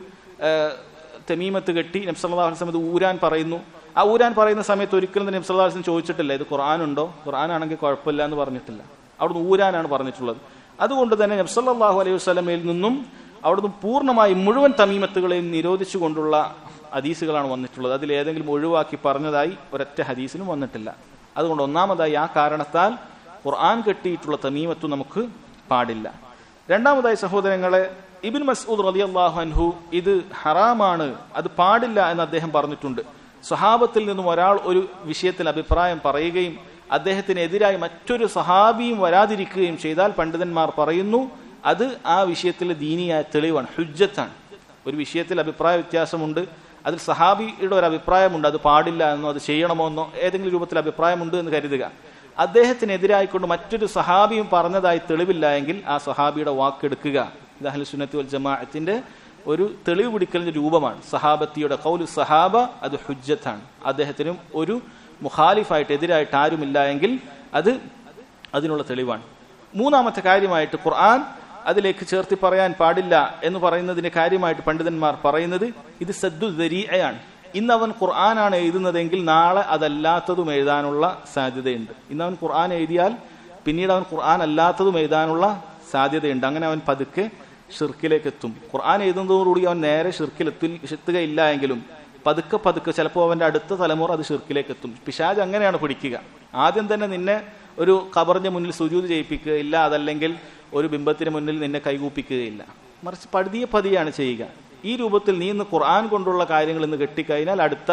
Speaker 1: തമീമത്ത് കെട്ടി നബി സല്ലല്ലാഹു അലൈഹി വസല്ലം ഊരാൻ പറയുന്നു. ആ ഊരാൻ പറയുന്ന സമയത്ത് ഒരിക്കലും നബി സല്ലല്ലാഹു അലൈഹി വസല്ലം ചോദിച്ചിട്ടില്ല ഇത് ഖുർആനുണ്ടോ, ഖുർആനാണെങ്കിൽ കുഴപ്പമില്ല എന്ന് പറഞ്ഞിട്ടില്ല. അവിടുന്ന് ഊരാനാണ് പറഞ്ഞിട്ടുള്ളത്. അതുകൊണ്ട് തന്നെ നബി സല്ലല്ലാഹു അലൈഹി വസല്ലമയിൽ നിന്നും അവിടുന്ന് പൂർണ്ണമായി മുഴുവൻ തമീമത്തുകളെയും നിരോധിച്ചുകൊണ്ടുള്ള ഹദീസുകളാണ് വന്നിട്ടുള്ളത്. അതിൽ ഏതെങ്കിലും ഒഴിവാക്കി പറഞ്ഞതായി ഒരൊറ്റ ഹദീസിനും വന്നിട്ടില്ല. അതുകൊണ്ട് ഒന്നാമതായി ആ കാരണത്താൽ ഖുർആൻ കെട്ടിയിട്ടുള്ള തമീമത്ത് നമുക്ക് പാടില്ല. രണ്ടാമതായി സഹോദരങ്ങളെ, ഇബ്നു മസ്ഊദ് റളിയല്ലാഹു അൻഹു ഇത് ഹറാമാണ്, അത് പാടില്ല എന്ന് അദ്ദേഹം പറഞ്ഞിട്ടുണ്ട്. സ്വഹാബത്തിൽ നിന്നും ഒരാൾ ഒരു വിഷയത്തിൽ അഭിപ്രായം പറയുകയും അദ്ദേഹത്തിനെതിരായി മറ്റൊരു സഹാബിയും വരാതിരിക്കുകയും ചെയ്താൽ പണ്ഡിതന്മാർ പറയുന്നു അത് ആ വിഷയത്തിലെ ദീനിയായ തെളിവാണ്, ഹുജ്ജത്താണ്. ഒരു വിഷയത്തിൽ അഭിപ്രായ വ്യത്യാസമുണ്ട്, അതിൽ സഹാബിയുടെ ഒരു അഭിപ്രായമുണ്ട്, അത് പാടില്ല എന്നോ അത് ചെയ്യണമോ എന്നോ ഏതെങ്കിലും രൂപത്തിൽ അഭിപ്രായമുണ്ട് എന്ന് കരുതുക. അദ്ദേഹത്തിനെതിരായിക്കൊണ്ട് മറ്റൊരു സഹാബിയും പറഞ്ഞതായി തെളിവില്ല എങ്കിൽ ആ സഹാബിയുടെ വാക്കെടുക്കുക. ഇത് അഹ്ലുസ് സുന്നത്തി വൽ ജമാഅത്തിന്റെ ഒരു തെളിവ് പിടിക്കലിന്റെ രൂപമാണ്. സഹാബത്തിയുടെ ഖൗലു സഹാബ അത് ഹുജ്ജത്താണ്. അദ്ദേഹത്തിനും ഒരു മുഖാലിഫായിട്ട് എതിരായിട്ട് ആരുമില്ല എങ്കിൽ അത് അതിനുള്ള തെളിവാണ്. മൂന്നാമത്തെ കാര്യമായിട്ട് ഖുർആൻ അതിലേക്ക് ചേർത്തി പറയാൻ പാടില്ല എന്ന് പറയുന്നതിന് കാര്യമായിട്ട് പണ്ഡിതന്മാർ പറയുന്നത് ഇത് സദ്ദു ദരീഅയാണ്. ഇന്ന് അവൻ ഖുർആനാണ് എഴുതുന്നതെങ്കിൽ നാളെ അതല്ലാത്തതും എഴുതാനുള്ള സാധ്യതയുണ്ട്. ഇന്ന് അവൻ ഖുർആൻ എഴുതിയാൽ പിന്നീട് അവൻ ഖുർആൻ അല്ലാത്തതും എഴുതാനുള്ള സാധ്യതയുണ്ട്. അങ്ങനെ അവൻ പതുക്കെ ഷിർക്കിലേക്ക് എത്തും. ഖുർആൻ എഴുതുന്നതോടുകൂടി അവൻ നേരെ എത്തുകയില്ല എങ്കിലും പതുക്കെ പതുക്കെ ചിലപ്പോൾ അവന്റെ അടുത്ത തലമുറ അത് ഷിർക്കിലേക്ക് എത്തും. പിശാച് അങ്ങനെയാണ് പിടിക്കുക. ആദ്യം തന്നെ നിന്നെ ഒരു ഖബറിന്റെ മുന്നിൽ സുജൂദ് ചെയ്യിപ്പിക്കുകയില്ല, അതല്ലെങ്കിൽ ഒരു ബിംബത്തിന് മുന്നിൽ നിന്നെ കൈകൂപ്പിക്കുകയില്ല, മറിച്ച് പതിയാണ് ചെയ്യുക. ഈ രൂപത്തിൽ നീ ഇന്ന് ഖുർആൻ കൊണ്ടുള്ള കാര്യങ്ങൾ ഇന്ന് കെട്ടിക്കഴിഞ്ഞാൽ അടുത്ത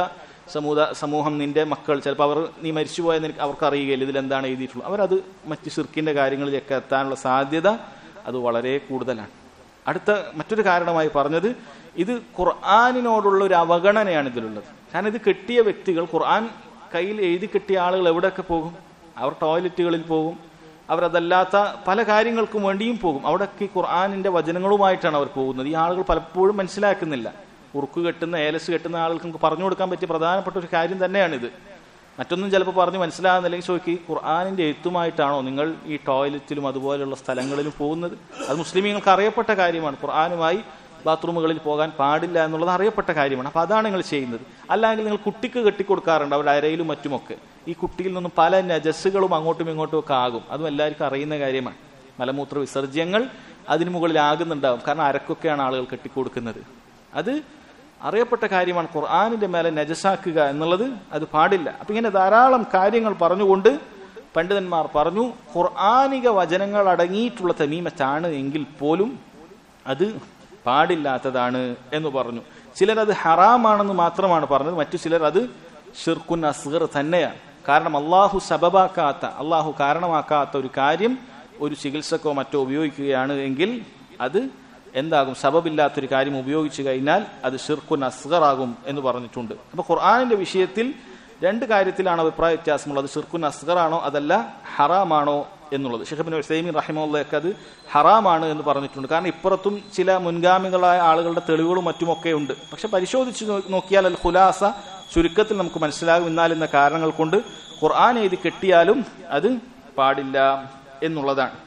Speaker 1: സമൂഹം നിന്റെ മക്കൾ ചിലപ്പോൾ നീ മരിച്ചുപോയെന്ന് അവർക്ക് അറിയുകയില്ല ഇതിലെന്താണ് എഴുതിയിട്ടുള്ളത്. അവരത് മറ്റ് ഷിർക്കിന്റെ കാര്യങ്ങളിലേക്ക് എത്താനുള്ള സാധ്യത അത് വളരെ കൂടുതലാണ്. അടുത്ത മറ്റൊരു കാരണമായി പറഞ്ഞത് ഇത് ഖുർആനിനോടുള്ള ഒരു അവഗണനയാണ് ഇതിലുള്ളത്. കാരണം ഇത് കെട്ടിയ വ്യക്തികൾ, ഖുർആൻ കയ്യിൽ എഴുതി കെട്ടിയ ആളുകൾ എവിടെയൊക്കെ പോകും? അവർ ടോയ്ലറ്റുകളിൽ പോകും, അവരതല്ലാത്ത പല കാര്യങ്ങൾക്കും വേണ്ടിയും പോകും. അവിടെയൊക്കെ ഖുർആനിന്റെ വചനങ്ങളുമായിട്ടാണ് അവർ പോകുന്നത്. ഈ ആളുകൾ പലപ്പോഴും മനസ്സിലാക്കുന്നില്ല. ഉറുക്ക് കെട്ടുന്ന ഏലസ് കെട്ടുന്ന ആളുകൾക്ക് നമുക്ക് പറഞ്ഞു കൊടുക്കാൻ പറ്റിയ പ്രധാനപ്പെട്ട ഒരു കാര്യം തന്നെയാണിത്. മറ്റൊന്നും ചിലപ്പോൾ പറഞ്ഞ് മനസ്സിലാകുന്നില്ലെങ്കിൽ ചോദിക്കുക, ഖുർആനിന്റെ എഴുത്തുമായിട്ടാണോ നിങ്ങൾ ഈ ടോയ്ലറ്റിലും അതുപോലെയുള്ള സ്ഥലങ്ങളിലും പോകുന്നത്? അത് മുസ്ലിമീങ്ങൾക്ക് അറിയപ്പെട്ട കാര്യമാണ്. ഖുർആനുമായി ബാത്റൂമുകളിൽ പോകാൻ പാടില്ല എന്നുള്ളത് അറിയപ്പെട്ട കാര്യമാണ്. അപ്പൊ അതാണ് നിങ്ങൾ ചെയ്യുന്നത്. അല്ലെങ്കിൽ നിങ്ങൾ കുട്ടിക്ക് കെട്ടിക്കൊടുക്കാറുണ്ട് അവരുടെ അരയിലും മറ്റുമൊക്കെ. ഈ കുട്ടിയിൽ നിന്നും പല നജസ്സുകളും അങ്ങോട്ടും ഇങ്ങോട്ടും ഒക്കെ ആകും. അതും എല്ലാവർക്കും അറിയുന്ന കാര്യമാണ്. മലമൂത്ര വിസർജ്യങ്ങൾ അതിനു മുകളിലാകുന്നുണ്ടാവും. കാരണം അരക്കൊക്കെയാണ് ആളുകൾ കെട്ടിക്കൊടുക്കുന്നത്. അത് അറിയപ്പെട്ട കാര്യമാണ്. ഖുർആനിന്റെ മേലെ നജസാക്കുക എന്നുള്ളത് അത് പാടില്ല. അപ്പൊ ഇങ്ങനെ ധാരാളം കാര്യങ്ങൾ പറഞ്ഞുകൊണ്ട് പണ്ഡിതന്മാർ പറഞ്ഞു ഖുർആനിക വചനങ്ങൾ അടങ്ങിയിട്ടുള്ള തമീമത്താണ് എങ്കിൽ പോലും അത് പാടില്ലാത്തതാണ് എന്ന് പറഞ്ഞു. ചിലരത് ഹറാമാണെന്ന് മാത്രമാണ് പറഞ്ഞത്, മറ്റു ചിലർ അത് ഷിർക്കുൻ അസ്ഗർ തന്നെയാണ്. കാരണം അള്ളാഹു സബബാക്കാത്ത, അള്ളാഹു കാരണമാക്കാത്ത ഒരു കാര്യം ഒരു ചികിത്സക്കോ മറ്റോ ഉപയോഗിക്കുകയാണ് എങ്കിൽ അത് എന്താകും? സബബില്ലാത്തൊരു കാര്യം ഉപയോഗിച്ചു കഴിഞ്ഞാൽ അത് ഷിർക്കുൻ അസ്ഗർ ആകും എന്ന് പറഞ്ഞിട്ടുണ്ട്. അപ്പൊ ഖുർആനിന്റെ വിഷയത്തിൽ രണ്ട് കാര്യത്തിലാണ് അഭിപ്രായ വ്യത്യാസമുള്ളത്. ഷിർക്കുൻ അസ്ഗർ ആണോ അതല്ല ഹറാമാണോ എന്നുള്ളത്. ശൈഖ് ഇബ്നു ഉസൈമീൻ റഹിമഹുല്ലാഹ് അത് ഹറാമാണ് എന്ന് പറഞ്ഞിട്ടുണ്ട്. കാരണം ഇപ്പുറത്തും ചില മുൻഗാമികളായ ആളുകളുടെ തെളിവുകളും മറ്റുമൊക്കെ ഉണ്ട്. പക്ഷെ പരിശോധിച്ച് നോക്കിയാൽ അൽ ഖുലാസ ചുരുക്കത്തിൽ നമുക്ക് മനസ്സിലാകും. എന്നാൽ എന്ന കാരണങ്ങൾ കൊണ്ട് ഖുർആൻ എഴുതി കെട്ടിയാലും അത് പാടില്ല എന്നുള്ളതാണ്.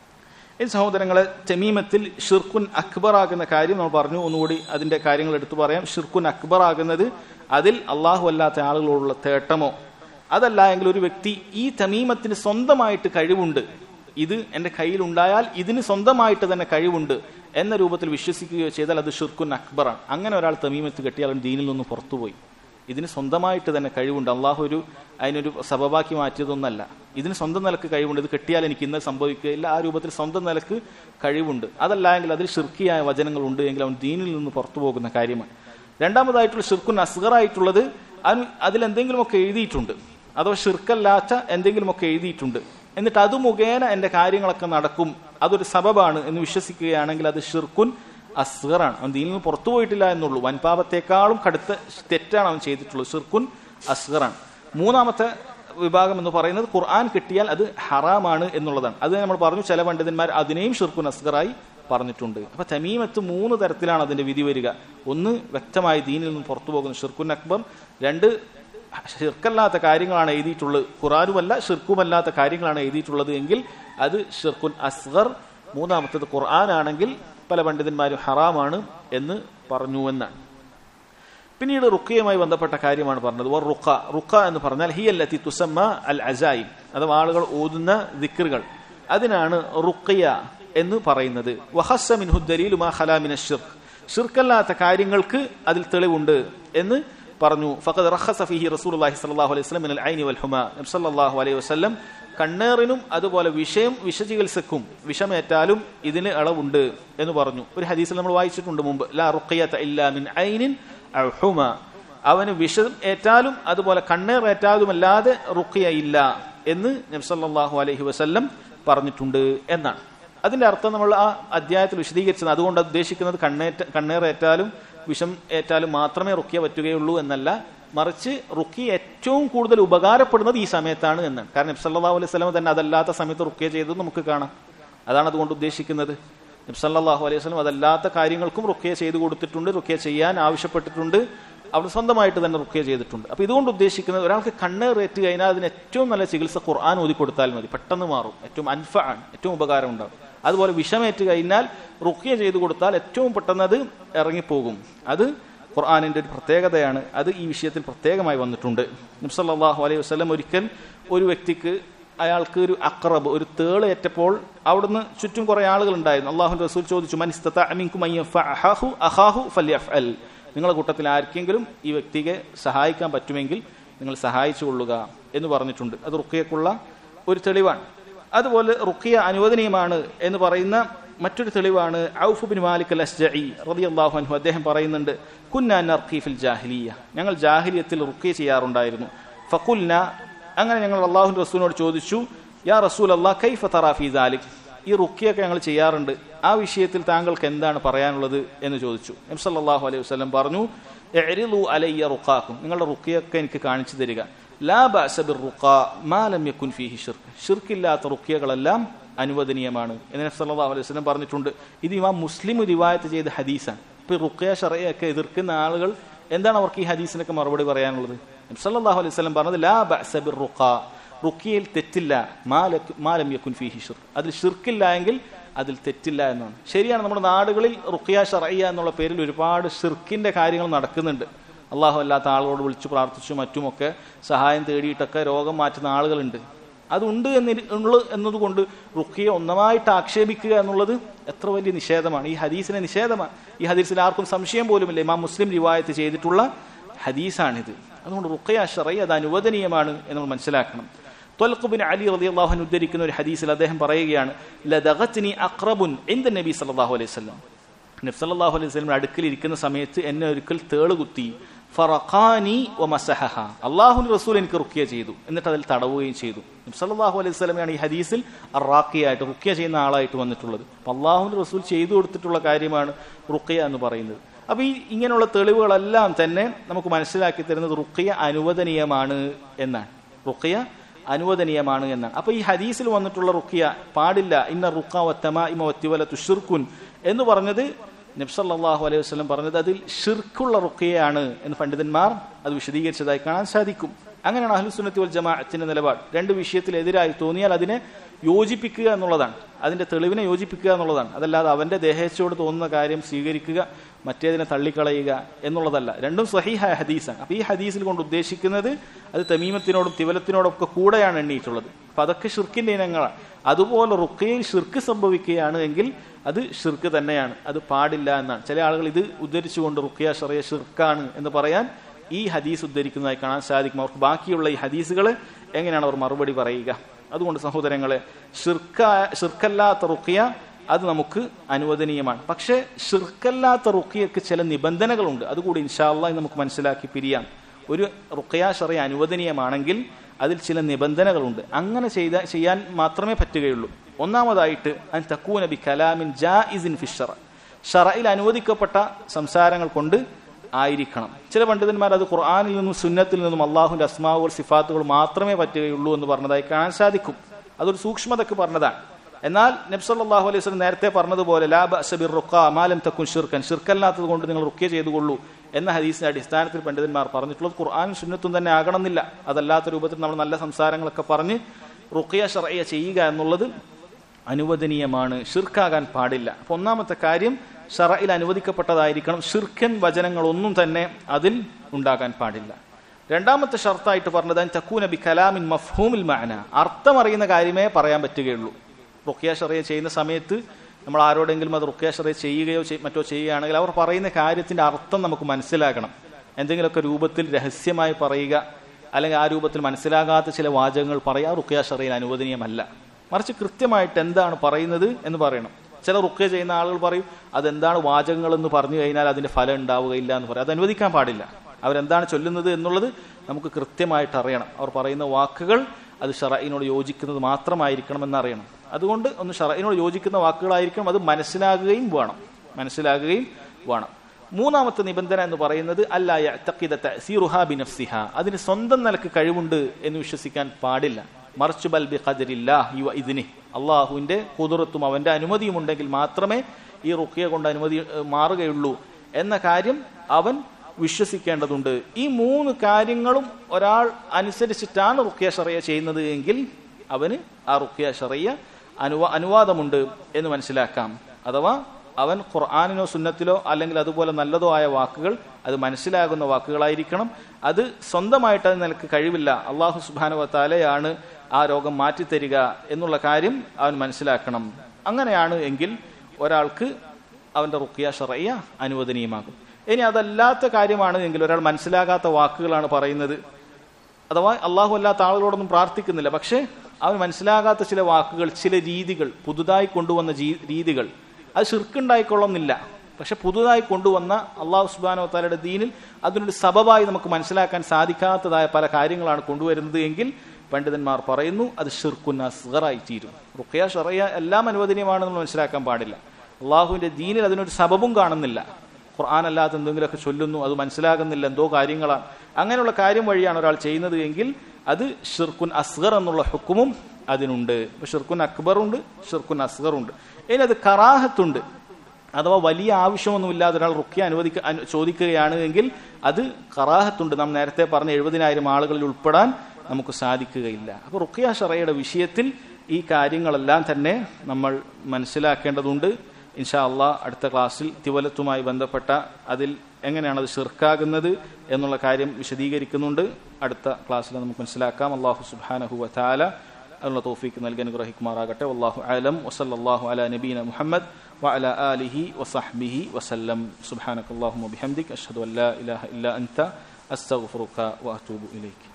Speaker 1: ഈ സഹോദരങ്ങളെ, തമീമത്തിൽ ഷിർക്കുൻ അക്ബർ ആകുന്ന കാര്യം നമ്മൾ പറഞ്ഞു. ഒന്നുകൂടി അതിന്റെ കാര്യങ്ങൾ എടുത്തു പറയാം. ഷിർക്കുൻ അക്ബർ ആകുന്നത് അതിൽ അള്ളാഹു അല്ലാത്ത ആളുകളോടുള്ള തേട്ടമോ അതല്ല എങ്കിൽ ഒരു വ്യക്തി ഈ തമീമത്തിന് സ്വന്തമായിട്ട് കഴിവുണ്ട്, ഇത് എന്റെ കയ്യിലുണ്ടായാൽ ഇതിന് സ്വന്തമായിട്ട് തന്നെ കഴിവുണ്ട് എന്ന രൂപത്തിൽ വിശ്വസിക്കുകയോ ചെയ്താൽ അത് ഷിർക്കുൻ അക്ബറാണ്. അങ്ങനെ ഒരാൾ തമീമത്ത് കെട്ടിയാൽ ദീനിൽ നിന്ന് പുറത്തുപോയി. ഇതിന് സ്വന്തമായിട്ട് തന്നെ കഴിവുണ്ട്, അള്ളാഹു അതിനൊരു സബബാക്കി മാറ്റിയതൊന്നല്ല. ഇതിന് സ്വന്തം നിലക്ക് കഴിവുണ്ട്, ഇത് കെട്ടിയാൽ എനിക്ക് ഇന്ന് സംഭവിക്കുകയില്ല, ആ രൂപത്തിൽ സ്വന്തം നിലക്ക് കഴിവുണ്ട്. അതല്ല എങ്കിൽ അതിൽ ഷിർക്കിയായ വചനങ്ങൾ ഉണ്ട് എങ്കിൽ അവൻ ദീനിൽ നിന്ന് പുറത്തു പോകുന്ന കാര്യമാണ്. രണ്ടാമതായിട്ടുള്ള ഷിർക്കുൻ അസ്ഗറായിട്ടുള്ളത് അതിലെന്തെങ്കിലുമൊക്കെ എഴുതിയിട്ടുണ്ട്, അഥവാ ഷിർക്കല്ലാത്ത എന്തെങ്കിലുമൊക്കെ എഴുതിയിട്ടുണ്ട്, എന്നിട്ട് അത് മുഖേന എന്റെ കാര്യങ്ങളൊക്കെ നടക്കും, അതൊരു സബബാണ് എന്ന് വിശ്വസിക്കുകയാണെങ്കിൽ അത് ഷിർക്കുൻ അസ്ഗറാണ്. അവൻ ദീനിൽ നിന്ന് പുറത്തു പോയിട്ടില്ല എന്നുള്ളൂ. വൻപാപത്തെക്കാളും കടുത്ത തെറ്റാണ് അവൻ ചെയ്തിട്ടുള്ളത്. ഷിർക്കുൻ അസ്ഗറാണ്. മൂന്നാമത്തെ വിഭാഗം എന്ന് പറയുന്നത് ഖുർആൻ കിട്ടിയാൽ അത് ഹറാമാണ് എന്നുള്ളതാണ്. അത് നമ്മൾ പറഞ്ഞു, ചില പണ്ഡിതന്മാർ അതിനെയും ഷിർക്കുൻ അസ്ഗറായി പറഞ്ഞിട്ടുണ്ട്. അപ്പൊ തമീമത്ത് മൂന്ന് തരത്തിലാണ് അതിന്റെ വിധി വരിക. ഒന്ന്, വ്യക്തമായി ദീനിൽ നിന്ന് പുറത്തു പോകുന്ന ഷിർക്കുൻ അക്ബർ. രണ്ട്, ഷിർക്കല്ലാത്ത കാര്യങ്ങളാണ് എഴുതിയിട്ടുള്ളത്, ഖുർആനുമല്ല ഷിർക്കുമല്ലാത്ത കാര്യങ്ങളാണ് എഴുതിയിട്ടുള്ളത് എങ്കിൽ അത് ഷിർക്കുൻ അസ്ഗർ. മൂന്നാമത്തത് ഖുർആനാണെങ്കിൽ പല പണ്ഡിതന്മാരും ഹറാമാണ് എന്ന് പറഞ്ഞുവെന്നാണ്. പിന്നീട് റുഖ്യയുമായി ബന്ധപ്പെട്ട കാര്യമാണ് പറഞ്ഞത്. റുഖ എന്ന് പറഞ്ഞാൽ ഹിയല്ലത്തി തുസമ്മ അൽ അസായിം, അഥവാ ആളുകൾ ഓതുന്ന ദിക്റുകൾ, അതിനാണ് റുഖ്യ എന്ന് പറയുന്നത്. വഹസ്സ മിൻഹു ദലീലു മാ ഖലാ മിന ശിർക്ക്, ഷിർക്കല്ലാത്ത കാര്യങ്ങൾക്ക് അതിൽ തെളിവുണ്ട് എന്ന് പറഞ്ഞു. ഫഖദ് റഖസ ഫീഹി റസൂലുള്ളാഹി സ്വല്ലല്ലാഹു അലൈഹി വസല്ലം മിനൽ ഐനി വൽ ഹുമാ, നബി സല്ലല്ലാഹു അലൈഹി വസല്ലം കണ്ണേറിനും അതുപോലെ വിഷചികിത്സക്കും വിഷമേറ്റാലും ഇതിന് അളവുണ്ട് എന്ന് പറഞ്ഞു. ഒരു ഹദീസിൽ നമ്മൾ വായിച്ചിട്ടുണ്ട് മുമ്പ്, ലാ റുഖിയത ഇല്ലാ മിൻ ഐനിൻ ഔ ഹുമാ, അവന് വിഷം ഏറ്റാലും അതുപോലെ കണ്ണേർ ഏറ്റാലുമല്ലാതെ റുഖിയ ഇല്ല എന്ന് നബി സല്ലല്ലാഹു അലൈഹി വസല്ലം പറഞ്ഞിട്ടുണ്ട് എന്നാണ്. അതിന്റെ അർത്ഥം നമ്മൾ ആ അധ്യായത്തിൽ വിശദീകരിച്ചത്. അതുകൊണ്ട് ഉദ്ദേശിക്കുന്നത് കണ്ണേറേറ്റാലും വിഷം ഏറ്റാലും മാത്രമേ റുഖ്യ പറ്റുകയുള്ളൂ എന്നല്ല, മറിച്ച് റുഖ്യ ഏറ്റവും കൂടുതൽ ഉപകാരപ്പെടുന്നത് ഈ സമയത്താണ് എന്നാണ്. കാരണം നബി സല്ലല്ലാഹു അലൈഹി വസല്ലം തന്നെ അതല്ലാത്ത സമയത്ത് റുഖ്യ ചെയ്തത് നമുക്ക് കാണാം. അതാണ് അതുകൊണ്ട് ഉദ്ദേശിക്കുന്നത്. നബി സല്ലല്ലാഹു അലൈഹി വസല്ലം അതല്ലാത്ത കാര്യങ്ങൾക്കും റുഖ്യ ചെയ്തു കൊടുത്തിട്ടുണ്ട്, റുഖ്യ ചെയ്യാൻ ആവശ്യപ്പെട്ടിട്ടുണ്ട്, അവർ സ്വന്തമായിട്ട് തന്നെ റുഖ്യ ചെയ്തിട്ടുണ്ട്. അപ്പൊ ഇതുകൊണ്ട് ഉദ്ദേശിക്കുന്നത് ഒരാൾക്ക് കണ്ണേറേറ്റ് കഴിഞ്ഞാൽ അതിന് ഏറ്റവും നല്ല ചികിത്സ ഖുർആൻ ഓതി കൊടുത്താൽ മതി, പെട്ടെന്ന് മാറും, ഏറ്റവും അൻഫഅൻ, ഏറ്റവും ഉപകാരം ഉണ്ടാകും. അതുപോലെ വിഷമേറ്റ് കഴിഞ്ഞാൽ റുഖ്യ ചെയ്തു കൊടുത്താൽ ഏറ്റവും പെട്ടെന്ന് അത് ഇറങ്ങിപ്പോകും. അത് ഖുർആനിന്റെ ഒരു പ്രത്യേകതയാണ്. അത് ഈ വിഷയത്തിൽ പ്രത്യേകമായി വന്നിട്ടുണ്ട്. നബി സല്ലല്ലാഹു അലൈഹി വസല്ലം ഒരിക്കൽ ഒരു വ്യക്തിക്ക്, അയാൾക്ക് ഒരു അഖ്റബ്, ഒരു തേള് ഏറ്റപ്പോൾ അവിടുന്ന് ചുറ്റും കുറെ ആളുകൾ ഉണ്ടായിരുന്നു. അല്ലാഹുവിന്റെ റസൂൽ ചോദിച്ചു, മൻ ഇസ്തതഅ മിൻകും അൻ യഫഅഹു അഖാഹു ഫല്യഫഅൽ. നിങ്ങളുടെ കൂട്ടത്തിൽ ആർക്കെങ്കിലും ഈ വ്യക്തിയെ സഹായിക്കാൻ പറ്റുമെങ്കിൽ നിങ്ങൾ സഹായിച്ചു കൊള്ളുക എന്ന് പറഞ്ഞിട്ടുണ്ട്. അത് റുഖ്യക്കുള്ള ഒരു തെളിവാണ്. അതുപോലെ റുഖ്യ അനുവദനീയമാണ് എന്ന് പറയുന്ന മറ്റൊരു തെളിവാണ് ഔഫ് ബിൻ മാലിക് അൽ-അസ്ജഈ റളിയല്ലാഹു അൻഹു. അദ്ദേഹം പറയുന്നുണ്ട്, കുന്നാ നർഖി ഫിൽ ജാഹിലിയ്യ, ഞങ്ങൾ ജാഹിലിയത്തിൽ റുഖ്യ ചെയ്യാറുണ്ടായിരുന്നു. ഫഖുൽന, അങ്ങനെ ഞങ്ങൾ അല്ലാഹുവിന്റെ റസൂലിനോട് ചോദിച്ചു, യാ റസൂലല്ലാഹ് കൈഫ തറാ ഫീ ദാലിക്, ഈ റുഖ്യൊക്കെ ഞങ്ങൾ ചെയ്യാറുണ്ട്, ആ വിഷയത്തിൽ താങ്കൾക്ക് എന്താണ് പറയാനുള്ളത് എന്ന് ചോദിച്ചു. നബി സല്ലല്ലാഹു അലൈഹി വസല്ലം പറഞ്ഞു, ഇഅ്രിളു അലയ്യ റുഖാക്കും, നിങ്ങളുടെ റുഖ്യൊക്കെ എനിക്ക് കാണിച്ചു തരിക. ലാ ബഅസ ബിർറുഖാ മാ ലം യകുൻ ഫീഹി ശിർക്ക്, ശിർക്കില്ലാത്ത റുഖ്യകളെല്ലാം അനുവദനീയമാണ് എന്ന് നബി സല്ലല്ലാഹു അലൈഹി വസല്ലം പറഞ്ഞിട്ടുണ്ട്. ഇത് ഇമാം മുസ്ലിം റിവായത്ത് ചെയ്ത ഹദീസാണ്. ഇപ്പൊ റുഖ്യ ശർഈയൊക്കെ എതിർക്കുന്ന ആളുകൾ എന്താണ് അവർക്ക് ഈ ഹദീസിനൊക്കെ മറുപടി പറയാനുള്ളത്? നബി സല്ലല്ലാഹു അലൈഹി വസല്ലം പറഞ്ഞത് ലാ ബഅസ ബിർറുഖാ, റുഖ്യയിൽ തെറ്റില്ല, മാ ലം യകുൻ ഫീഹി ശിർക്ക്, അതിൽ ശിർക്കില്ല എങ്കിൽ അതിൽ തെറ്റില്ല എന്നാണ്. ശരിയാണ്, നമ്മുടെ നാടുകളിൽ റുഖ്യ ശർഈയ എന്നുള്ള പേരിൽ ഒരുപാട് ശിർക്കിന്റെ കാര്യങ്ങൾ നടക്കുന്നുണ്ട്. അള്ളാഹു അല്ലാത്ത ആളുകളോട് വിളിച്ചു പ്രാർത്ഥിച്ചു മറ്റുമൊക്കെ സഹായം തേടിയിട്ടൊക്കെ രോഗം മാറ്റുന്ന ആളുകളുണ്ട്. അതുണ്ട് എന്നതുകൊണ്ട് റുഖ്യ ഒന്നമായിട്ട് ആക്ഷേപിക്കുക എന്നുള്ളത് എത്ര വലിയ നിഷേധമാണ്. ഈ ഹദീസിനെ നിഷേധമാണ്. ഈ ഹദീസിൽ ആർക്കും സംശയം പോലുമില്ല, ഇമാം മുസ്ലിം റിവായത്ത് ചെയ്തിട്ടുള്ള ഹദീസാണിത്. അതുകൊണ്ട് റുഖ്യ ശർഈ അത് അനുവദനീയമാണ് എന്ന് നമ്മൾ മനസ്സിലാക്കണം. ത്വൽഖ് ബിൻ അലി റളിയല്ലാഹു അൻഹു ഉദ്ധരിക്കുന്ന ഒരു ഹദീസിൽ അദ്ദേഹം പറയുകയാണ്, ലദഗത്നി അഖ്റബുൻ ഇൻദ നബി സല്ലല്ലാഹു അലൈഹി വസല്ലം, നബി സല്ലല്ലാഹു അലൈഹി വസല്ലം അടുക്കൽ ഇരിക്കുന്ന സമയത്ത് എന്നെ ഒരിക്കൽ തേള് കുത്തി. ഫറഖാനി വമസഹഹ, അല്ലാഹുവിന്റെ റസൂൽ എനിക്ക് റുഖ്യ ചെയ്തു, എന്നിട്ട് അതിൽ തടവുകയും ചെയ്തു. നബി സല്ലല്ലാഹു അലൈഹി വസല്ലമയാണ് ഈ ഹദീസിൽ അറാഖിയായിട്ട് റുഖ്യ ചെയ്യുന്ന ആളായിട്ട് വന്നിട്ടുള്ളത്. അപ്പോൾ അല്ലാഹുവിന്റെ റസൂൽ ചെയ്തു കൊടുത്തിട്ടുള്ള കാര്യമാണ് റുഖ്യ എന്ന് പറയുന്നത്. അപ്പൊ ഈ ഇങ്ങനെയുള്ള തെളിവുകളെല്ലാം തന്നെ നമുക്ക് മനസ്സിലാക്കി തരുന്നത് റുഖ്യ അനുവദനീയമാണ് എന്നാണ്. റുഖ്യ അനുവദനീയമാണ് എന്നാണ്. അപ്പൊ ഈ ഹദീസിൽ വന്നിട്ടുള്ള റുഖ്യ പാടില്ല, ഇന്ന റുഖ വത്തമാഇമ വത്തിവലതു ശിർക്കുൻ എന്ന് പറഞ്ഞത് നബി സല്ലല്ലാഹു അലൈഹി വസല്ലം പറഞ്ഞത് അതിൽ ഷിർക്കുള്ള റുഖ്യയാണ് എന്ന് പണ്ഡിതന്മാർ അത് വിശദീകരിച്ചതായി കാണാൻ സാധിക്കും. അങ്ങനെയാണ് അഹ്ലു സുന്നത്തി വൽ ജമാഅത്തിന്റെ നിലപാട്. രണ്ട് വിഷയത്തിൽ എതിരായി തോന്നിയാൽ അതിനെ യോജിപ്പിക്കുക എന്നുള്ളതാണ്, അതിന്റെ തെളിവിനെ യോജിപ്പിക്കുക എന്നുള്ളതാണ്. അതല്ലാതെ അവന്റെ ദേഹേച്ഛയോട് തോന്നുന്ന കാര്യം സ്വീകരിക്കുക, മറ്റേതിനെ തള്ളിക്കളയുക എന്നുള്ളതല്ല. രണ്ടും സ്വഹീഹായ ഹദീസാണ്. അപ്പൊ ഈ ഹദീസിൽ കൊണ്ട് ഉദ്ദേശിക്കുന്നത് അത് തമീമത്തിനോടും തിവലത്തിനോടും ഒക്കെ കൂടെയാണ് എണ്ണിയിട്ടുള്ളത്. അപ്പൊ അതൊക്കെ ഷിർക്കിന്റെ ഇനങ്ങളാണ്. അതുപോലെ റുഖ്യയിൽ ഷിർക്ക് സംഭവിക്കുകയാണ് എങ്കിൽ അത് ഷിർക്ക് തന്നെയാണ്, അത് പാടില്ല എന്നാണ്. ചില ആളുകൾ ഇത് ഉദ്ധരിച്ചുകൊണ്ട് റുഖ്യ ശർഈ ഷിർക്കാണ് എന്ന് പറയാൻ ഈ ഹദീസ് ഉദ്ധരിക്കുന്നതായി കാണാൻ സാധിക്കും. അവർക്ക് ബാക്കിയുള്ള ഈ ഹദീസുകൾ എങ്ങനെയാണ് അവർ മറുപടി പറയുക? അതുകൊണ്ട് സഹോദരങ്ങളെ, ഷിർക്കല്ലാത്ത റുഖ്യ അത് നമുക്ക് അനുവദനീയമാണ്. പക്ഷെ ഷിർക്കല്ലാത്ത റുഖ്യക്ക് ചില നിബന്ധനകളുണ്ട്. അതുകൂടി ഇൻഷാ അല്ലാഹ് നമുക്ക് മനസ്സിലാക്കി പിരിയാം. ഒരു റുഖ്യ ശർഈ അനുവദനീയമാണെങ്കിൽ അതിൽ ചില നിബന്ധനകളുണ്ട്. അങ്ങനെ ചെയ്യാൻ മാത്രമേ പറ്റുകയുള്ളൂ. ഒന്നാമതായിട്ട് അൻ തകൂന ബി കലാമിൻ ജായിസിൻ ഫി ശർഅ, ശർഇൽ അനുവദിക്കപ്പെട്ട സംസാരങ്ങൾ കൊണ്ട് ആയിരിക്കണം. ചില പണ്ഡിതന്മാർ അത് ഖുർആനിൽ നിന്നും സുന്നത്തിൽ നിന്നും അള്ളാഹുവിന്റെ അസ്മാഉൽ സിഫാത്തുകൾ മാത്രമേ പറ്റുകയുള്ളൂ എന്ന് പറഞ്ഞതായി കാണാൻ സാധിക്കും. അതൊരു സൂക്ഷ്മതക്ക് പറഞ്ഞതാണ്. എന്നാൽ നബി സല്ലല്ലാഹു അലൈഹി വസല്ലം നേരത്തെ പറഞ്ഞതുപോലെ ലാ ബഅസ ബിർറുഖാ മാ ലം തകുൻ ശിർക്കൻ, ശിർക്കല്ലാത്തത് കൊണ്ട് നിങ്ങൾ റുഖ്യ ചെയ്തുകൊള്ളൂ എന്ന ഹദീസിന്റെ അടിസ്ഥാനത്തിൽ പണ്ഡിതന്മാർ പറഞ്ഞിട്ടുള്ളത് ഖുർആനും സുന്നത്തും തന്നെ ആകണമെന്നില്ല. അതല്ലാത്ത രൂപത്തിൽ നമ്മൾ നല്ല സംസാരങ്ങളൊക്കെ പറഞ്ഞ് റുഖ്യ ശർഈ ചെയ്യുക എന്നുള്ളത് അനുവദനീയമാണ്, ഷിർക്കാകാൻ പാടില്ല. അപ്പൊ ഒന്നാമത്തെ കാര്യം ശർഇൽ അനുവദിക്കപ്പെട്ടതായിരിക്കണം. ഷിർക്കൻ വചനങ്ങളൊന്നും തന്നെ അതിൽ ഉണ്ടാകാൻ പാടില്ല. രണ്ടാമത്തെ ഷർത്തായിട്ട് പറഞ്ഞത് അൻ തകൂന ബി കലാമിൻ മഫ്ഹൂമിൽ മഅന, അർത്ഥം അറിയുന്ന കാര്യമേ പറയാൻ പറ്റുകയുള്ളൂ. റുഖ്യ ശർഈ ചെയ്യുന്ന സമയത്ത് നമ്മൾ ആരോടെങ്കിലും അത് റുഖ്യ ശർഈ ചെയ്യുകയോ മറ്റോ ചെയ്യുകയാണെങ്കിൽ അവർ പറയുന്ന കാര്യത്തിന്റെ അർത്ഥം നമുക്ക് മനസ്സിലാക്കണം. എന്തെങ്കിലുമൊക്കെ രൂപത്തിൽ രഹസ്യമായി പറയുക, അല്ലെങ്കിൽ ആ രൂപത്തിൽ മനസ്സിലാകാത്ത ചില വാചകങ്ങൾ പറയുക റുഖ്യ ശർഈയിൽ അനുവദനീയമല്ല. മറിച്ച് കൃത്യമായിട്ട് എന്താണ് പറയുന്നത് എന്ന് പറയണം. ചില റുഖ്യ ചെയ്യുന്ന ആളുകൾ പറയും അതെന്താണ് വാചകങ്ങൾ എന്ന് പറഞ്ഞു കഴിഞ്ഞാൽ അതിന്റെ ഫലം ഉണ്ടാവുകയില്ല എന്ന് പറയും. അത് അനുവദിക്കാൻ പാടില്ല. അവരെന്താണ് ചൊല്ലുന്നത് എന്നുള്ളത് നമുക്ക് കൃത്യമായിട്ട് അറിയണം. അവർ പറയുന്ന വാക്കുകൾ അത് ശർഈനോട് യോജിക്കുന്നത് മാത്രമായിരിക്കണം എന്നറിയണം. അതുകൊണ്ട് ഒന്ന് ഷറഇനോട് യോജിക്കുന്ന വാക്കുകളായിരിക്കണം, അത് മനസ്സിലാകുകയും വേണം. മൂന്നാമത്തെ നിബന്ധന എന്ന് പറയുന്നത് അല്ലാ യഅ്തഖിദ തഅസീറുഹാ ബിനഫ്സിഹാ, അതിന് സ്വന്തം നിലക്ക് കഴിവുണ്ട് എന്ന് വിശ്വസിക്കാൻ പാടില്ല. മറിച്ച് ബൽ ബിഖദരില്ലാഹി വഇദ്നിഹി, അള്ളാഹുവിന്റെ ഖുദ്റത്തും അവന്റെ അനുമതിയും ഉണ്ടെങ്കിൽ മാത്രമേ ഈ റുഖ്യ കൊണ്ട് അനുമതി മാറുകയുള്ളൂ എന്ന കാര്യം അവൻ വിശ്വസിക്കേണ്ടതുണ്ട്. ഈ 3 കാര്യങ്ങളും ഒരാൾ അനുസരിച്ചിട്ടാണ് റുഖ്യ ശറയ്യ ചെയ്യുന്നത് എങ്കിൽ അവന് ആ റുഖ്യ ശറയ്യ അനുവാദമുണ്ട് എന്ന് മനസ്സിലാക്കാം. അഥവാ അവൻ ഖുർആനിനോ സുന്നത്തിലോ അല്ലെങ്കിൽ അതുപോലെ നല്ലതോ ആയ വാക്കുകൾ അത് മനസ്സിലാകുന്ന വാക്കുകളായിരിക്കണം. അത് സ്വന്തമായിട്ട് അത് നിനക്ക് കഴിവില്ല, അള്ളാഹു സുബ്ഹാനഹു വ തആലയാണ് ആ രോഗം മാറ്റിത്തരിക എന്നുള്ള കാര്യം അവൻ മനസ്സിലാക്കണം. അങ്ങനെയാണ് എങ്കിൽ ഒരാൾക്ക് അവന്റെ റുഖ്യ ശറയ്യ അനുവദനീയമാകും. ഇനി അതല്ലാത്ത കാര്യമാണ് എങ്കിൽ, ഒരാൾ മനസ്സിലാകാത്ത വാക്കുകളാണ് പറയുന്നത്, അഥവാ അള്ളാഹു അല്ലാത്ത ആളുകളോടൊന്നും പ്രാർത്ഥിക്കുന്നില്ല, പക്ഷെ അവൻ മനസ്സിലാകാത്ത ചില വാക്കുകൾ, ചില രീതികൾ, പുതുതായി കൊണ്ടുവന്ന രീതികൾ, അത് ശിർക്കുണ്ടായിക്കൊള്ളുന്നില്ല, പക്ഷെ പുതുതായി കൊണ്ടുവന്ന അള്ളാഹു സുബ്ഹാനഹു വ തആലയുടെ ദീനിൽ അതിനൊരു സബബായി നമുക്ക് മനസ്സിലാക്കാൻ സാധിക്കാത്തതായ പല കാര്യങ്ങളാണ് കൊണ്ടുവരുന്നത് എങ്കിൽ പണ്ഡിതന്മാർ പറയുന്നു അത് ശിർക്കുൻ അസ്ഗറായി തീരും. റുഖ്യ ശറയ്യ എല്ലാം അനുവദനീയമാണെന്ന് മനസ്സിലാക്കാൻ പാടില്ല. അള്ളാഹുവിന്റെ ദീനിൽ അതിനൊരു സബബും കാണുന്നില്ല. ഖുർആൻ അല്ലാത്ത എന്തെങ്കിലുമൊക്കെ ചൊല്ലുന്നു, അത് മനസ്സിലാകുന്നില്ല, എന്തോ കാര്യങ്ങളാണ്, അങ്ങനെയുള്ള കാര്യം വഴിയാണ് ഒരാൾ ചെയ്യുന്നത് എങ്കിൽ അത് ഷിർക്കുൻ അസ്ഗർ എന്നുള്ള ഹുക്കുമും അതിനുണ്ട്. ഇപ്പൊ ഷിർക്കുൻ അക്ബറുണ്ട്, ഷിർക്കുൻ അസ്ഗറുണ്ട്. ഇനി അത് കറാഹത്തുണ്ട്, അഥവാ വലിയ ആവശ്യമൊന്നുമില്ലാതെ ഒരാൾ റുഖ്യ ചോദിക്കുകയാണ് എങ്കിൽ അത് കറാഹത്തുണ്ട്. നാം നേരത്തെ പറഞ്ഞ 70,000 ആളുകളിൽ ഉൾപ്പെടാൻ നമുക്ക് സാധിക്കുകയില്ല. അപ്പൊ റുഖ്യ ശറയ്യയുടെ വിഷയത്തിൽ ഈ കാര്യങ്ങളെല്ലാം തന്നെ നമ്മൾ മനസ്സിലാക്കേണ്ടതുണ്ട്. ഇൻഷാ അള്ളാഹ് അടുത്ത ക്ലാസ്സിൽ തിവലത്തുമായി ബന്ധപ്പെട്ട അതിൽ എങ്ങനെയാണ് അത് ശിർക്കാകുന്നത് എന്നുള്ള കാര്യം വിശദീകരിക്കുന്നുണ്ട്. അടുത്ത ക്ലാസ്സിൽ നമുക്ക് മനസ്സിലാക്കാം. അല്ലാഹു സുബ്ഹാനഹു വ തആല അതിനുള്ള തൗഫീഖ് നൽകി അനുഗ്രഹിക്കുമാറാകട്ടെ. വല്ലാഹു അഅലം വസല്ലല്ലാഹു അലാ നബീന മുഹമ്മദ് വഅലാ ആലിഹി വസഹ്ബിഹി വസല്ലം. സുബ്ഹാനകല്ലാഹുമ്മ വബിഹംദിക അഷ്ഹദു അൻ ലാ ഇലാഹ ഇല്ലാ അൻത അസ്തഗ്ഫിറുക വഅതൂബു ഇലൈക്.